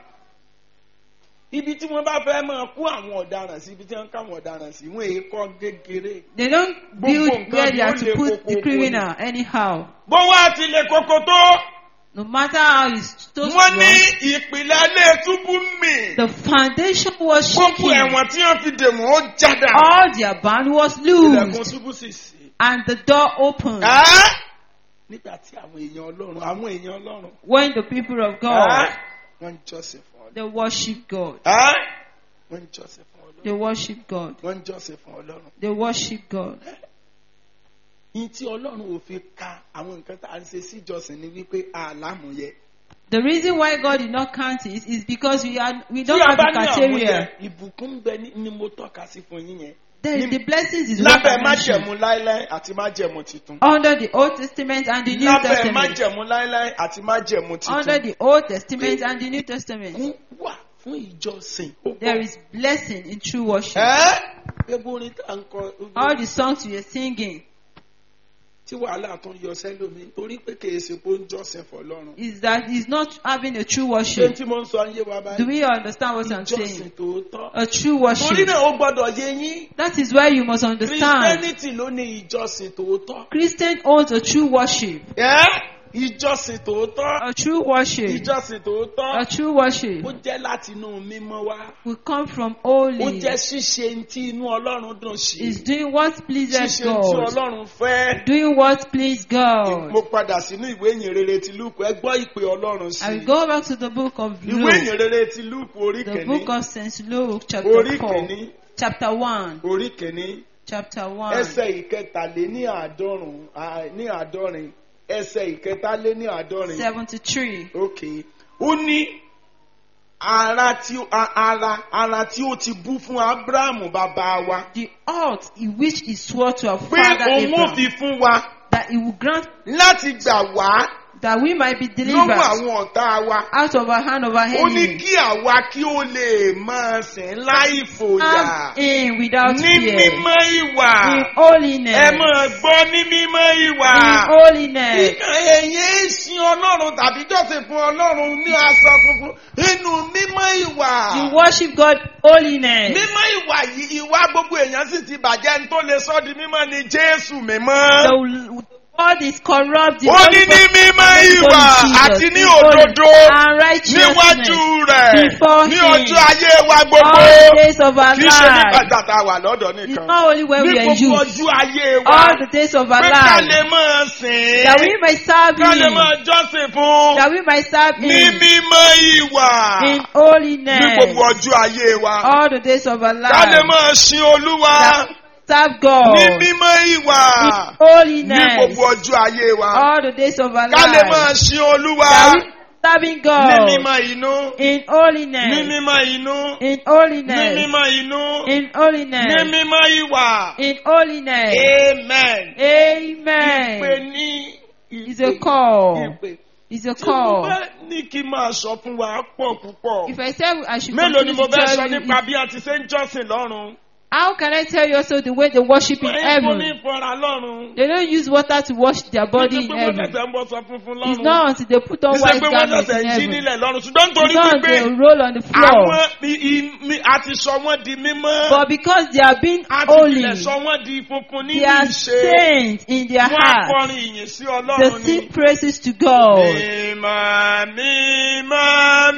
Ibi tí wọ́n bá fẹ́ máa kó àwọn ọ̀daràn sí, ibi tí wọ́n ká àwọn ọ̀daràn sí, wọ́n èé kọ́ gégéré. They don't Gbogbo build nǹkan where ni they ó are le to put koko the koko criminal anyhow. Bó wá ti le koko tó, No matter how it's so wọ́n ní strong, ìpìlẹ̀ ilé túbú mì. the foundation was Gbogbo shaking. ẹ̀wọ̀n tí wọ́n fi dè wọ́n ó jáda. All their band was Ilẹ̀kùn loosed. túbú sì sí. And the door opened. Nígbà tí àwọn èèyàn Ọlọ́run, When the people of God, wọ́n ń jọ́sìn fún Ọlọ́run. they worship God. Wọ́n ń jọ́sìn fún Ọlọ́run. They worship God. Wọ́n ń jọ́sìn fún Ọlọ́run. They worship God. Ní tí Ọlọ́run ò fi ka àwọn nǹkan tá a ń ṣe síjọsìn ni wípé àlámúyẹ. The reason why God did not count it is because we Tí don't a have bá the ní criteria. àmúyẹ, ìbùkún ń bẹ ni mo tọ́ka sí fún yín yẹn. The blessings is what Lábẹ́ I mentioned. májẹ̀mú láíláí àti májẹ̀mú titun. Under the Old Testament and the New Lábẹ́ Testament. májẹ̀mú láíláí àti májẹ̀mú Under titun. the Old Testament and the New Testament. Kún wà fún ìjọsìn. There is blessing in true worship. Gbogbo orin tá à ń kọ. All the songs we are singing Tí wàhálà tó ń yọ sẹ́lómi torí pé kì í ṣe pé ó ń jọ́sìn fọlọ́run. is that he's not having a true Ṣé worship. tí mo ń sọ ayé wa báyìí? Do we understand what I'm Ìjọsìn saying? tòótọ́. A true Torí worship. náà ó gbọ́dọ̀ yé yín. That is why you must understand. Christianity ló ní ìjọsìn tòótọ́. Christian owns a true worship. Ìjọsìn tòótọ́. A true worship. Ìjọsìn tòótọ́. A true worship Ó jẹ́ láti inú mímọ́ wá. will come from Ó holy. jẹ́ ṣíṣe tí inú Ọlọ́run dùn sí. Is doing what pleases Ṣíṣe tí God. Ọlọ́run fẹ́. Doing what pleases God. Mo padà sínú ìwé ìyìnrere ti Lúùkù. Ẹ gbọ́ ìpè Ọlọ́run sí. I will go back to the book of Ìwé Luke. ìyìnrere ti Lúùkù orí The kìíní. book of St. Luke, Orí chapter 4. kìíní. Chapter 1. Orí kìíní. Chapter 1. Ẹsẹ̀ ìkẹtàléníàádọ́rin. Ẹsẹ̀ ìkẹtàléníàádọ́rin. 73. Okay. Ó ní ara tí ó ti bú fún Ábúráhámù bàbá wa. The oath in which he swore to our Pé father òun ó Abraham fi fún wa that he will grant láti gbà wá that we might be lọ́wọ́ delivered àwọn ọ̀tá wa. out of our hand of our Ó ní enemy. kí àwa kí ó lè máa sìn láì fòyà. Have in without Ní fear. mímọ́ ìwà. In holiness. Ẹ máa gbọ́ ní mímọ́ ìwà. In holiness. Ẹ̀yin sin Ọlọ́run tàbí jọ́sìn fún Ọlọ́run ní aṣọ funfun nínú mímọ́ ìwà. You worship God holiness. Mímọ́ ìwà yìí ìwà gbogbo èèyàn sì ti bàjẹ́ ní tó lè sọ di mímọ́ ni Jésù mímọ́. The word is corrupt. The Ó ní ní mímọ́ ìwà àti ní òdodo and righteousness níwájú rẹ̀ before ní him. ọjọ́ ayé wa All gbogbo. the days of our Kì í ṣe nígbà life. tàtà wà lọ́dọ̀ It's nìkan. not only when we Ní are gbogbo youth. ọjọ́ ayé wa. All the days of our Pé ká life. lè máa sìn. That we might serve Ká lè him. máa jọ́sìn fún. That we might serve Ní him mímọ́ ìwà. in Ní holiness. gbogbo ọjọ́ ayé wa. All the days of our Ká lè life. máa sin Olúwa. Serve God Ní mímọ́ ìwà. in Ní holiness. gbogbo ọjọ́ ayé wa. All the days of our Ká lè máa life. sin Olúwa. That we serving Ní God mímọ́ inú. in Ní holiness. mímọ́ inú. In Ní holiness. mímọ́ inú. In Ní holiness. mímọ́ ìwà. In holiness. Amen. Ìpè Amen. ní It's a call. ìpè. It's a Tí mo call. bá ní kí n máa sọ fún wa pọ̀ púpọ̀. If I say I should Mélòó ni continue mo to fẹ́ sọ tell you, nípa bí a ti ṣe ń jọ́sìn lọ́run? how can I tell you also the way they worship in Ìfún ní heaven? ìfọ̀rà lọ́run. They don't use water to wash their body in Kì í ṣe pé wọ́n heaven. ṣẹ̀ṣẹ̀ ń bọ́ sọ funfun It's lọ́run. not until they put Kì on í ṣe white pé wọ́n garments ṣẹ̀ṣẹ̀ in ń jí heaven. nílẹ̀ lọ́run. Ṣùgbọ́n It's nítorí not wípé until they roll on the floor. àwọn a ti sọ wọ́n di mímọ́. But because they are being A ti holy, tilẹ̀ sọ wọ́n di funfun they nínú are ìṣe. saints in their Wọ́n á hearts. kọrin ìyìn sí They Ọlọ́run ni. sing praises to God. Mímọ́ mímọ́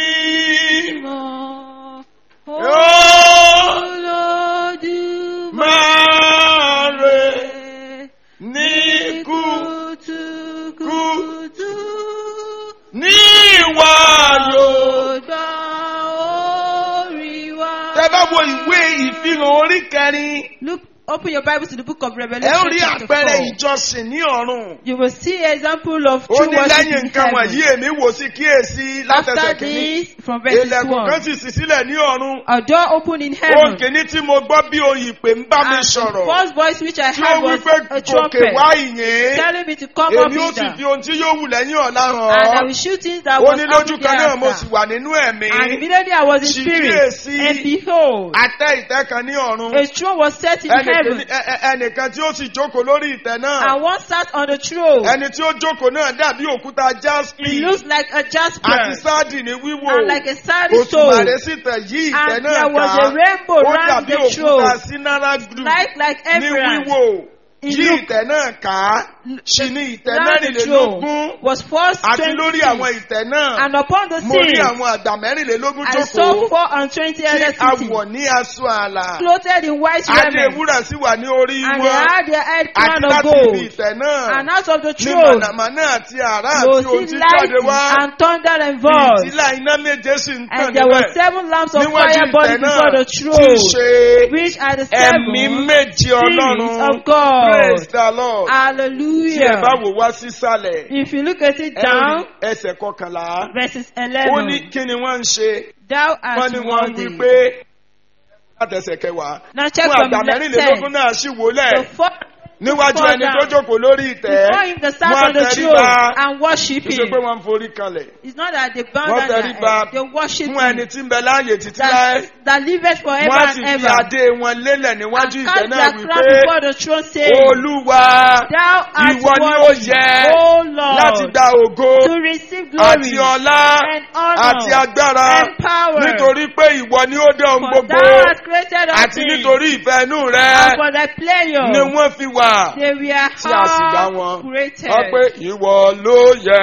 mímọ́. Olódùmarè ní kùtùkùtù ní ìwà yóò. Tẹ́ bá wo ìwé ìfihàn orí kẹrin. Look open your Bible to the book of ẹ ó Revelation rí chapter àpẹẹrẹ 4. ìjọsìn ní ọ̀run. You will see example of Ó true ní worship lẹ́yìn in nǹkan wọ̀nyí heaven. èmi wò sí kíyèsí látẹsẹ̀ After kìíní. this, from verse Ilẹ̀kùn kan 1, sì ṣí sílẹ̀ ní ọ̀run. a door opened in Ohun heaven. kìíní tí mo gbọ́ bí ohùn ìpè ń bá mi And the sọ̀rọ̀. first voice which I Tí ó heard wí was pé a gòkè trumpet wá ìyìn. telling me to come up Èmi ó sì hither. fi ohun tí yóò wù lẹ́yìn ọ̀la hàn And I ọ́. will shoot things that Ó was ní lójú happening kan náà mo sì thereafter. wà nínú ẹ̀mí. And immediately I was in Sì spirit. kíyèsí. And behold, Àtẹ ìtẹ́ kan ní ọ̀run. a throne was set in heaven. Ẹnìkan tí ó sì jókòó lórí ìtẹ́ náà. And one sat on the throne. Ẹni tí ó jókòó náà dàbí òkúta It jaspi. looks like a Àti jasper. sáàdì ní wíwò. And like a sandy stone. Òṣùmàrè sì tẹ̀ yí ìtẹ́ And náà there was ká. a rainbow Ó round dàbí the òkúta throne. sínáràgùdù Like ní emerald. wíwò. It Yí looked ìtẹ́ náà ká. Ṣì ní ìtẹ́ round the mẹ́rìnlélógún. throne was first Àti lórí 20. àwọn ìtẹ́ náà. And upon the Mo rí seat, àwọn àgbà mẹ́rìnlélógún I saw jókòó. 24 Tí elders a sitting, wọ̀ ní aṣọ àlà. clothed in white Adé raiment. ewúrà sì wà ní orí And they wọn. had their head Àti crown of láti ibi gold. ìtẹ́ náà. And out of the Ní throne, mànàmáná àti àrá you àti ohun see tí jáde wá. lightning and thunder and voice. Ìtìlá iná méje sì ń tàn And there were níbẹ̀. 7 lamps of Níwájú fire burning ìtẹ́ náà before the tí throne, ṣe which are the ẹ̀mí 7 méje spirits Ọlọ́run. of God. Praise the Lord. Tí ẹ bá Hallelujah. wò wá sísàlẹ̀. If you look at it Ẹ rí down, ẹsẹ̀ kọkànlá. verses Ó ní 11, kí ni wọ́n ń ṣe? thou Wọ́n art ní wọ́n wí worthy. pé látẹsẹ̀ kẹwàá. Now check Fún from àgbà mẹ́rìnlélógún 10. náà sì wólẹ̀. The fourth Níwájú fall ẹni tó down. jókòó lórí ìtẹ́. Before him that sat Wọ́n on the tẹríba. throne and worship Kì í ṣe him. pé wọ́n ń forí kanlẹ̀. It's not that they bow Wọ́n down their tẹríba head. They worship fún ẹni him tí ń bẹ láàyè títí láé. that liveth forever Wọ́n sì and fi ever. adé wọn lélẹ̀ níwájú And ìtẹ́ cast náà their crown wípé before the throne, saying, Olúwa Thou art ìwọ ni ó worthy, yẹ O láti Lord, gba ògo to receive àti glory ọlá and honor àti agbára and power. nítorí pé ìwọ ni ó dé ohun For gbogbo thou hast created all àti things, nítorí ìfẹ́ inú and rẹ for thy pleasure ni wọ́n fi wà they were tí a sì dá all wọn. created. Wọ́n pé ìwọ ló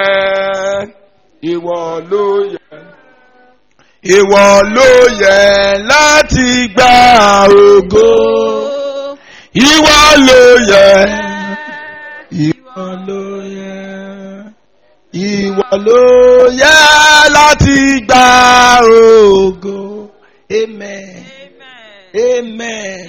yẹ, ìwọ ló yẹ, ìwọ ló yẹ láti gba ògo. Ìwọ ló yẹ, ìwọ ló yẹ, ìwọ ló yẹ láti gba ògo. Amen. Amen.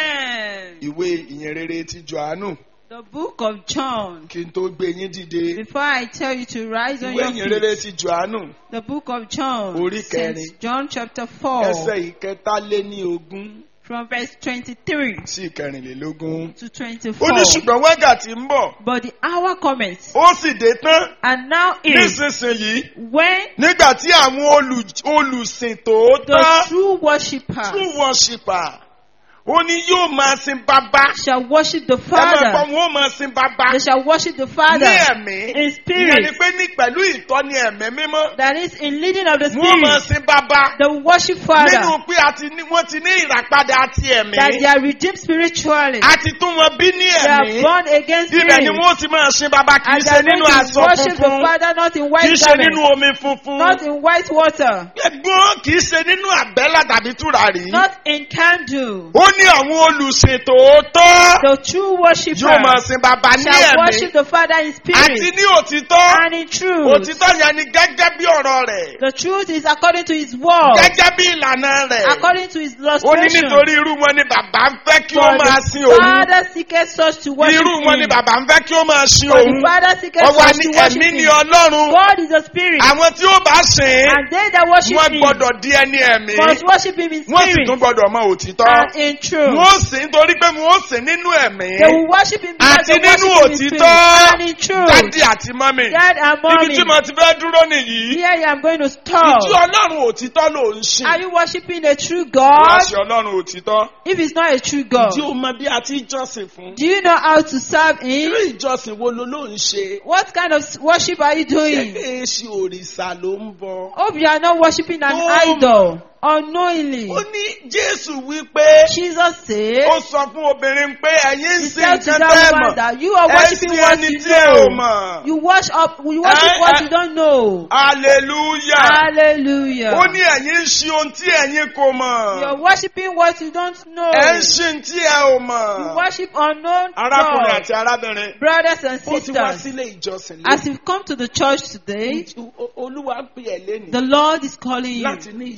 Amen. Ìwé ìyìnrere ti Jòhánù. The book of John. Kí n tó gbé yín dìde. Before I tell you to rise on Ìwé your ìyìnrere feet, ti Jòhánù. the book of John, Orí St. kẹrin. John chapter 4, Ẹsẹ̀ ìkẹtàléníogún from verse 23 sí ìkẹrìnlélógún. to Ó ní 24. ṣùgbọ́n wákàtí ń bọ̀. But the hour cometh, Ó sì dé tán. and now is Nísinsìnyí. when Nígbà tí àwọn olùsìn the tòótọ́. true worshippers True worshipper. Ó ní yóò máa sin bàbá. shall worship the Ẹ máa gbọ́ Father. wọn ó máa sin bàbá. They shall worship the Ní Father ẹ̀mí. in Ìyẹn ni spirit. pé ní pẹ̀lú ìtọ́ni ẹ̀mí mímọ́. That is in leading of the Wọ́n máa Spirit. sin bàbá. They will worship Father. Nínú pé wọ́n ti ní ìràpadà àti ẹ̀mí. That they are redeemed spiritually. A ti tún wọn bí ní They are ẹ̀mí. born against Ibẹ̀ ni spirit. wọ́n ti máa sin bàbá kì í And they ṣe are nínú going to aṣọ worship the funfun. Father not in Kì í white ṣe nínú garments, omi funfun. not in white water, Ẹ̀gbọ́n kì í ṣe nínú àbẹ́là tàbí tùràrí. not in candle. Ó ní àwọn olùsìn tòótọ́. The true worshippers Yóò máa sin bàbá ní shall ẹ̀mí. worship the Father in Àti spirit ní òtítọ́. and in truth. Òtítọ́ yẹn ni gẹ́gẹ́ bí ọ̀rọ̀ rẹ̀. The truth is according to His word, Gẹ́gẹ́ bí ìlànà rẹ̀. according to His Ó ní illustration. nítorí irú wọn ni bàbá ń fẹ́ kí For ó máa sin the òun. Father seeketh such to worship Irú wọn ni Him. bàbá ń fẹ́ kí ó máa sin For the òun. Father seeketh Ọwọ́ such ni to worship ẹ̀mí ni Him. Ọlọ́run. God is a spirit, Àwọn tí ó bá sìn ín, and they that worship wọ́n Him gbọ́dọ̀ di ẹni ẹ̀mí. must worship Him in Wọ́n sì spirit tún gbọ́dọ̀ mọ òtítọ́. and in truth. Wọ́n sìn nítorí pé wọ́n sìn nínú ẹ̀mí. They will worship Him because Àti they nínú worship Him in spirit òtítọ́. and in truth. Dádì àti mọ́mì. Dad and Ibi mommy, tí mo ti fẹ́ dúró nìyí. here I am going to stop. Ìjọ Ọlọ́run òtítọ́ ló ń sìn. Are you worshiping a true Wá God? sí Ọlọ́run òtítọ́. If it's not a true God, Tí o mọ bí a ti jọ́sìn fún. do you know how to serve Him? Irú ìjọsìn wo ló ń ṣe? What kind of worship are you doing? Gẹ́gẹ́ ṣe òrìṣà ló ń bọ. Hope you are not worshiping an No. idol unknowingly. Ó ní Jésù wí pé. Jesus said, Ó sọ fún obìnrin pé ẹ̀yin ń He sin said to nǹkan that tẹ́ ẹ woman mọ̀. that you are Ẹ worshiping sin what ẹni you tí ẹ ò know. mọ̀. You worship what you don't know. Hallelujah. Hallelujah. Ó ní ẹ̀yin ń ṣe ohun tí ẹ̀yin kò mọ̀. You are worshiping what you don't know. Ẹ ń ṣe tí ẹ ò You mọ̀. worship unknown Arákùnrin God. àti arábìnrin. Brothers and Ó ti wá sisters, sílé ìjọsìn as you've come to the church today, Olúwa ń pè ẹ́ lénìí the Lord is calling you láti ní ìjọsìn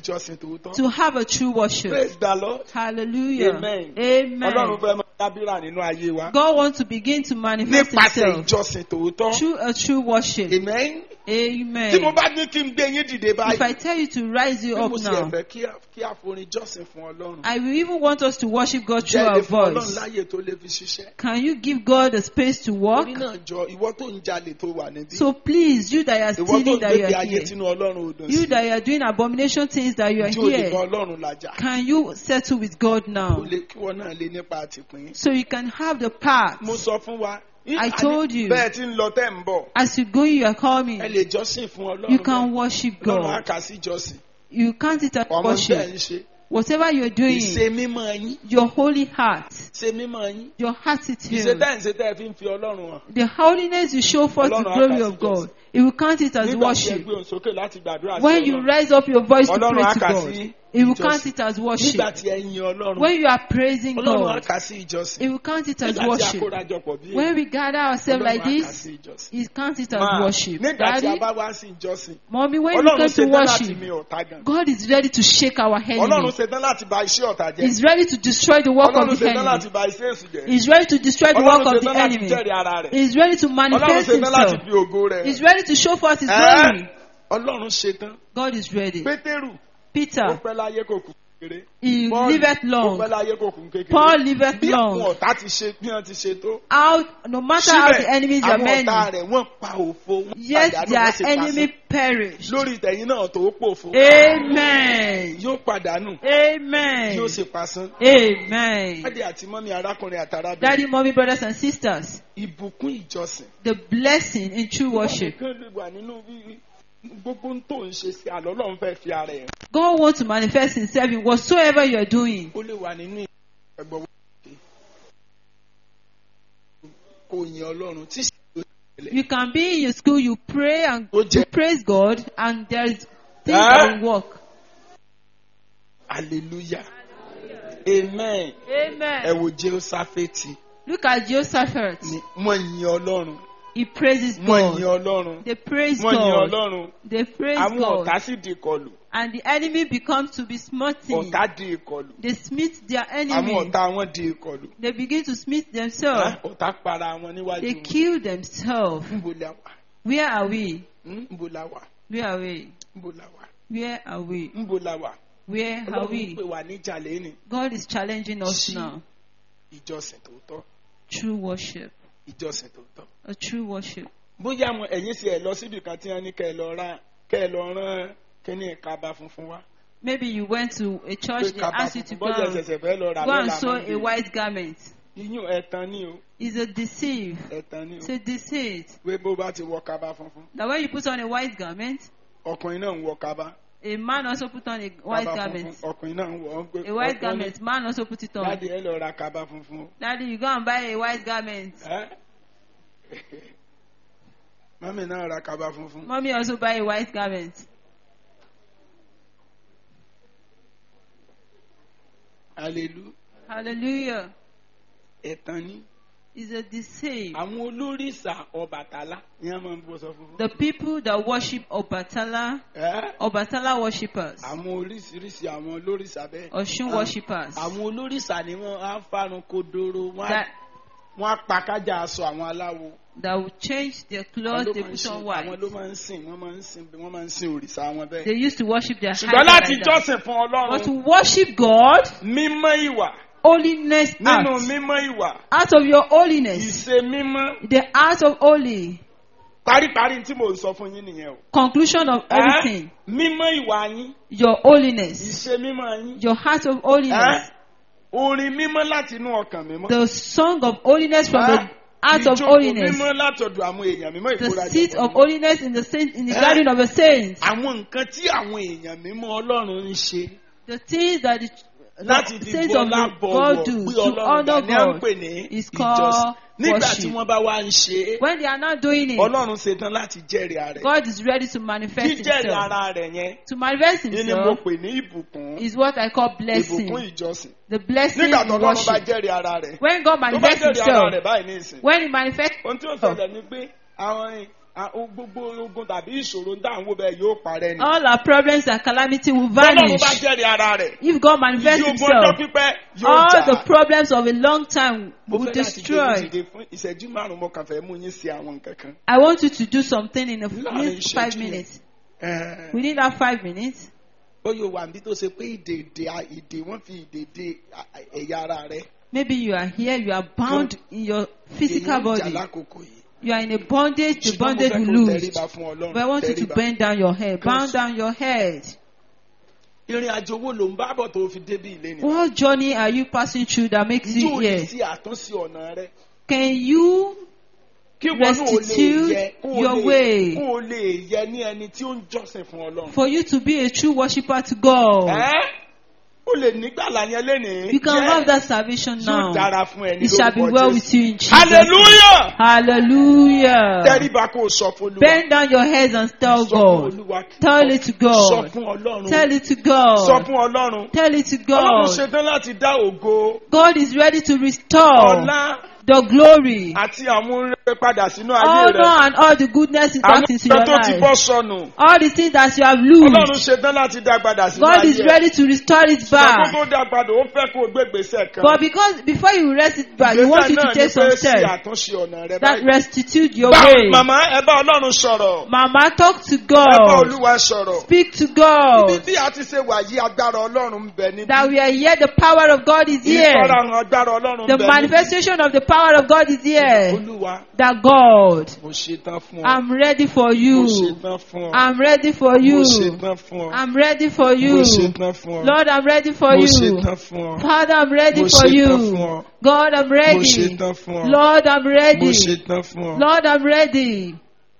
tòótọ́. to have a true worship. Praise the Lord. Hallelujah. Amen. Amen. Ọlọ́run fẹ́ máa dábìrà nínú ayé wa. God wants to begin to manifest Nípasẹ̀ himself ìjọsìn tòótọ́. through a true worship. Amen. Amen. Tí mo bá ní kí n gbé yín dìde If I báyìí. tell you to rise you Bí up mo sì now, ẹ̀fẹ̀ kí a forin jọ́sìn fún Ọlọ́run. I will even want us to worship God through Jẹ́ our ilé fún Ọlọ́run voice. láyè tó lè fi ṣiṣẹ́. Can you give God a space to walk? Torí náà jọ ìwọ tó ń jalè tó wà níbí. So please, you that are Ìwọ tó stealing ń that you gbé are ayé here, tínú Ọlọ́run ò dùn you sí. that are doing abomination things that you are Tí o lè here, bá Ọlọ́run làjà. can you settle with God now? Kí wọ́n náà lè nípa àtìpín. So you can have the path. Mo sọ fún wa. I told you. Bẹ́ẹ̀ tí ń lọ tẹ́ ń bọ̀. As you go, you are coming. Ẹ lè jọ́sìn fún Ọlọ́run. You can worship Ọlọ́run á God. kà sí jọ́sìn. You count it as Ọmọ bẹ́ẹ̀ worship. ń ṣe. Whatever you're doing, Ìṣe mímọ́ yín. your holy heart, Ṣe mímọ́ yín. your Ìṣe attitude, tẹ́ ń ṣe tẹ́ fi ń fi Ọlọ́run hàn. the holiness you show forth the Ọlọ́run á glory kà of sí God, it will count it as Nígbà tí ẹ worship. gbé òun sókè láti gbàdúrà sí When you Ọlọ́run. rise up your voice to Ọlọ́run pray á to kà God, sí it will ìjọsìn. count it as worship. Nígbà tí ẹ yin Ọlọ́run. When you are praising Ọlọ́run á God, kà sí ìjọsìn. it will count it as Nígbà tí a worship. kórajọpọ̀ bí When we gather ourselves like Ọlọ́run á kà this, sí ìjọsìn. it counts it as Máa, worship. Nígbà tí a Daddy, bá wá sí ìjọsìn. mommy, when we Ọlọ́run come to ṣetán láti mi worship, ọ̀tá gan. God is ready to shake our Ọlọ́run enemy. ṣetán láti bà iṣẹ́ ọ̀tá jẹ́. He's ready to destroy the work Ọlọ́run of the ṣetán láti enemy. bà iṣẹ́ èṣù jẹ́. He's ready to destroy the work Ọlọ́run of the ṣetán láti enemy. jẹ́rìí ara rẹ̀. He's ready to Ọlọ́run manifest ṣetán láti himself. fi ògo rẹ̀. He's ready to show forth his Ẹ́, glory. Ọlọ́run ṣetán. God is ready. Pétérù ó Peter, pẹ́ láyé kò kù kékeré. he Paul liveth ó pẹ́ long. láyé kò kù kékeré. Paul liveth Bí àwọn long. ọ̀tá ti ṣe bí wọ́n ti ṣe tó. How, no matter how the enemies are àwọn ọ̀tá many, rẹ̀ wọ́n pa òfo. Wọ́n yet pàdánù, their wọ́n sì enemy pasán. perished. Lórí ìtẹ̀yìn náà tó pòfo. Amen. Yóò pàdánù. Amen. Yóò sì pasán. Amen. Dádì àti mọ́mí arákùnrin àtàrábìnrin. Daddy, mommy, brothers and sisters, Ìbùkún ìjọsìn. the blessing in true worship. Nǹkan lè wà nínú gbogbo tó ń ṣe sí àlọ́ Ọlọ́run fẹ́ fi ara ẹ̀. God wants to manifest himself in whatsoever you are doing. Ó lè wà nínú ẹgbẹ́ kò yin Ọlọ́run tí sì ló ṣẹlẹ̀. You can be in your school, you pray and Ó you jẹ́ praise God, and there is things that will work. hallelujah amen. Ẹ Amen. wo Jehoṣáfátì Look at Jehoshaphat. ni wọ́n yin Ọlọ́run. He praises Wọ́n yin God. Ọlọ́run. They praise Wọ́n yin God. Ọlọ́run. They praise Àwọn God. ọ̀tá sì di ìkọlù. And the enemy becomes to be smitten. Ọ̀tá di ìkọlù. They smite their Àwọn enemy. ọ̀tá wọn di ìkọlù. They begin to smite themselves. Ọ̀tá para wọn níwájú They wọn. kill themselves. Níbo la wà? Where are we? Níbo la wà? Where are we? Níbo la wà? Where are we? Níbo la wà? Where are Ọlọ́run we? pè wá níjà lẹ́nu. God is challenging us Sí. now. Ìjọsìn tòótọ́. True worship. Ìjọsìn tòótọ́. A true worship. Bóyá àwọn ẹ̀yin sì ẹ̀ lọ síbi kan tí wọ́n ní kẹ́ ẹ lọ rán kíní ìkaba funfun wá. Maybe you went to a church, they Kaba asked you to funfun bọ́jà ẹ̀sẹ̀sẹ̀ fẹ́ lọ rà go and lọ́la sew Monday. a white garment. Iyún ẹ̀tàn ni o. It's a deceive. Ẹ̀tàn ni o. It's a deceit. Pé bó bá ti wọ kaba funfun. That when you put on a white garment, Ọkùnrin náà ń wọ kaba. a man also put on a white Kaba garment. funfun. Ọkùnrin náà ń wọ. A white garment, man also put it on. Láti ẹ lọ ra kaba funfun. Daddy, you go and buy a white garment. Ẹ́ Mọ́mí náà ra kaba funfun. Mommy also buy a white garment. Hallelujah. Hallelujah. Ẹ̀tàn ni. It's a deceit. Àwọn olórìṣà Ọbàtálá ni wọ́n máa ń bọ́ sọ funfun. The people that worship Obatala, Ẹ́ Obatala worshippers, àwọn oríṣiríṣi àwọn olórìṣà bẹ́ẹ̀. Oshun worshippers, Àwọn olórìṣà ni wọ́n á fárun kodoro, that wọ́n á pa kájà aṣọ àwọn aláwo. that will change their clothes, they put on white. Àwọn ló máa ń sìn, wọ́n máa ń sin òrìṣà wọn bẹ́ẹ̀. They used to worship their Ṣùgbọ́n idols láti like that. jọ́sìn fún But to Ọlọ́run, worship God, mímọ́ ìwà, holiness nínú act, mímọ́ ìwà, out of your holiness, ìṣe mímọ́. the art of holy, Paríparí tí mò ń sọ fún yín nìyẹn o. conclusion of everything, Mímọ́ ìwà yín, your holiness, ìṣe mímọ́ yín, your heart of holiness, orin mímọ́ láti inú ọkàn mímọ́. the song of holiness from the heart of Ìjókòó holiness, mímọ́ látọ̀dọ̀ àwọn èèyàn mímọ́ the ìkórajọpọ̀ seat of mímọ́. holiness in the saint, in the gathering of the saints, Àwọn nǹkan tí àwọn èèyàn mímọ́ Ọlọ́run ń ṣe the things that láti the fi saints of bọ́lá bọ̀wọ̀ God do pé to Ọlọ́run honor dà ní à ń God pè ní is ìjọsìn. called Nígbà tí worship. wọ́n bá wá ń ṣe é, When they are not doing it, Ọlọ́run ṣetán láti jẹ́rìí ara rẹ̀. God is ready to manifest Jíjẹ́rìí himself. ara rẹ̀ yẹn To manifest ni mo himself pè ní ìbùkún. is what I call Ìbùkún blessing. ìjọsìn. The blessing Nígbà tó in Ọlọ́run bá worship. jẹ́rìí ara rẹ̀. When God Tó bá manifests jẹ́rìí ara himself, rẹ̀ báyìí ní ìsìn. when he manifests Ohun tí ó ṣẹlẹ̀ ni pé àwọn gbogbo ogun tàbí ìṣòro dáhùn bẹ́ẹ̀ yóò parẹ́ ni. All our problems and calamity will Ọlọ́run vanish. bá jẹ́rìí ara rẹ̀. If God manifests Ìdí ogun ọjọ́ himself, pípẹ́ yóò all the jà. problems of a long time Mo will fẹ́ láti gbé destroy. dìde fún ìṣẹ́jú márùn-ún mo kàn fẹ́ mú yín sí àwọn nǹkan kan. I want you to do something in Láàrin these 5 ìṣẹ́jú minutes. yẹn. Within that 5 minutes, Ó yóò wà níbi tó ṣe pé ìdè wọ́n fi ìdè de ẹ̀yà ara rẹ̀. maybe you are here, you are bound in your physical Èyí ń jà body. lákòókò yìí. You are in a bondage, the Ṣùgbọ́n mo bondage fẹ́ will kó lose. tẹríba fún Ọlọ́run. But I want you to Tẹríba. bend down your head. Bound down your head. Ìrìn àjò wo ló ń bá bọ̀ tó fi débi ilé ni? What journey are you passing through that makes you Yóò ní here? sí àtúnṣe ọ̀nà rẹ̀. Can you Kí wọn náà lè restitute yẹ your way kó o lè yẹ ní ẹni tí ó ń jọ́sìn fún Ọlọ́run. for you to be a true worshipper to God? O lè nígbàlà yẹn lénìí. You can have that salvation Yóò now. dára fún ẹni It shall be lórúkọ well Jésù. with you in Jesus' name. Hallelujah! Hallelujah. Tẹríba kó o sọ fún Olúwa. Bend down your heads and tell Sọ fún God. Olúwa. Tell it to Sọ God. fún Ọlọ́run. Tell it to Sọ God. fún Ọlọ́run. Tell it to Ọlọ́run God. ṣetán láti dá ògo, God is ready to restore ọlá the glory, àti àwọn oore padà sínú ayé honor, rẹ̀. and all the goodness is Àwọn back into ọ̀rẹ́ your tó ti life. bọ́ sọnù. All the things that you have Ọlọ́run lost, ṣetán láti dá padà sínú God ayé is rẹ̀. ready to restore it Ṣùgbọ́n back. tó dá padà, ó fẹ́ kó o gbé gbèsè kan. But because before you rest it back, you want you to take some sí steps àtúnṣe ọ̀nà rẹ that báyìí. restitute your Bá way. màmá ẹ bá Ọlọ́run sọ̀rọ̀. Mama, talk to Ẹ bá God. Olúwa sọ̀rọ̀. Speak to Ibi God. tí a ti ṣe wà yí agbára Ọlọ́run ń bẹ níbí. That we are here, the power of God is here. Ìfarahàn agbára Ọlọ́run ń The bẹ níbí. manifestation of the power of God is here. Olúwa, That God, mo ṣetán fún ọ. I'm ready for Mo you. ṣetán fún ọ. I'm ready for Mo you. ṣetán fún ọ. I'm ready for Mo you. ṣetán fún ọ. Lord, I'm ready for Mo you. ṣetán fún ọ. Father, I'm ready Mo for ṣetán fún you. ọ. God, I'm Mo ready. ṣetán fún ọ. Lord, I'm Mo ready. ṣetán fún ọ. Lord, I'm ready.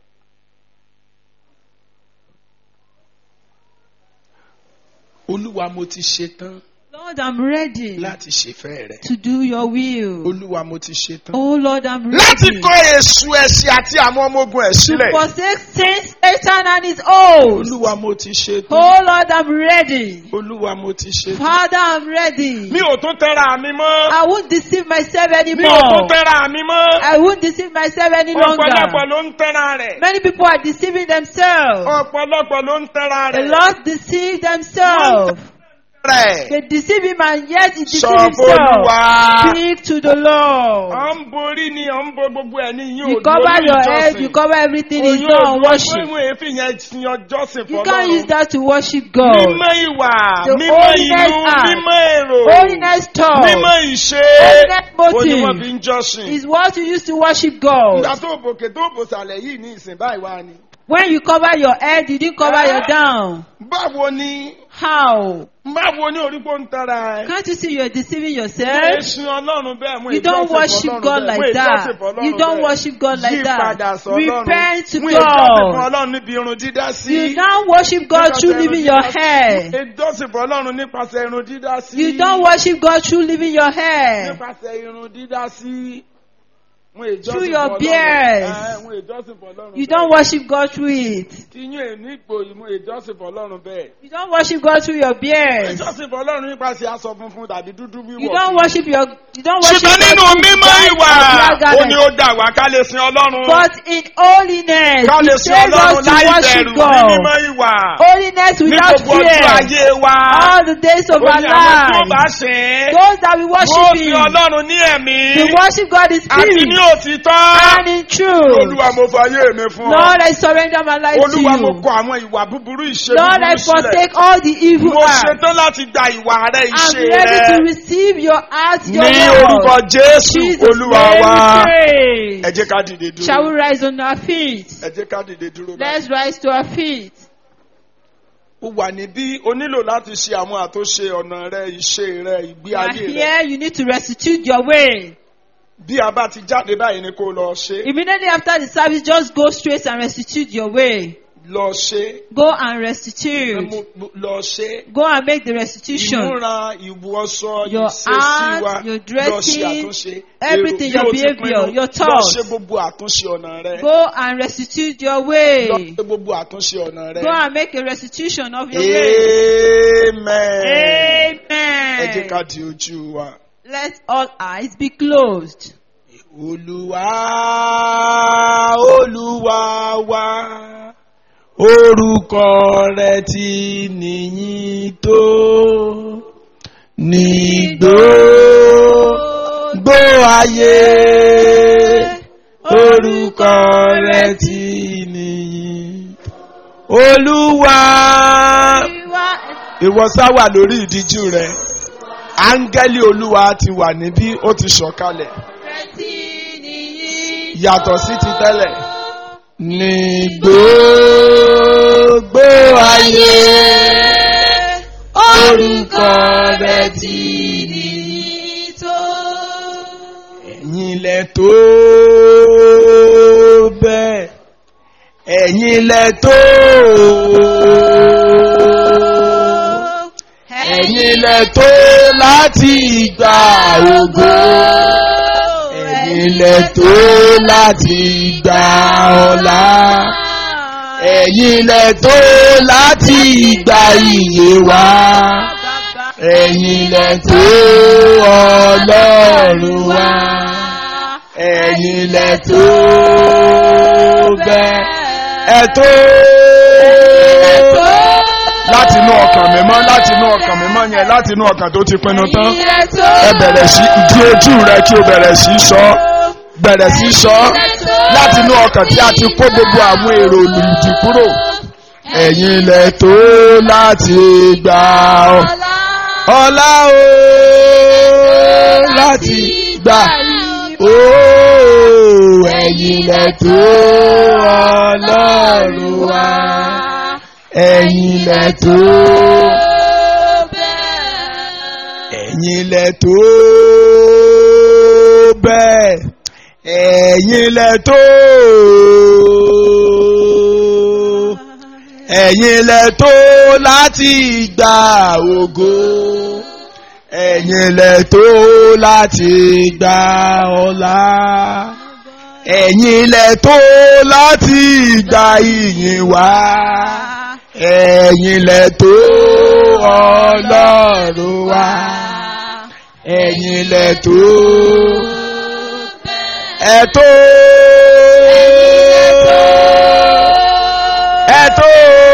Olúwa, mo ti ṣetán Lord, I'm ready láti ṣèfẹ́ rẹ. to do your will. Olúwa, mo ti ṣetán Oh Lord, I'm láti ready kọ̀ èṣù ẹ̀ṣẹ̀ àti àwọn ọmọ ogun ẹ̀ to sílẹ̀. forsake sin, Satan and his oaths. Olúwa, mo ti ṣetán. Oh Lord, I'm ready. Olúwa, mo ti ṣetán. Father, I'm ready. Mi ò tún tẹ́ra mi mọ́. I won't deceive myself Mi ò tún anymore. tẹ́ra mi mọ́. I won't deceive myself any Ọ̀pọ̀lọpọ̀ longer. ló ń tẹ́ra rẹ̀. Many people are deceiving themselves. Ọ̀pọ̀lọpọ̀ ló ń tẹ́ra A rẹ̀. lot deceive themselves. Rẹ̀. They deceive him and yet he deceive Sọ fún himself. Olúwa. Speak to the Lord. À ń borí ni à ń bo gbogbo ẹ̀ ní yín You òdi cover olú your head, ìjọsìn. you cover everything, it's Oyún not òdi worship. ìwé èéfín yẹn sin ọjọ́sìn You can't use fọlọ́run. that to worship God. Mímọ́ ìwà, The mímọ́ holiness ìlú, act, mímọ́ èrò, Holiness talk mímọ́ ìṣe, holiness motive ó ní wọ́n fi ń jọ́sìn. is what you use to worship God. Ìgbà tó bòkè tó bòsàlẹ̀ yìí ní ìsìn báyìí wá ni. When you cover your head, you didn't cover your down. Báwo ni How? báwo ni orí pò ń tara ẹ? Can't you see you're deceiving yourself? Èsìn Ọlọ́run bẹ́ẹ̀ mú You don't worship God like that. You don't worship God like that. Repent to Mú ìjọsìn fún God. Ọlọ́run níbi irun dídá sí. You don't worship God through leaving your hair. Ìjọsìn fún Ọlọ́run nípasẹ̀ irun dídá sí. You don't worship God through leaving your hair. Nípasẹ̀ irun dídá sí. Through your beard. You don't worship God through it. Tiyín èní ìgbòyí mú ìjọsìn fún Ọlọ́run bẹ́ẹ̀. You don't worship God through your beard. Ìjọsìn fún Ọlọ́run nípasẹ̀ aṣọ funfun tàbí dúdú wíwọ̀. You don't worship God Ṣùgbọ́n through nínú mímọ́ white ìwà, or black ó ní garment. ó dà wá ká lè sin Ọlọ́run. But in holiness, Ká lè He sin saves Ọlọ́run us to láì worship bẹ̀rù ní God. mímọ́ ìwà. Holiness Ní without gbogbo ọjọ́ fear. ayé wa. All the days of Ó our ní àwọn tí ó bá lives. sìn ín. Those that we Wọ́n worship fi Him, Ọlọ́run ní ẹ̀mí. we worship God in Àti ní spirit òtítọ́. and in truth. Olúwa, mo fàyè mi fún ọ. Lord, I surrender my life to Olúwa, mo you. kọ àwọn ìwà búburú ìṣe Lord, I búburú sílẹ̀. forsake all the evil Mo acts. ṣetán láti gba ìwà rẹ, I'm ìṣe ready to rẹ. receive your heart, your Ní word. orúkọ Jésù Jesus' Olúwa name wa. we pray. Ẹ jẹ́ ká dìde Shall we dúró. rise on our feet? Ẹ jẹ́ ká dìde dúró. Let's rise to our feet. Ó wà níbí, o nílò láti ṣe àwọn àtúnṣe ọ̀nà rẹ, ìṣe rẹ, ìgbé You are ayé rẹ. here, you need to restitute your way. Bí a bá ti jáde báyìí ni kó lọ ṣe. Immediately after the service, just go straight and restitute your way. Lọ ṣe. Go and restitute. Lọ ṣe. Go and make the restitution. Ìmúra, ìwọṣọ, Your ìṣesí wa. art, your Lọ ṣe dressing, àtúnṣe. everything, Èrò your bí o ti behavior, pinnu, your Lọ thoughts. ṣe gbogbo àtúnṣe ọ̀nà rẹ. Go and restitute your way. Lọ ṣe gbogbo àtúnṣe ọ̀nà rẹ. Go and make a restitution of your way. Amen. Ẹ jẹ́ Amen. ká di ojú wa. Let all eyes be closed. Olúwa, Olúwa wa, orúkọ rẹ̀ ti níyìn tó ní gbogbo ayé, orúkọ rẹ̀ ti níyìn. Olúwa, ìwọ sá wà lórí ìdíjú rẹ̀, áńgẹ́lì Olúwa ti wà níbí, ó ti sọ̀kalẹ̀ yàtọ̀ sí ti tẹ́lẹ̀. Ní gbogbo ayé, orúkọ rẹ̀ ti níyìn tó. Ẹ̀yin lẹ tó bẹ́ẹ̀, ẹ̀yin lẹ tó, ẹ̀yin lẹ tó láti gba ògo, ẹ̀yin lẹ tó láti gba ọlá, ẹ̀yin lẹ tó láti gba ìyè wá, ẹ̀yin lẹ tó Ọlọ́run wá, ẹ̀yin lẹ tó bẹ́ẹ̀, ẹ tó láti inú ọkàn mímọ́, láti inú ọkàn mímọ́ yẹn, láti inú ọkàn tó ti pinnu tán, ẹ bẹ̀rẹ̀ sí di ojú rẹ kí o bẹ̀rẹ̀ sí sọ, bẹ̀rẹ̀ sí sọ láti inú ọkàn tí a ti kó gbogbo àwọn èrò olùdí kúrò. Ẹ̀yin lẹ tó láti gbà ọlá o, láti gbà o, ẹ̀yin lẹ tó Ọlọ́run wá, ẹ̀yin lẹ tó bẹ́ẹ̀, ẹ̀yin lẹ tó bẹ́ẹ̀, ẹ̀yin lẹ tó, ẹ̀yin lẹ tó láti gba ògo, ẹ̀yin lẹ tó láti gba ọlá, ẹ̀yin lẹ tó láti gba ìyìn wá, ẹ̀yin lẹ tó Ọlọ́run wá, ẹ̀yin lẹ tó, ẹ tó, ẹ tó,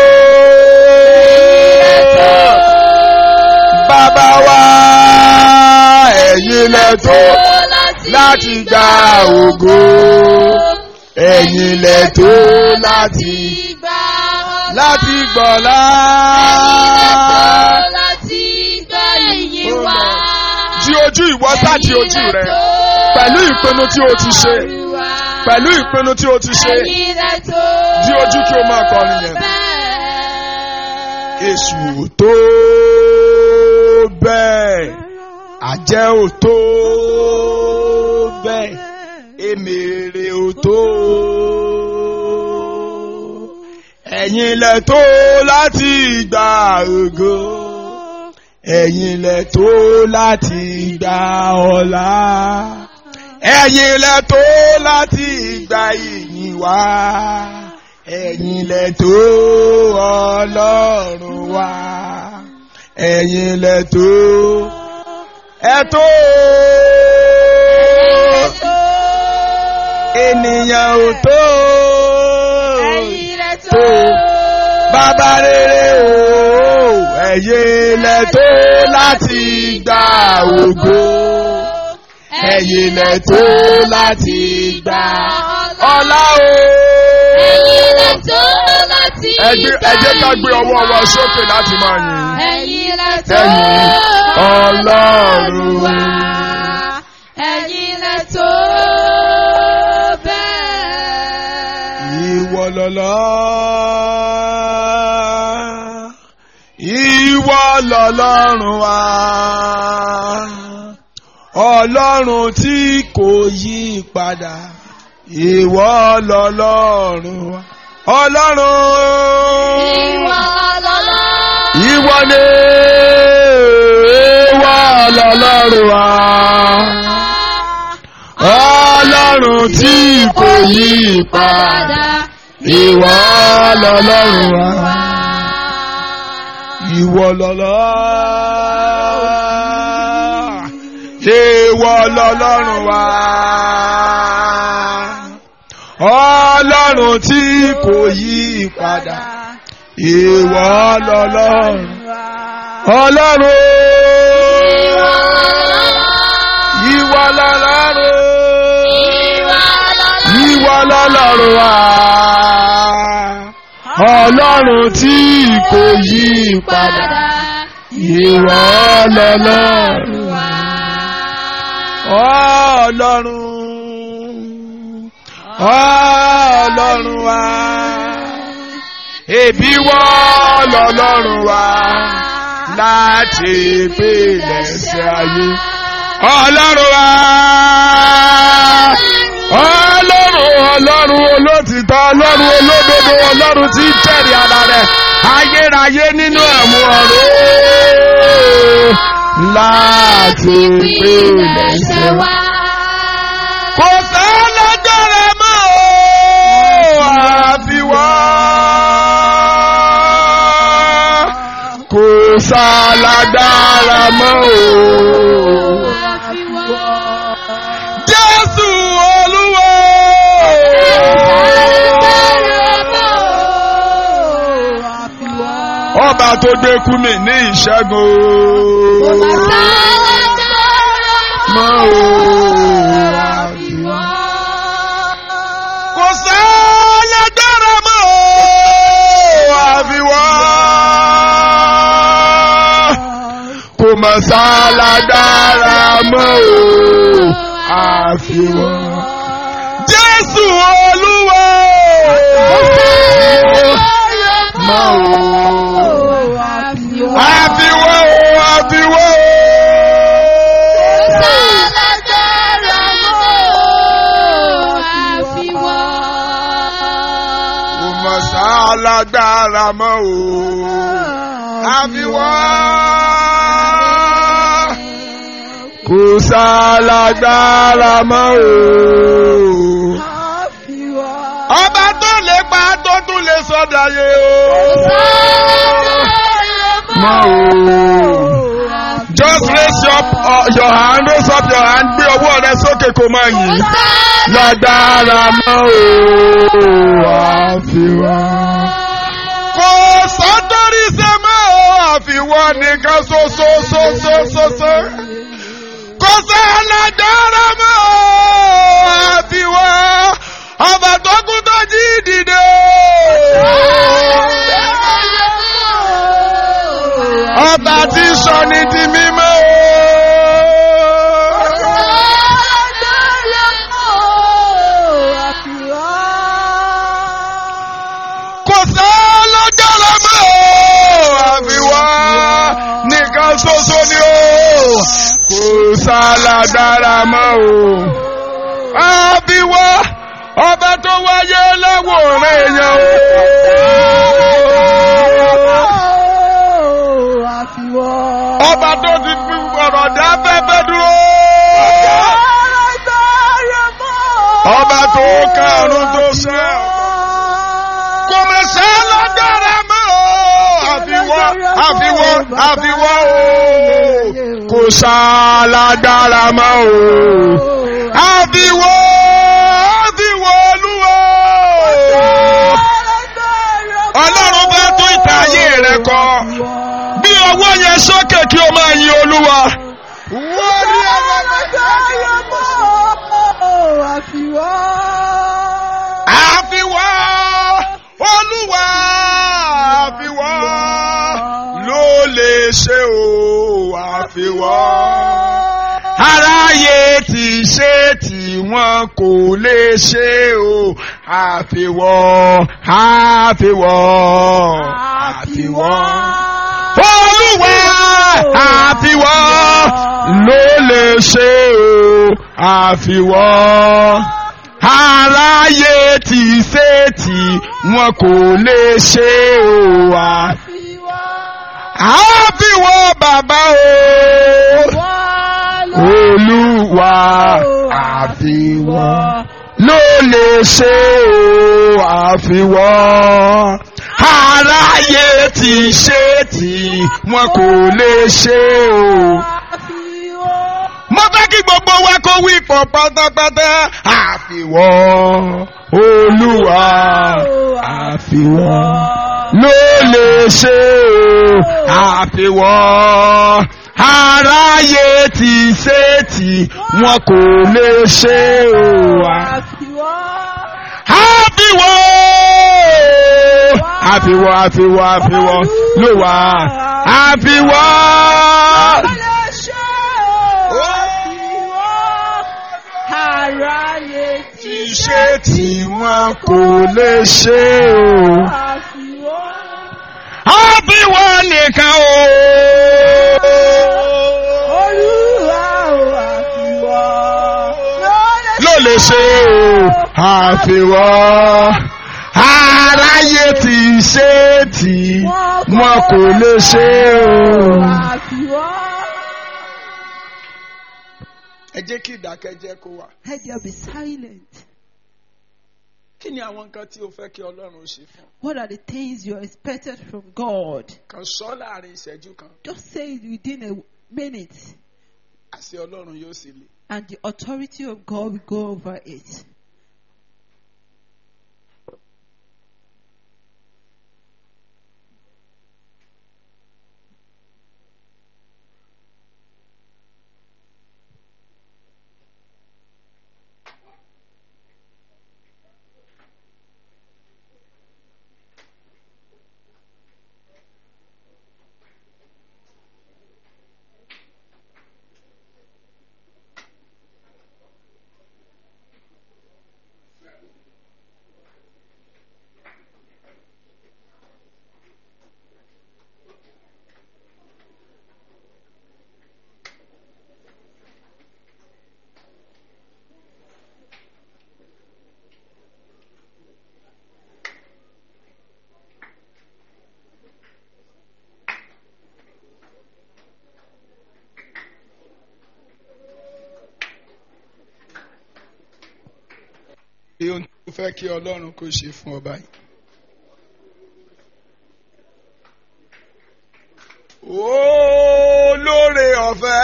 bàbá wa, ẹ̀yin lẹ tó láti gba ògo, ẹ̀yin lẹ tó láti gbọ́lá, láti gbà ìyìn wá. Di ojú ìwọ sá di ojú rẹ pẹ̀lú ìpinnu tí o ti ṣe, pẹ̀lú ìpinnu tí o ti ṣe, di ojú kí o máa kọrin yẹn. Èṣù ò tó bẹ́ẹ̀, àjẹ́ ò tó bẹ́ẹ̀, èmèrè ò tó. Ẹ̀yin lẹ tó láti gba ògo, ẹ̀yin lẹ tó láti gba ọlá, ẹ̀yin lẹ tó láti gba ìyìn wá, ẹ̀yin lẹ tó Ọlọ́run wá, ẹ̀yin lẹ tó, ẹ tó, ènìyàn ò tó, tó bàbá rere o, ẹ̀yin lẹ tó láti gba ògo, ẹ̀yin lẹ tó láti gba ọlá o, ẹ̀yin lẹ tó láti gba ìyìn wá. Ẹ jẹ́ ká gbé ọwọ́ wa sókè láti máa yìn. Ẹ̀yin lẹ tó Ọlọ́run wá, ẹ̀yin lẹ tó bẹ́ẹ̀. Ìwọ lọ́lọ́, ìwọ lọ́lọ́run wa, Ọlọ́run tí kò yí padà, ìwọ lọ́lọ́run wa, Ọlọ́run, ìwọ ni ìwọ lọ́lọ́run wa, Ọlọ́run tí kò yí padà, ìwọ lọ́lọ́run wa, ìwọ lọ́lọ́run wa, ìwọ lọ́lọ́run wa. Ọlọ́run tí kò yí padà. Ìwọ lọ́lọ́run. Ọlọ́run. Ìwọ lọ́lọ́run. Ìwọ lọ́lọ́run wa. Ọlọ́run tí kò yí padà. Ìwọ lọ́lọ́run wa. Ọlọ́run. Ọlọ́run wa. Èbí wọ́ lọ́lọ́run wa láti ìpilẹ̀ṣẹ̀ ayé. Ọlọ́run wa. Ọlọ́run olótìtọ́, Ọlọ́run olódodo, Ọlọ́run tí jẹ́rìí ara rẹ̀, ayérayé nínú ẹ̀mú ọ̀rọ̀ láti ìpilẹ̀ṣẹ̀ wa. Kò sẹ́lẹ́jọ́rẹ́ mọ́ àfiwọ́. Kò sálágbára mọ́ Jésù Olúwa. Ọba tó dé kú mi ní ìṣẹ́gun. Mọ́ kò sálágbára mọ́ àfiwọ́. Kò mọ̀ sálágbára mọ́ àfiwọ́. Jésù Olúwa. Mọ́ àfiwọ́ àfiwọ́. Alágbára mọ́ àfiwọ́. Kò sálágbára mọ́ ọba tó lè pa tó tún lè sọ́dàyé Just raise up your hand, raise up your hand, gbé ọwọ́ rẹ sókè kó máa yìn. Lágbára mọ́ àfiwọ́. Kò sọ́tọ́rí ṣe mọ́ àfiwọ́ nìkan ṣoṣo. Kò sálágbára mọ́ àfiwọ́. Ọba tó kú tó jí dìde. Ọba tí sọ ní di mímọ́. Kò sálágbára mọ́ àfiwọ́ nìkan ṣoṣo ni ó. Kò sálágbára mọ́ àfiwọ́. Ọba tó wáyé láwòrán èèyàn ọba tó ti fi ọ̀rọ̀ dá fẹ́fẹ́ dúró. Ọba tó kàrún tó ṣẹ́. Kò mọ̀ ṣẹ́ lágbára mọ́ àfiwọ́ kò sálágbára mọ́ àfiwọ́. Ọlọ́run bá tó ìtàn ayé rẹ̀ kọ. Bí ọwọ́ yẹn sókè kí o máa yin Olúwa. Wọ́n rí ọmọ àfiwọ́. Olúwa àfiwọ́ ló lè ṣe àfiwọ́. Aráyé ti ṣe tí wọn kò lè ṣe àfiwọ́. Olúwa àfiwọ́ ló lè ṣe àfiwọ́. Aráyé ti ṣe tí wọn kò lè ṣe àfiwọ́ bàbá Olúwa àfiwọ́ ló lè ṣe àfiwọ́. Aráyé ti ṣe tí wọn kò lè ṣe mo fẹ́ kí gbogbo wa kó wí pọ̀ pátápátá. àfiwọ́ Olúwa àfiwọ́ ló lè ṣe o àfiwọ́ aráyé ti ṣe tí wọn kò lè ṣe o àfiwọ́ ló wà àfiwọ́. Ṣé tí wọn kò lè ṣe o. Àfiwọ́ nìkan o. Olúwa o àfiwọ́. Ló lè ṣe o. Àfiwọ́. Aráyé ti ṣe tí wọn kò lè ṣe o. Àfiwọ́. Ẹ jẹ́ kí ìdákẹ́jẹ́ kó wà. Let there be silent. Kí ni àwọn nǹkan tí o fẹ́ kí Ọlọ́run ṣe fún? What are the things you are expected from God? Kàn sọ láàrin ìṣẹ́jú kan. Just say it within a minute. Àṣẹ Ọlọ́run yóò sì le. And the authority of God will go over it. Ohun tí o fẹ́ kí Ọlọ́run kó ṣe fún ọ báyìí. Olóore ọ̀fẹ́.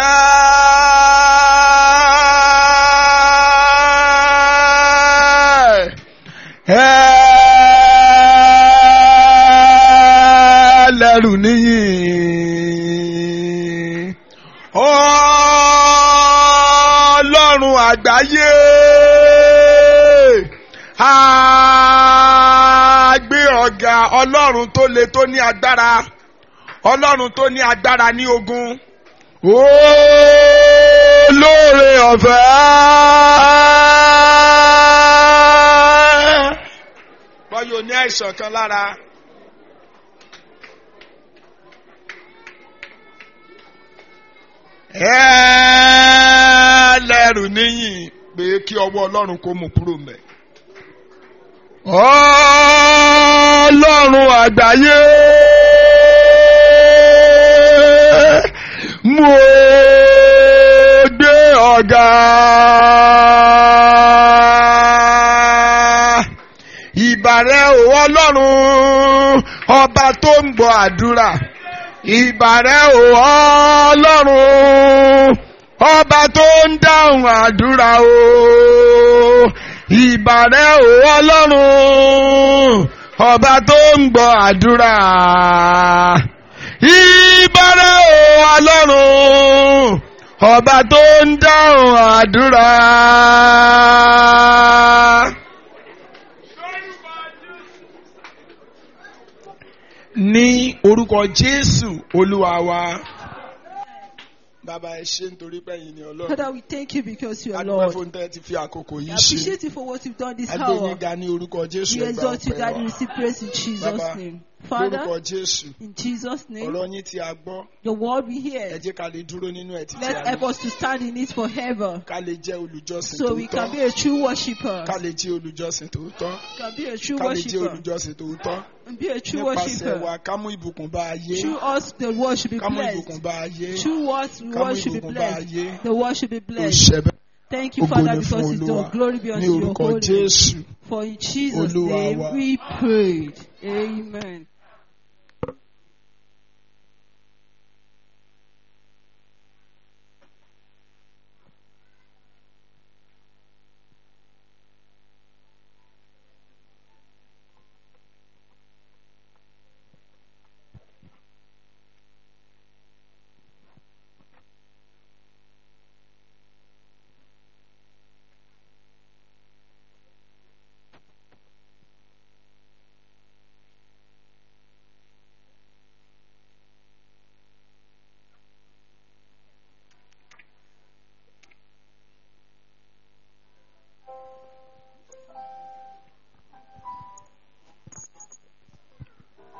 Ẹlẹ́rù níyìn. Ọlọ́run àgbáyé. A gbé ọ̀gá Ọlọ́run tó le tó ní agbára. Ọlọ́run tó ní agbára ní ogun. Olóore ọ̀fẹ́. Wọ́n yóò ní àìsàn kan lára. Ẹlẹ́rù níyìn pé kí ọwọ́ Ọlọ́run kó mú kúrò mẹ́. Ọlọ́run àgbáyé. Mo gbé ọ̀gá. Ìbàrẹ̀ o Ọlọ́run ọba tó ń gbọ́ àdúrà. Ìbàrẹ̀ o Ọlọ́run ọba tó ń dáhùn àdúrà o. Ìbàrẹ̀ o Ọlọ́run ọba tó ń gbọ́ àdúrà. Ìbàrẹ̀ o Ọlọ́run ọba tó ń dáhùn àdúrà. Ní orúkọ Jésù Olúwa wa. Bàbá ẹ ṣé nítorí pé ẹ̀yin ni Ọlọ́run. Father, we thank you because you are Lord. Adúpẹ́ fún tẹ́ ti fi àkókò yìí I ṣe. appreciate you for what you've done this hour. Adéyínga ní orúkọ Jésù We ẹgbàá exalt you, ọpẹ́ Daddy. wa. We receive praise in Jesus' Bàbá, name. lórúkọ Father, Jésù in Jesus' name, ọ̀rọ̀ yín tí a gbọ́ your word we ẹ hear. jẹ́ ká lè dúró nínú ẹ̀ títí Let's àná. help us to stand in it forever. Ká lè jẹ́ olùjọ́sìn So we can be tòótọ́. a true worshipper. Ká lè jẹ́ olùjọ́sìn tòótọ́. Can be a true Ká lè jẹ́ worshipper. olùjọ́sìn tòótọ́. And be a true Nípasẹ̀ worshipper. wa ká mú ìbùkún bá ayé. Through us, the word should be Ká mú ìbùkún blessed. bá ayé. Through us, the Ká mú word should be ìbùkún bá blessed. ayé. The word should be Ó blessed. ṣẹbẹ̀. Thank you, Ògo Father, ni fún because it's Olúwa. done. Glory be Ní unto your orúkọ holy name. Jésù. For in Jesus' Olúwa name wa. we prayed. Amen.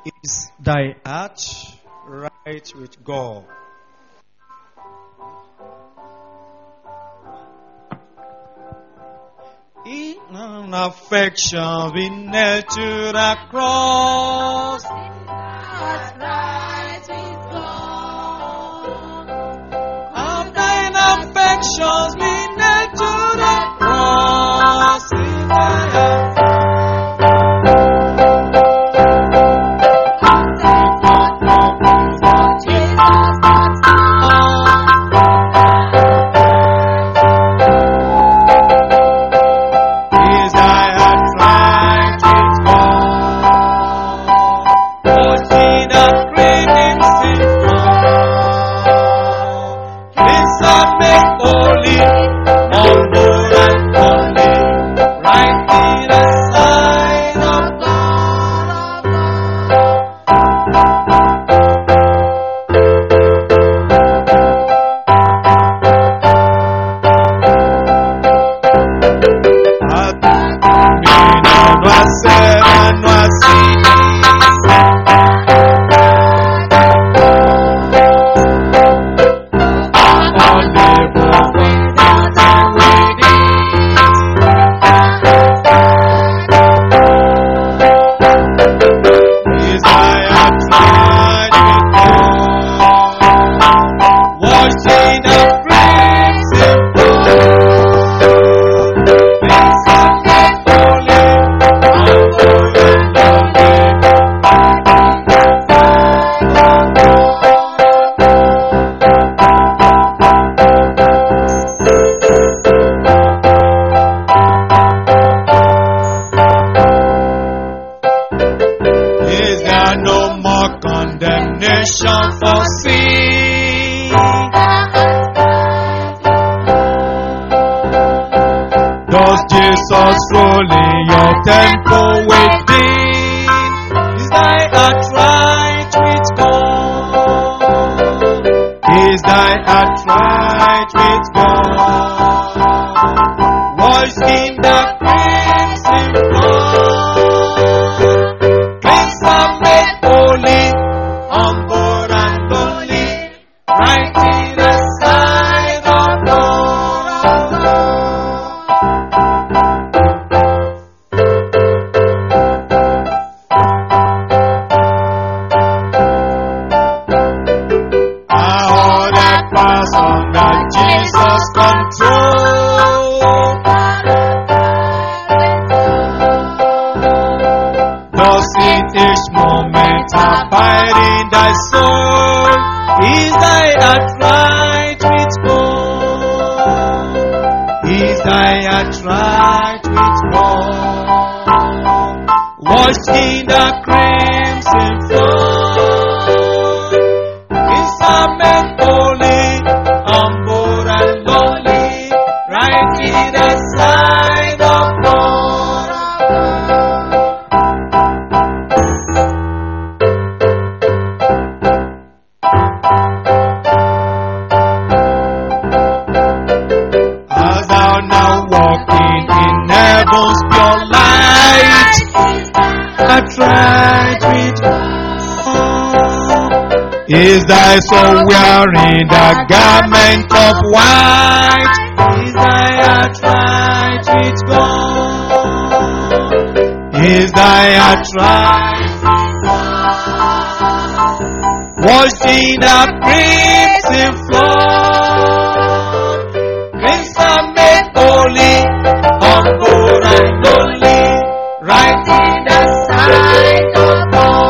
Is thy heart right with God? In an affection we nailed to the cross. Heart right with God. Of thine affections we nailed to the cross. In thy heart. Rolling your temple within. Is thy heart right with God? Is thy heart right with God? Washed in the crimson flood. Cleansed and made holy, humble and lonely, right in the sight of God. Abide in thy soul. Is thy heart right with God? Is thy heart right with God? Washed in the crimson flood. Is a man holy, humble and lonely, right in the sight of God. Is thy soul wearing the garment of white? Is thy heart right with God? Is thy heart right with God? Washed in the crimson flood. Cleansed and made holy, humble and lonely, right in the sight of God.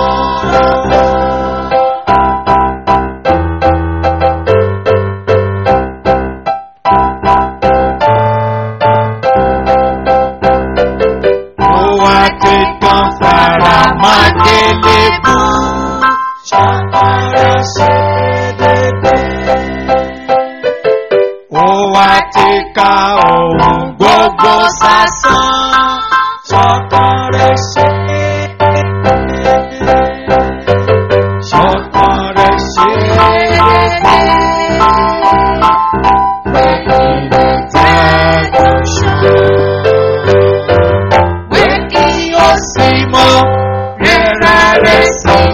Simon,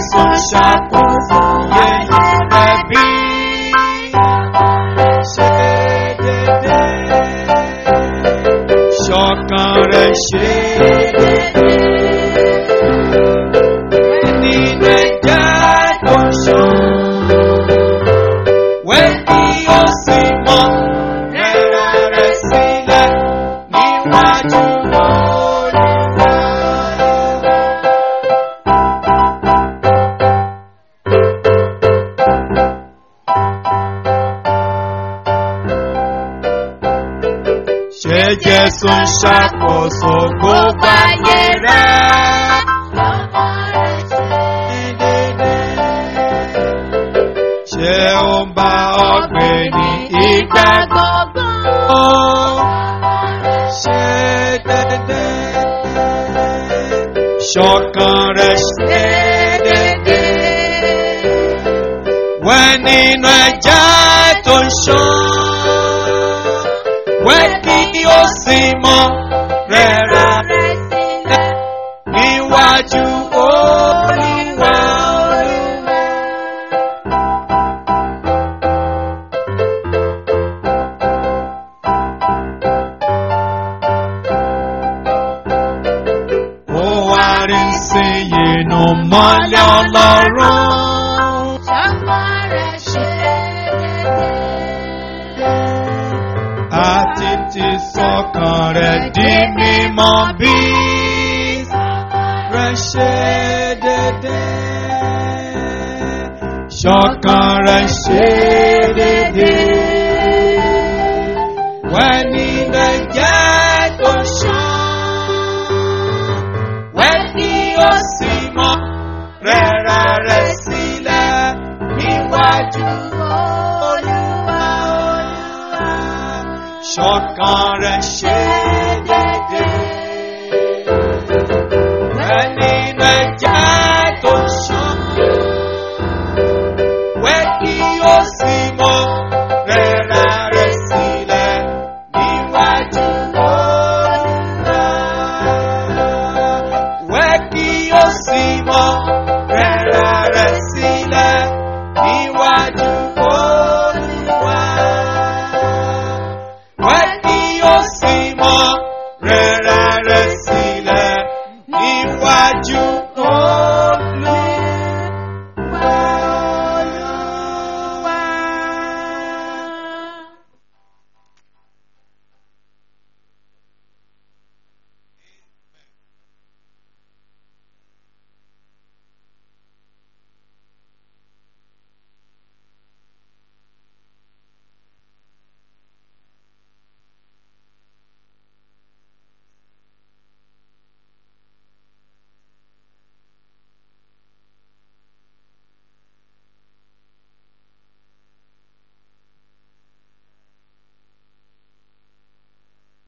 Jésù ń ṣàkóso yẹ̀yẹ́ rẹ̀ bí. Ṣé dédé ṣọ̀kan rẹ̀ ṣe dédé. Nínú ẹ̀jẹ̀ tó ń ṣàn. Wẹ́ẹ̀kì ó sì mọ́ rẹ́ra rẹ̀ sílẹ̀ níwájú Olúwa. Ṣé Jésù ń ṣàkóso gbogbo ayé rẹ̀? Ṣé ó ń bá ọ gbé ní ìgbà gbogbo? Ṣé dédé ṣọ̀kan rẹ̀ ṣe dédé? Wẹ̀ nínú ẹ̀jẹ̀ tó ń ṣàn. Wẹ̀ kí ó sì mọ́ rẹ́ra rẹ̀ sílẹ̀ níwájú Olúwa. Ó wá rí sí inú mọ́lẹ̀ Ọlọ́run. Ṣọ̀kan rẹ̀ ṣe dédé. Àti ti sọ́kàn rẹ̀ di mímọ́ bí rẹ̀ ṣe dédé. Ṣọ̀kan rẹ̀ ṣe dédé. Wẹ̀ nínú ẹ̀jẹ̀ tó ń ṣàn. Wẹ̀ kí ó sì mọ́ rẹ́ra rẹ̀ sílẹ̀ níwájú Olúwa. Ṣọ̀kan rẹ̀ ṣe dédé. Wẹ̀ nínú ẹ̀jẹ̀ tó ń ṣàn. Wẹ̀ kí ó sì mọ́ rẹ́ra rẹ̀ sílẹ̀ níwájú Olúwa. Wẹ̀ kí ó sì mọ́ rẹ́ra rẹ̀ sílẹ̀ níwájú Olúwa. Wẹ̀ kí ó sì mọ́ rẹ́ra rẹ̀ sílẹ̀ níwájú